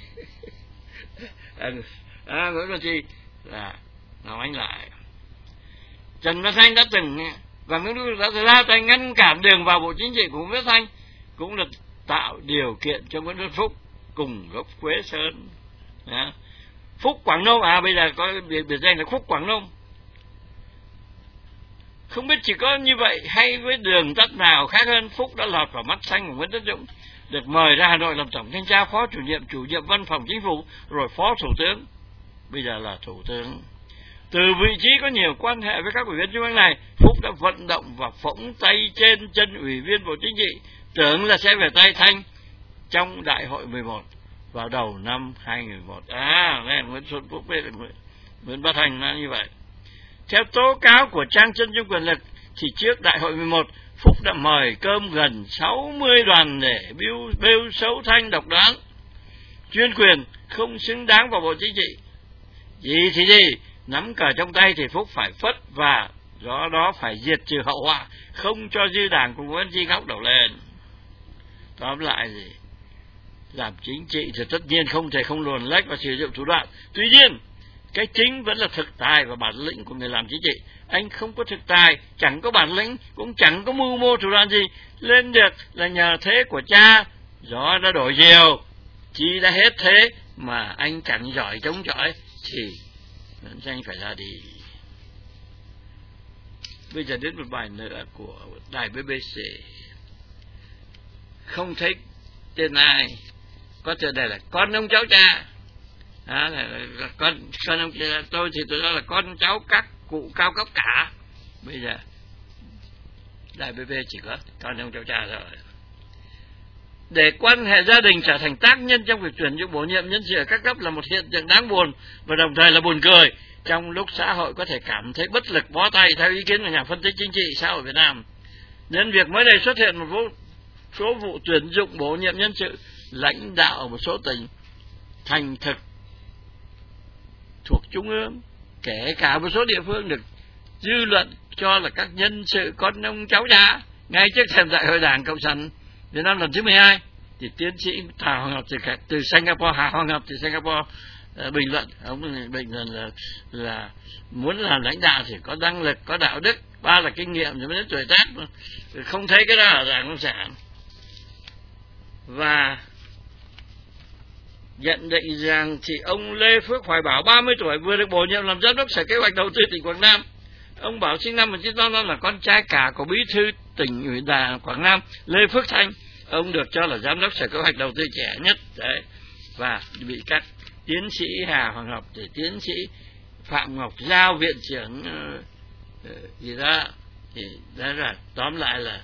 à, Nguyễn Văn Chi là nó anh lại. Trần Văn Thanh đã từng và Nguyễn Quốc Dũng đã ra tay ngăn cản đường vào bộ chính trị của Nguyễn Văn Thanh, cũng là tạo điều kiện cho Nguyễn Xuân Phúc cùng gốc Quế Sơn. Đó. Phúc Quảng Nông, à bây giờ có biệt, biệt danh là Phúc Quảng Nông. Không biết chỉ có như vậy hay với đường tắt nào khác hơn, Phúc đã lọt vào mắt xanh của Nguyễn Tất Dũng, được mời ra Hà Nội làm tổng thanh tra, phó chủ nhiệm chủ nhiệm văn phòng chính phủ, rồi phó thủ tướng, bây giờ là thủ tướng. Từ vị trí có nhiều quan hệ với các ủy viên trung ương này, Phúc đã vận động và phỗng tay trên chân ủy viên bộ chính trị, tưởng là sẽ về tay Thanh trong đại hội mười một vào đầu năm hai nghìn mười một. À, này, Nguyễn Xuân Phúc với Nguyễn, Nguyễn Bá Thanh là như vậy. Theo tố cáo của trang chân dung quyền lực thì trước đại hội mười một, Phúc đã mời cơm gần sáu mươi đoàn để bêu, bêu xấu Thanh độc đoán, chuyên quyền, không xứng đáng vào bộ chính trị. Gì thì gì, nắm cờ trong tay thì Phúc phải phất và do đó phải diệt trừ hậu họa, không cho dư đảng của Nguyễn Chi ngóc đầu lên. Tóm lại gì? Làm chính trị thì tất nhiên không thể không luồn lách và sử dụng thủ đoạn. Tuy nhiên, cái chính vẫn là thực tài và bản lĩnh của người làm chính trị. Anh không có thực tài, chẳng có bản lĩnh, cũng chẳng có mưu mô thủ đoạn gì. Lên được là nhờ thế của cha, gió đã đổi chiều. Chi đã hết thế mà anh chẳng giỏi chống chọi thì Nguyễn Thanh phải ra đi. Bây giờ đến một bài nữa của đài bê bê xê. Không thích tên ai, có tên này là con ông cháu cha. À, là, là, là con con ông cha, tôi thì tôi nói là con cháu các cụ cao cấp cả. Bây giờ đài bê bê chỉ có con ông cháu cha rồi. Để quan hệ gia đình trở thành tác nhân trong việc tuyển dụng bổ nhiệm nhân sự ở các cấp là một hiện tượng đáng buồn và đồng thời là buồn cười. Trong lúc xã hội có thể cảm thấy bất lực bó tay, theo ý kiến của nhà phân tích chính trị xã hội Việt Nam, nhân việc mới đây xuất hiện một số, số vụ tuyển dụng bổ nhiệm nhân sự lãnh đạo ở một số tỉnh thành thực thuộc trung ương, kể cả một số địa phương được dư luận cho là các nhân sự con ông cháu cha. Ngay trước thềm đại hội Đảng Cộng sản Việt Nam lần thứ mười hai, thì tiến sĩ Hà Hoàng Ngọc từ, từ Singapore, Hà Hoàng Ngọc từ Singapore uh, bình luận, ông bình luận là, là muốn làm lãnh đạo thì có năng lực, có đạo đức, ba là kinh nghiệm, rồi mới đến tuổi tác, không thấy cái đó ở Đảng Cộng sản. Và nhận định rằng thì ông Lê Phước Hoài Bảo ba mươi tuổi vừa được bổ nhiệm làm giám đốc Sở Kế hoạch Đầu tư tỉnh Quảng Nam. Ông Bảo sinh năm một nghìn chín trăm tám mươi lăm là con trai cả của bí thư tỉnh ủy Đảng Quảng Nam Lê Phước Thanh. Ông được cho là giám đốc Sở Kế hoạch Đầu tư trẻ nhất đấy, và bị các tiến sĩ Hà Hoàng Ngọc, thì tiến sĩ Phạm Ngọc Giao, viện trưởng uh, gì đó, thì đó là tóm lại là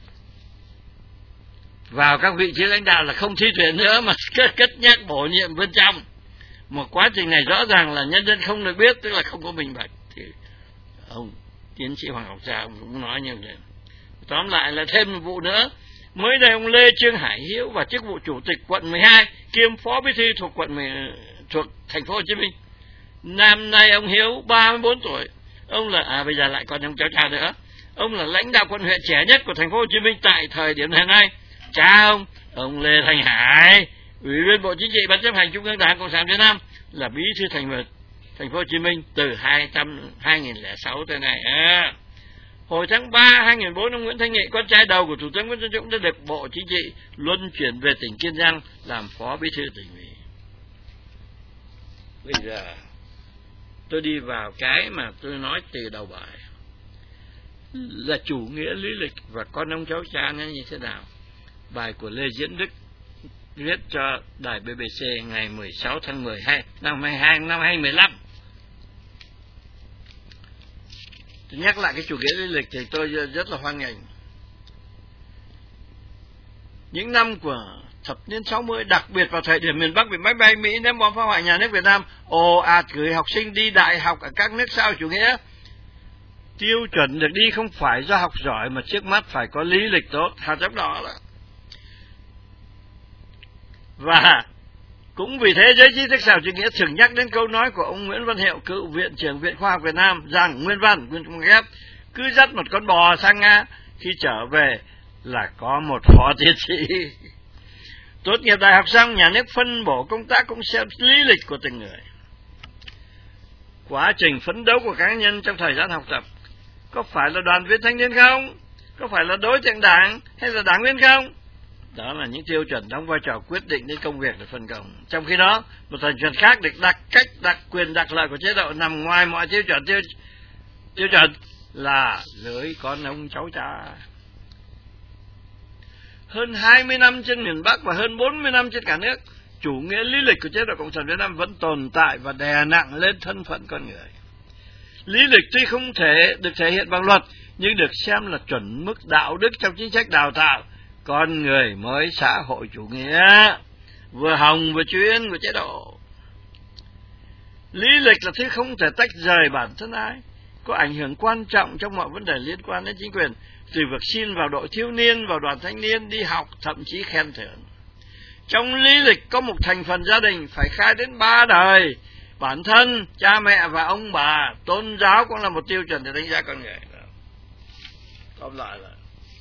vào các vị trí lãnh đạo là không thi tuyển nữa mà cất nhắc bổ nhiệm bên trong. Một quá trình này rõ ràng là nhân dân không được biết, tức là không có minh bạch. Thì ông tiến sĩ Hoàng Ngọc Giao cũng nói như vậy. Tóm lại là thêm một vụ nữa. Mới đây ông Lê Trương Hải Hiếu và chức vụ chủ tịch quận mười hai kiêm phó bí thư thuộc quận mười, thuộc thành phố Hồ Chí Minh. Năm nay ông Hiếu ba mươi bốn tuổi. Ông là à bây giờ lại còn ông cháu cha nữa. Ông là lãnh đạo quận huyện trẻ nhất của thành phố Hồ Chí Minh tại thời điểm hiện nay. Cha ông, ông Lê Thanh Hải, Ủy viên Bộ Chính trị Ban chấp hành Trung ương Đảng Cộng sản Việt Nam, là bí thư Thành ủy Thành phố Hồ Chí Minh từ hai nghìn không trăm lẻ sáu tới nay. À, hồi tháng ba hai nghìn không trăm lẻ bốn, ông Nguyễn Thanh Nghị, con trai đầu của Thủ tướng Nguyễn Xuân Dũng, đã được Bộ Chính trị luân chuyển về tỉnh Kiên Giang làm phó bí thư tỉnh ủy. Bây giờ tôi đi vào cái mà tôi nói từ đầu bài là chủ nghĩa lý lịch và con ông cháu cha nó như thế nào. Bài của Lê Diễn Đức viết cho đài bê bê xê ngày mười sáu tháng mười hai năm hai nghìn không trăm mười lăm. Tôi nhắc lại cái chủ nghĩa lý lịch thì tôi rất là hoan nghênh. Những năm của thập niên sáu mươi, đặc biệt vào thời điểm miền Bắc bị máy bay Mỹ ném bom phá hoại nhà nước Việt Nam, ồ ạt gửi học sinh đi đại học ở các nước sau chủ nghĩa. Tiêu chuẩn được đi không phải do học giỏi mà trước mắt phải có lý lịch tốt, hạt giống đó đó. Và cũng vì thế giới trí thức xã hội chủ nghĩa thường nhắc đến câu nói của ông Nguyễn Văn Hiệu, cựu Viện trưởng Viện Khoa học Việt Nam, rằng Nguyên Văn, Nguyên Ghép cứ dắt một con bò sang Nga, khi trở về là có một phó tiến sĩ. Tốt nghiệp đại học xong, nhà nước phân bổ công tác cũng xem lý lịch của từng người. Quá trình phấn đấu của cá nhân trong thời gian học tập có phải là đoàn viên thanh niên không? Có phải là đối tượng đảng hay là đảng viên không? Đó là những tiêu chuẩn đóng vai trò quyết định đến công việc để phân công. Trong khi đó, một thành phần khác được đặt cách, đặt quyền, đặt lợi của chế độ nằm ngoài mọi tiêu chuẩn tiêu, tiêu chuẩn là lưới con ông cháu cha. Hơn hai mươi năm trên miền Bắc và hơn bốn mươi năm trên cả nước, chủ nghĩa lý lịch của chế độ Cộng sản Việt Nam vẫn tồn tại và đè nặng lên thân phận con người. Lý lịch tuy không thể được thể hiện bằng luật, nhưng được xem là chuẩn mức đạo đức trong chính sách đào tạo con người mới xã hội chủ nghĩa, vừa hồng vừa chuyên của chế độ. Lý lịch là thứ không thể tách rời bản thân ai, có ảnh hưởng quan trọng trong mọi vấn đề liên quan đến chính quyền, từ việc xin vào đội thiếu niên, vào đoàn thanh niên, đi học, thậm chí khen thưởng. Trong lý lịch có một thành phần gia đình phải khai đến ba đời, bản thân, cha mẹ và ông bà. Tôn giáo cũng là một tiêu chuẩn để đánh giá con người. Tóm lại là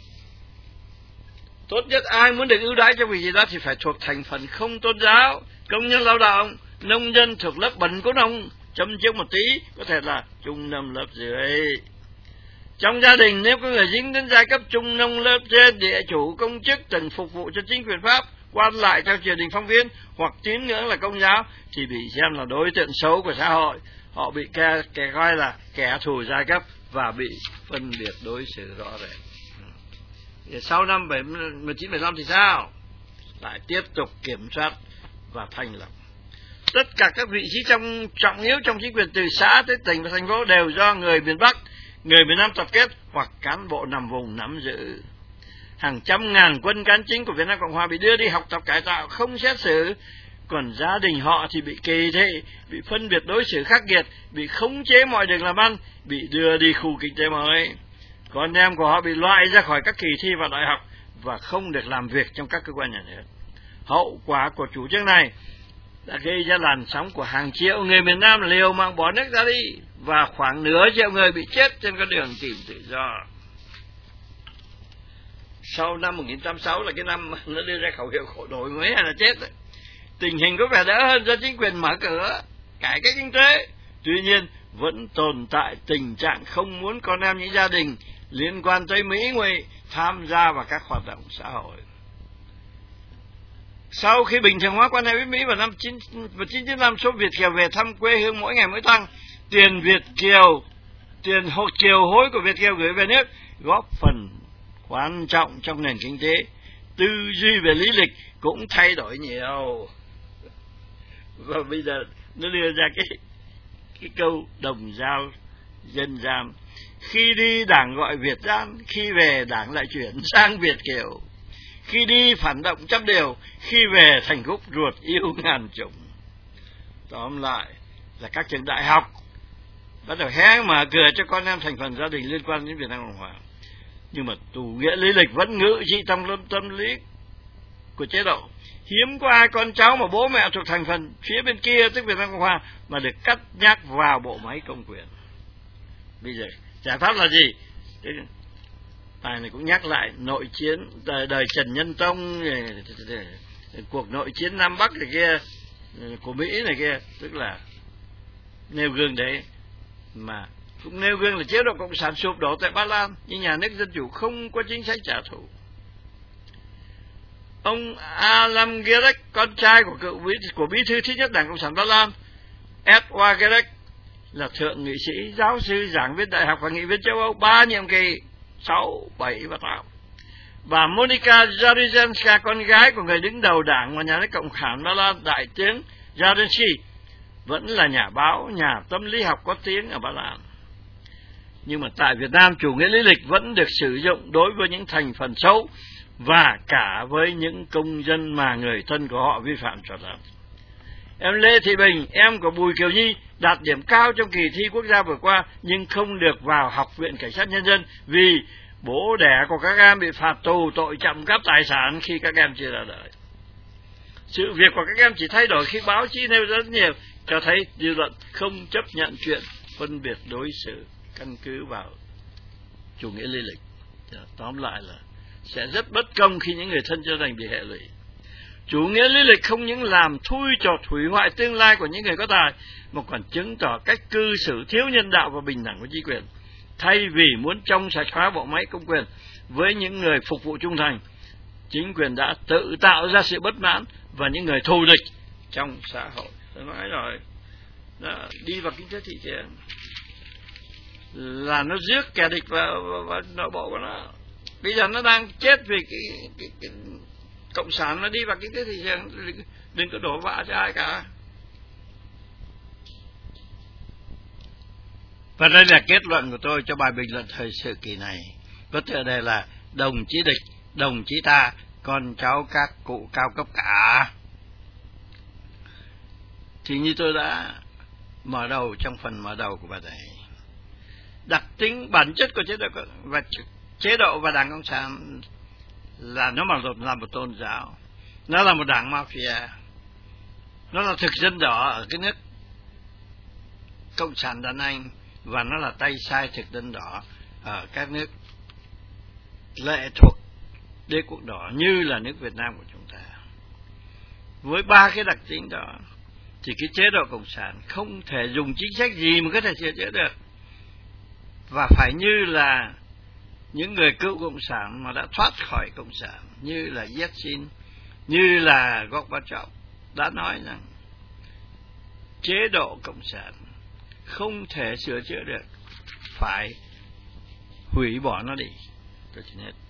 tốt nhất ai muốn được ưu đãi trong việc gì đó thì phải thuộc thành phần không tôn giáo, công nhân lao động, nông dân thuộc lớp bần của nông, châm trước một tí có thể là trung nông lớp dưới. Trong gia đình nếu có người dính đến giai cấp trung nông lớp trên, địa chủ, công chức từng phục vụ cho chính quyền Pháp, quan lại trong triều đình phong kiến hoặc tín ngưỡng là công giáo thì bị xem là đối tượng xấu của xã hội. Họ bị kẻ, kẻ coi là kẻ thù giai cấp và bị phân biệt đối xử rõ rệt. Sau năm một nghìn chín trăm bảy mươi lăm thì sao? Lại tiếp tục kiểm soát và thành lập. Tất cả các vị trí trong trọng yếu trong chính quyền từ xã tới tỉnh và thành phố đều do người miền Bắc, người miền Nam tập kết hoặc cán bộ nằm vùng nắm giữ. Hàng trăm ngàn quân cán chính của Việt Nam Cộng Hòa bị đưa đi học tập cải tạo không xét xử, còn gia đình họ thì bị kỳ thị, bị phân biệt đối xử khắc nghiệt, bị khống chế mọi đường làm ăn, bị đưa đi khu kinh tế mới. Con em của họ bị loại ra khỏi các kỳ thi vào đại học và không được làm việc trong các cơ quan nhà nước. Hậu quả của chủ trương này đã gây ra làn sóng của hàng triệu người miền Nam liều mạng bỏ nước ra đi và khoảng nửa triệu người bị chết trên con đường tìm tự do. Sau năm một nghìn chín trăm tám mươi sáu là cái năm nó đưa ra khẩu hiệu khổ đổi mới hay là chết rồi. Tình hình có vẻ đỡ hơn do chính quyền mở cửa, cải cách kinh tế. Tuy nhiên, vẫn tồn tại tình trạng không muốn con em những gia đình liên quan tới Mỹ ngụy tham gia vào các hoạt động xã hội. Sau khi bình thường hóa quan hệ với Mỹ vào năm một nghìn chín trăm chín mươi lăm, số Việt kiều về thăm quê hương mỗi ngày mỗi tăng. Tiền Việt kiều, tiền hộ kiều hối của Việt kiều gửi về nước góp phần quan trọng trong nền kinh tế. Tư duy về lý lịch cũng thay đổi nhiều. Và bây giờ nó đưa ra cái cái câu đồng dao dân gian. Khi đi Đảng gọi Việt gian, khi về Đảng lại chuyển sang Việt kiều. Khi đi phản động trăm điều, khi về thành khúc ruột yêu ngàn chủng. Tóm lại là các trường đại học bắt đầu hé mở cửa cho con em thành phần gia đình liên quan đến Việt Nam Cộng Hòa. Nhưng mà chủ nghĩa lý lịch vẫn ngự trị trong lâm tâm lý của chế độ. Hiếm có ai con cháu mà bố mẹ thuộc thành phần phía bên kia tức Việt Nam Cộng Hòa mà được cắt nhắc vào bộ máy công quyền. Bây giờ giải pháp là gì? Bài này cũng nhắc lại nội chiến đời, đời Trần Nhân Tông, cuộc nội chiến Nam Bắc này kia của Mỹ này kia, tức là nêu gương đấy, mà cũng nêu gương là chế độ cộng sản sụp đổ tại Ba Lan, nhưng nhà nước dân chủ không có chính sách trả thù. Ông Alan Gierek, con trai của cựu bí, của bí thư thứ nhất Đảng Cộng sản Ba Lan, Edward Gierek, là thượng nghị sĩ, giáo sư, giảng viên đại học và nghị viên châu Âu ba nhiệm kỳ sáu, bảy và tám. Và Monika Jaruzelska, con gái của người đứng đầu đảng và nhà nước Cộng sản Ba Lan, đại tướng Jaruzelski, vẫn là nhà báo, nhà tâm lý học có tiếng ở Ba Lan. Nhưng mà tại Việt Nam, chủ nghĩa lý lịch vẫn được sử dụng đối với những thành phần xấu và cả với những công dân mà người thân của họ vi phạm trật tự. Em Lê Thị Bình, em của Bùi Kiều Nhi, đạt điểm cao trong kỳ thi quốc gia vừa qua nhưng không được vào Học viện Cảnh sát Nhân dân vì bố đẻ của các em bị phạt tù tội trộm cắp tài sản khi các em chưa ra đời. Sự việc của các em chỉ thay đổi khi báo chí nêu rất nhiều, cho thấy dư luận không chấp nhận chuyện phân biệt đối xử căn cứ vào chủ nghĩa lý lịch. Tóm lại là sẽ rất bất công khi những người thân cho rằng bị hệ lụy. Chủ nghĩa lý lịch không những làm thui chột hủy hoại tương lai của những người có tài, mà còn chứng tỏ cách cư xử thiếu nhân đạo và bình đẳng của chính quyền. Thay vì muốn trong sạch hóa bộ máy công quyền với những người phục vụ trung thành, chính quyền đã tự tạo ra sự bất mãn và những người thù địch trong xã hội. Tôi nói rồi, đó, đi vào kinh tế thị trường là nó giết kẻ địch vào, vào, vào nội bộ của nó. Bây giờ nó đang chết vì cái, cái, cái cộng sản nó đi vào kinh tế thị trường, đừng có đổ vạ cho ai cả. Và đây là kết luận của tôi cho bài bình luận thời sự kỳ này, có tựa đề là đồng chí địch, đồng chí ta, con cháu các cụ cao cấp cả. Thì như tôi đã mở đầu trong phần mở đầu của bài này, đặc tính bản chất của chế độ và chế độ và Đảng Cộng sản là nó mà là một tôn giáo, nó là một đảng mafia, nó là thực dân đỏ ở cái nước Cộng sản đàn Anh, và nó là tay sai thực dân đỏ ở các nước lệ thuộc đế quốc đỏ như là nước Việt Nam của chúng ta. Với ba cái đặc tính đó thì cái chế độ cộng sản không thể dùng chính sách gì mà có thể sửa chữa được, và phải như là những người cựu cộng sản mà đã thoát khỏi cộng sản, như là Yeltsin, như là Gorbachev đã nói rằng chế độ cộng sản không thể sửa chữa được, phải hủy bỏ nó đi. Tôi xin hết.